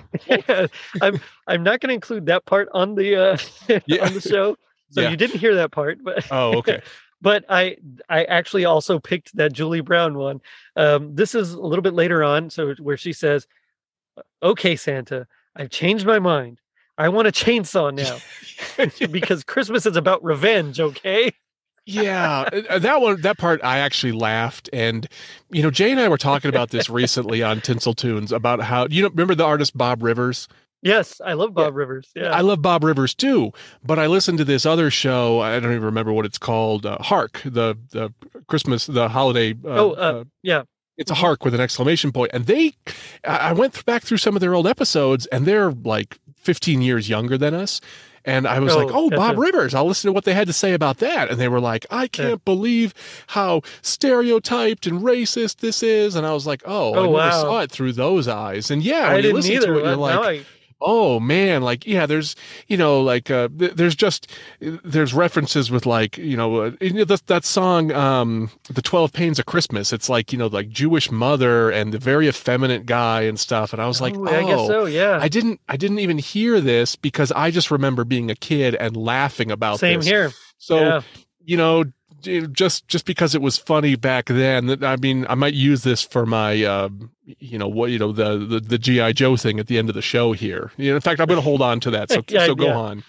S1: I'm I'm not going to include that part on the uh,
S2: Yeah.
S1: on the show, so
S2: Yeah.
S1: you didn't hear that part. But
S2: Oh, okay.
S1: but I I actually also picked that Julie Brown one. Um, this is a little bit later on, so where she says, "Okay, Santa, I've changed my mind. I want a chainsaw now because Christmas is about revenge." Okay.
S2: Yeah, uh, that one, that part, I actually laughed. And, you know, Jay and I were talking about this recently on Tinsel Tunes about how, you know, remember the artist Bob Rivers?
S1: Yes, I love Bob Rivers. Yeah.
S2: I love Bob Rivers too, but I listened to this other show. I don't even remember what it's called. Uh, Hark, the, the Christmas, the holiday. Uh,
S1: oh, uh, yeah.
S2: It's a hark with an exclamation point. And they, I I went th- back through some of their old episodes and they're like fifteen years younger than us. And I was
S1: Oh,
S2: like, oh, Bob
S1: gotcha.
S2: Rivers, I'll listen to what they had to say about that. And they were like, I can't believe how stereotyped and racist this is. And I was like, oh,
S1: Oh,
S2: I never
S1: wow.
S2: saw it through those eyes. And yeah,
S1: I
S2: when you
S1: didn't
S2: listen
S1: either.
S2: to it, you're
S1: Now
S2: like,
S1: I-
S2: oh man, like, yeah, there's, you know, like, uh, th- there's just, there's references with like, you know, uh, you know that, that song, um, the twelve Pains of Christmas. It's like, you know, like Jewish mother and the very effeminate guy and stuff. And I was like,
S1: Oh,
S2: oh,
S1: I guess so, yeah.
S2: I didn't, I didn't even hear this because I just remember being a kid and laughing about
S1: Same
S2: this.
S1: here.
S2: So,
S1: Yeah.
S2: you know, j- just just because it was funny back then, that- I mean, I might use this for my, uh, you know, what you know, the the, the G I Joe thing at the end of the show here. You know, in fact, I'm going to hold on to that. So
S1: Yeah,
S2: so go
S1: yeah.
S2: on.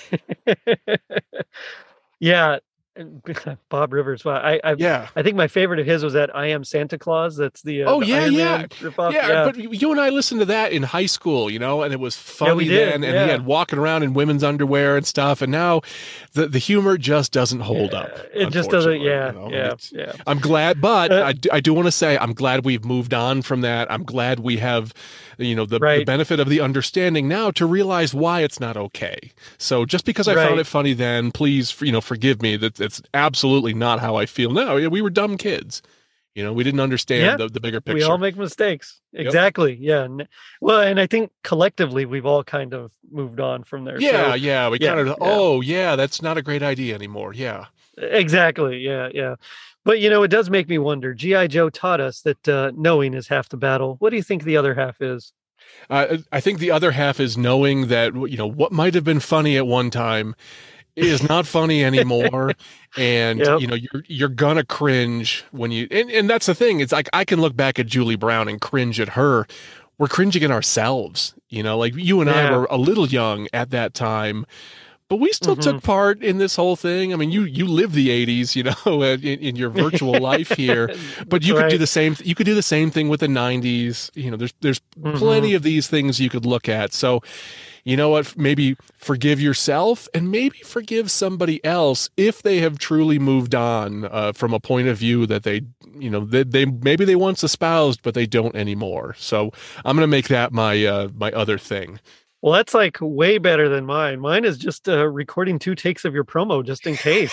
S1: Yeah. Bob Rivers. Wow. I, I
S2: Yeah.
S1: I think my favorite of his was that I Am Santa Claus. That's the uh,
S2: Oh
S1: the
S2: yeah,
S1: Iron
S2: yeah,
S1: Man ripoff.
S2: yeah. But you and I listened to that in high school, you know, and it was funny
S1: we did,
S2: then. And
S1: yeah.
S2: he had walking around in women's underwear and stuff. And now, the the humor just doesn't hold up.
S1: It just doesn't.
S2: unfortunately,
S1: Yeah.
S2: you know?
S1: Yeah.
S2: It's-
S1: Yeah.
S2: I'm glad, but
S1: Uh,
S2: I, do- I do want to say I'm glad we've moved on from that. I'm glad we have, you know, the, the
S1: Right.
S2: benefit of the understanding now to realize why it's not okay. So just because I
S1: Right.
S2: found it funny then, please, you know, forgive me. That it's absolutely not how I feel now. Yeah, we were dumb kids. You know, we didn't understand
S1: Yeah.
S2: the, the bigger picture.
S1: We all make mistakes. Exactly. Yeah. And- Well, and I think collectively we've all kind of moved on from there.
S2: Yeah,
S1: So,
S2: yeah. We
S1: yeah,
S2: kind of,
S1: yeah.
S2: oh, yeah, that's not a great idea anymore. Yeah.
S1: Exactly. Yeah. Yeah. But you know, it does make me wonder. G I Joe taught us that uh, knowing is half the battle. What do you think the other half is?
S2: Uh, I think the other half is knowing that, you know, what might have been funny at one time is not funny anymore. And,
S1: Yep.
S2: you know, you're, you're gonna cringe when you, and, and that's the thing. It's like, I can look back at Julie Brown and cringe at her. We're cringing at ourselves, you know, like you and I
S1: Yeah.
S2: were a little young at that time, but we still
S1: Mhm.
S2: took part in this whole thing. I mean, you, you lived the eighties, you know, in, in your virtual life here, but you could do
S1: Right.
S2: the same, you could do the same thing with the nineties. You know, there's, there's
S1: Mhm.
S2: plenty of these things you could look at. So, you know what, maybe forgive yourself and maybe forgive somebody else if they have truly moved on uh, from a point of view that they, you know, they, they maybe they once espoused, but they don't anymore. So I'm going to make that my, uh, my other thing.
S1: Well, that's like way better than mine. Mine is just uh, recording two takes of your promo just in case.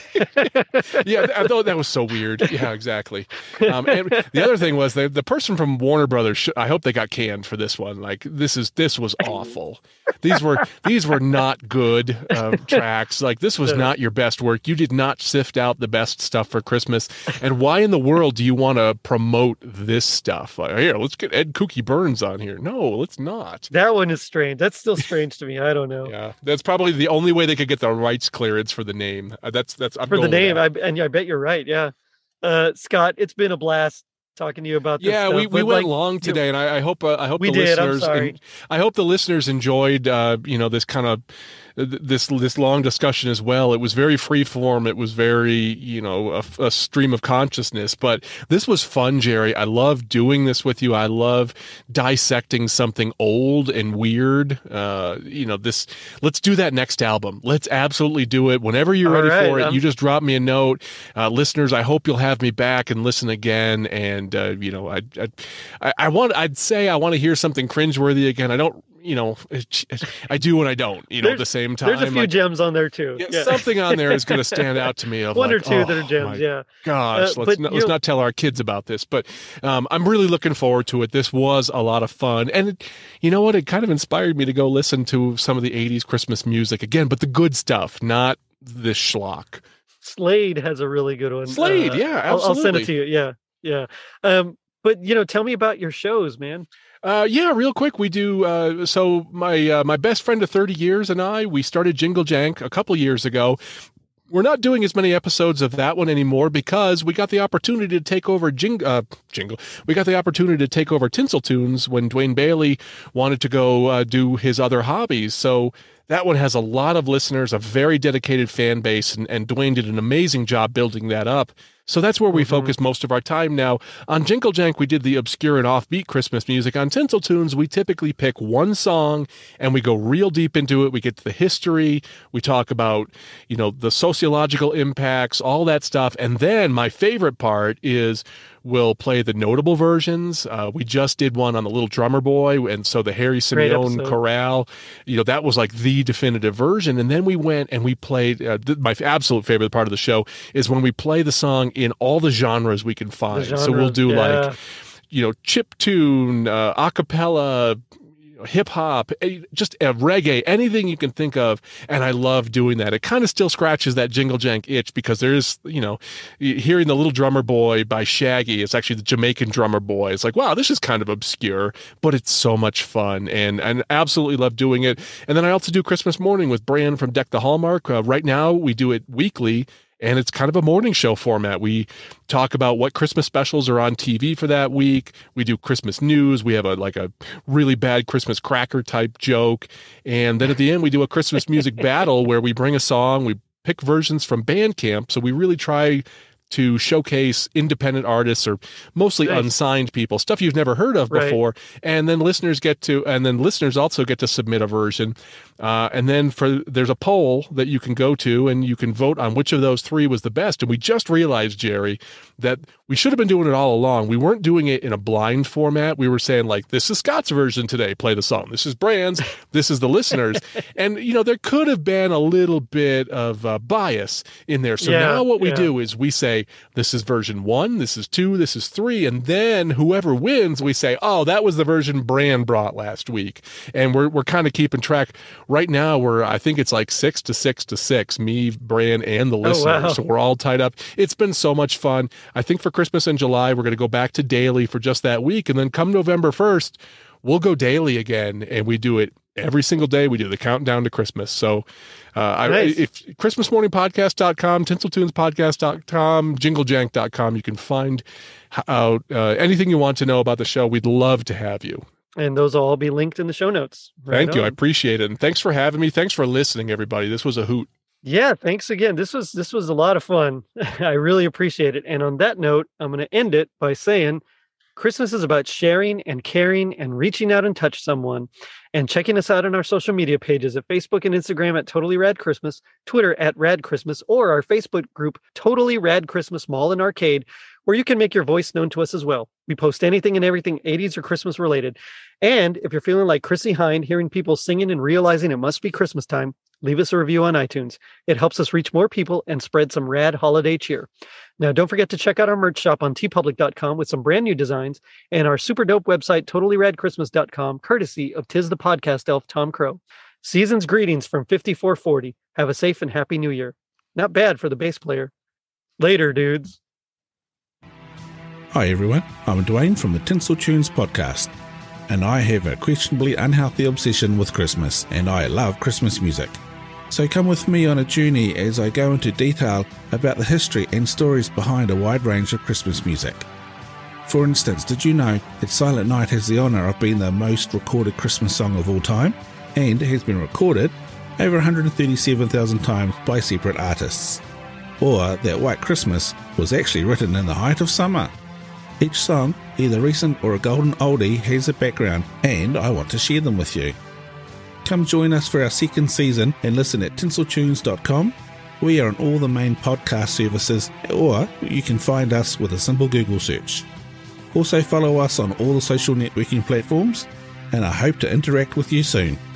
S2: Yeah, I thought that was so weird. Yeah, exactly. Um, and the other thing was the the person from Warner Brothers. sh- I hope they got canned for this one. Like this is this was awful. These were these were not good uh, tracks. Like this was not your best work. You did not sift out the best stuff for Christmas. And why in the world do you want to promote this stuff? Like, here, let's get Ed Kooky Burns on here. No, let's not.
S1: That one is strange. That's still strange to me. I don't know.
S2: Yeah, that's probably the only way they could get the rights clearance for the name. Uh, that's that's I'm
S1: For the
S2: going with
S1: name,
S2: that.
S1: I, and I bet you're right. Yeah. Uh, Scott, it's been a blast talking to you about this.
S2: Yeah,
S1: stuff,
S2: we, we
S1: but,
S2: went
S1: like,
S2: long
S1: you know,
S2: today, and I, I hope uh, I hope
S1: We
S2: the
S1: did, I'm
S2: listeners
S1: sorry.
S2: en- I hope the listeners enjoyed uh, you know this kind of this this long discussion as well. It was very free form. It was very you know a, a stream of consciousness. But this was fun, Jerry. I love doing this with you. I love dissecting something old and weird. Uh, you know this. Let's do that next album. Let's absolutely do it. Whenever you're
S1: All
S2: ready
S1: right,
S2: for it,
S1: I'm-
S2: you just drop me a note. Uh, listeners, I hope you'll have me back and listen again. And uh, you know, I, I, I, I want. I'd say I want to hear something cringeworthy again. I don't. You know, it, it- I do and I don't. You know, at the same time.
S1: There's a few
S2: Like,
S1: gems on there too.
S2: yeah, something on there is going to stand out to me. Of
S1: One
S2: like,
S1: or two
S2: oh,
S1: that are gems.
S2: my
S1: Yeah.
S2: Gosh,
S1: Uh,
S2: let's
S1: but,
S2: not,
S1: you
S2: let's
S1: know-
S2: not tell our kids about this. But um, I'm really looking forward to it. This was a lot of fun, and it, you know what? It kind of inspired me to go listen to some of the eighties Christmas music again, but the good stuff, not this schlock.
S1: Slade has a really good one.
S2: Slade,
S1: Uh,
S2: yeah,
S1: I'll, I'll send it
S2: absolutely.
S1: to you. Yeah, yeah. Um, but you know, tell me about your shows, man.
S2: Uh, yeah, real quick, we do. Uh, so my uh, my best friend of thirty years and I, we started Jingle Jank a couple years ago. We're not doing as many episodes of that one anymore because we got the opportunity to take over Jing- uh, Jingle. We got the opportunity to take over Tinsel Tunes when Dwayne Bailey wanted to go uh, do his other hobbies. So that one has a lot of listeners, a very dedicated fan base, and, and Dwayne did an amazing job building that up. So that's where we focus most of our time now. On Jingle Jank, we did the obscure and offbeat Christmas music. On Tinsel Tunes, we typically pick one song and we go real deep into it. We get to the history. We talk about, you know, the sociological impacts, all that stuff. And then my favorite part is we'll play the notable versions. Uh, we just did one on the Little Drummer Boy, and so the Harry
S1: Great
S2: Simeone
S1: episode.
S2: Chorale, you know, that was like the definitive version. And then we went and we played, uh, th- my absolute favorite part of the show is when we play the song in all the genres we can find. So we'll
S1: genres,
S2: do
S1: yeah.
S2: like, you know, chip tune, uh, a cappella, hip hop, eh, just a reggae, anything you can think of. And I love doing that. It kind of still scratches that Jingle Jank itch because there's, you know, hearing the Little Drummer Boy by Shaggy. It's actually the Jamaican Drummer Boy. It's like, wow, this is kind of obscure, but it's so much fun. And and absolutely love doing it. And then I also do Christmas Morning with Bran from Deck the Hallmark. Uh, right now we do it weekly. And it's kind of a morning show format. We talk about what Christmas specials are on T V for that week. We do Christmas news. We have a like a really bad Christmas cracker type joke. And then at the end, we do a Christmas music battle where we bring a song, we pick versions from Bandcamp. So we really try to showcase independent artists or mostly
S1: Nice.
S2: unsigned people, stuff you've never heard of
S1: Right.
S2: before. And then listeners get to, and then listeners also get to submit a version. Uh, and then for there's a poll that you can go to and you can vote on which of those three was the best. And we just realized, Jerry, that we should have been doing it all along. We weren't doing it in a blind format. We were saying like, this is Scott's version today, play the song. This is Brand's, this is the listeners. And, you know, there could have been a little bit of uh, bias in there. So
S1: Yeah,
S2: now what we
S1: yeah.
S2: do is we say, this is version one, this is two, this is three. And then whoever wins, we say, oh, that was the version Brand brought last week. And we're, we're kind of keeping track. Right now, we're, I think it's like six to six to six, me, Brand, and the listeners.
S1: wow.
S2: So we're all tied up. It's been so much fun. I think for Christmas in July, we're going to go back to daily for just that week. And then come November first, we'll go daily again, and we do it every single day. We do the countdown to Christmas. So uh,
S1: Nice.
S2: I, if christmas morning podcast dot com, tinsel tunes podcast dot com, jingle jank dot com, you can find out uh, anything you want to know about the show. We'd love to have you.
S1: And those will all be linked in the show notes. Right
S2: Thank you. I
S1: on.
S2: appreciate it. And thanks for having me. Thanks for listening, everybody. This was a hoot.
S1: Yeah, thanks again. This was this was a lot of fun. I really appreciate it. And on that note, I'm going to end it by saying Christmas is about sharing and caring and reaching out and touch someone, and checking us out on our social media pages at Facebook and Instagram at Totally Rad Christmas, Twitter at Rad Christmas, or our Facebook group Totally Rad Christmas Mall and Arcade, where you can make your voice known to us as well. We post anything and everything eighties or Christmas related. And if you're feeling like Chrissy Hine, hearing people singing and realizing it must be Christmas time, leave us a review on iTunes. It helps us reach more people and spread some rad holiday cheer. Now, don't forget to check out our merch shop on t public dot com with some brand new designs, and our super dope website, totally rad christmas dot com, courtesy of Tis the Podcast Elf, Tom Crow. Season's greetings from fifty-four forty. Have a safe and happy new year. Not bad for the bass player. Later, dudes.
S20: Hi everyone, I'm Dwayne from the Tinsel Tunes podcast, and I have a questionably unhealthy obsession with Christmas, and I love Christmas music. So come with me on a journey as I go into detail about the history and stories behind a wide range of Christmas music. For instance, did you know that Silent Night has the honour of being the most recorded Christmas song of all time, and has been recorded over one hundred thirty-seven thousand times by separate artists? Or that White Christmas was actually written in the height of summer? Each song, either recent or a golden oldie, has a background, and I want to share them with you. Come join us for our second season and listen at tinsel tunes dot com. We are on all the main podcast services, or you can find us with a simple Google search. Also follow us on all the social networking platforms, and I hope to interact with you soon.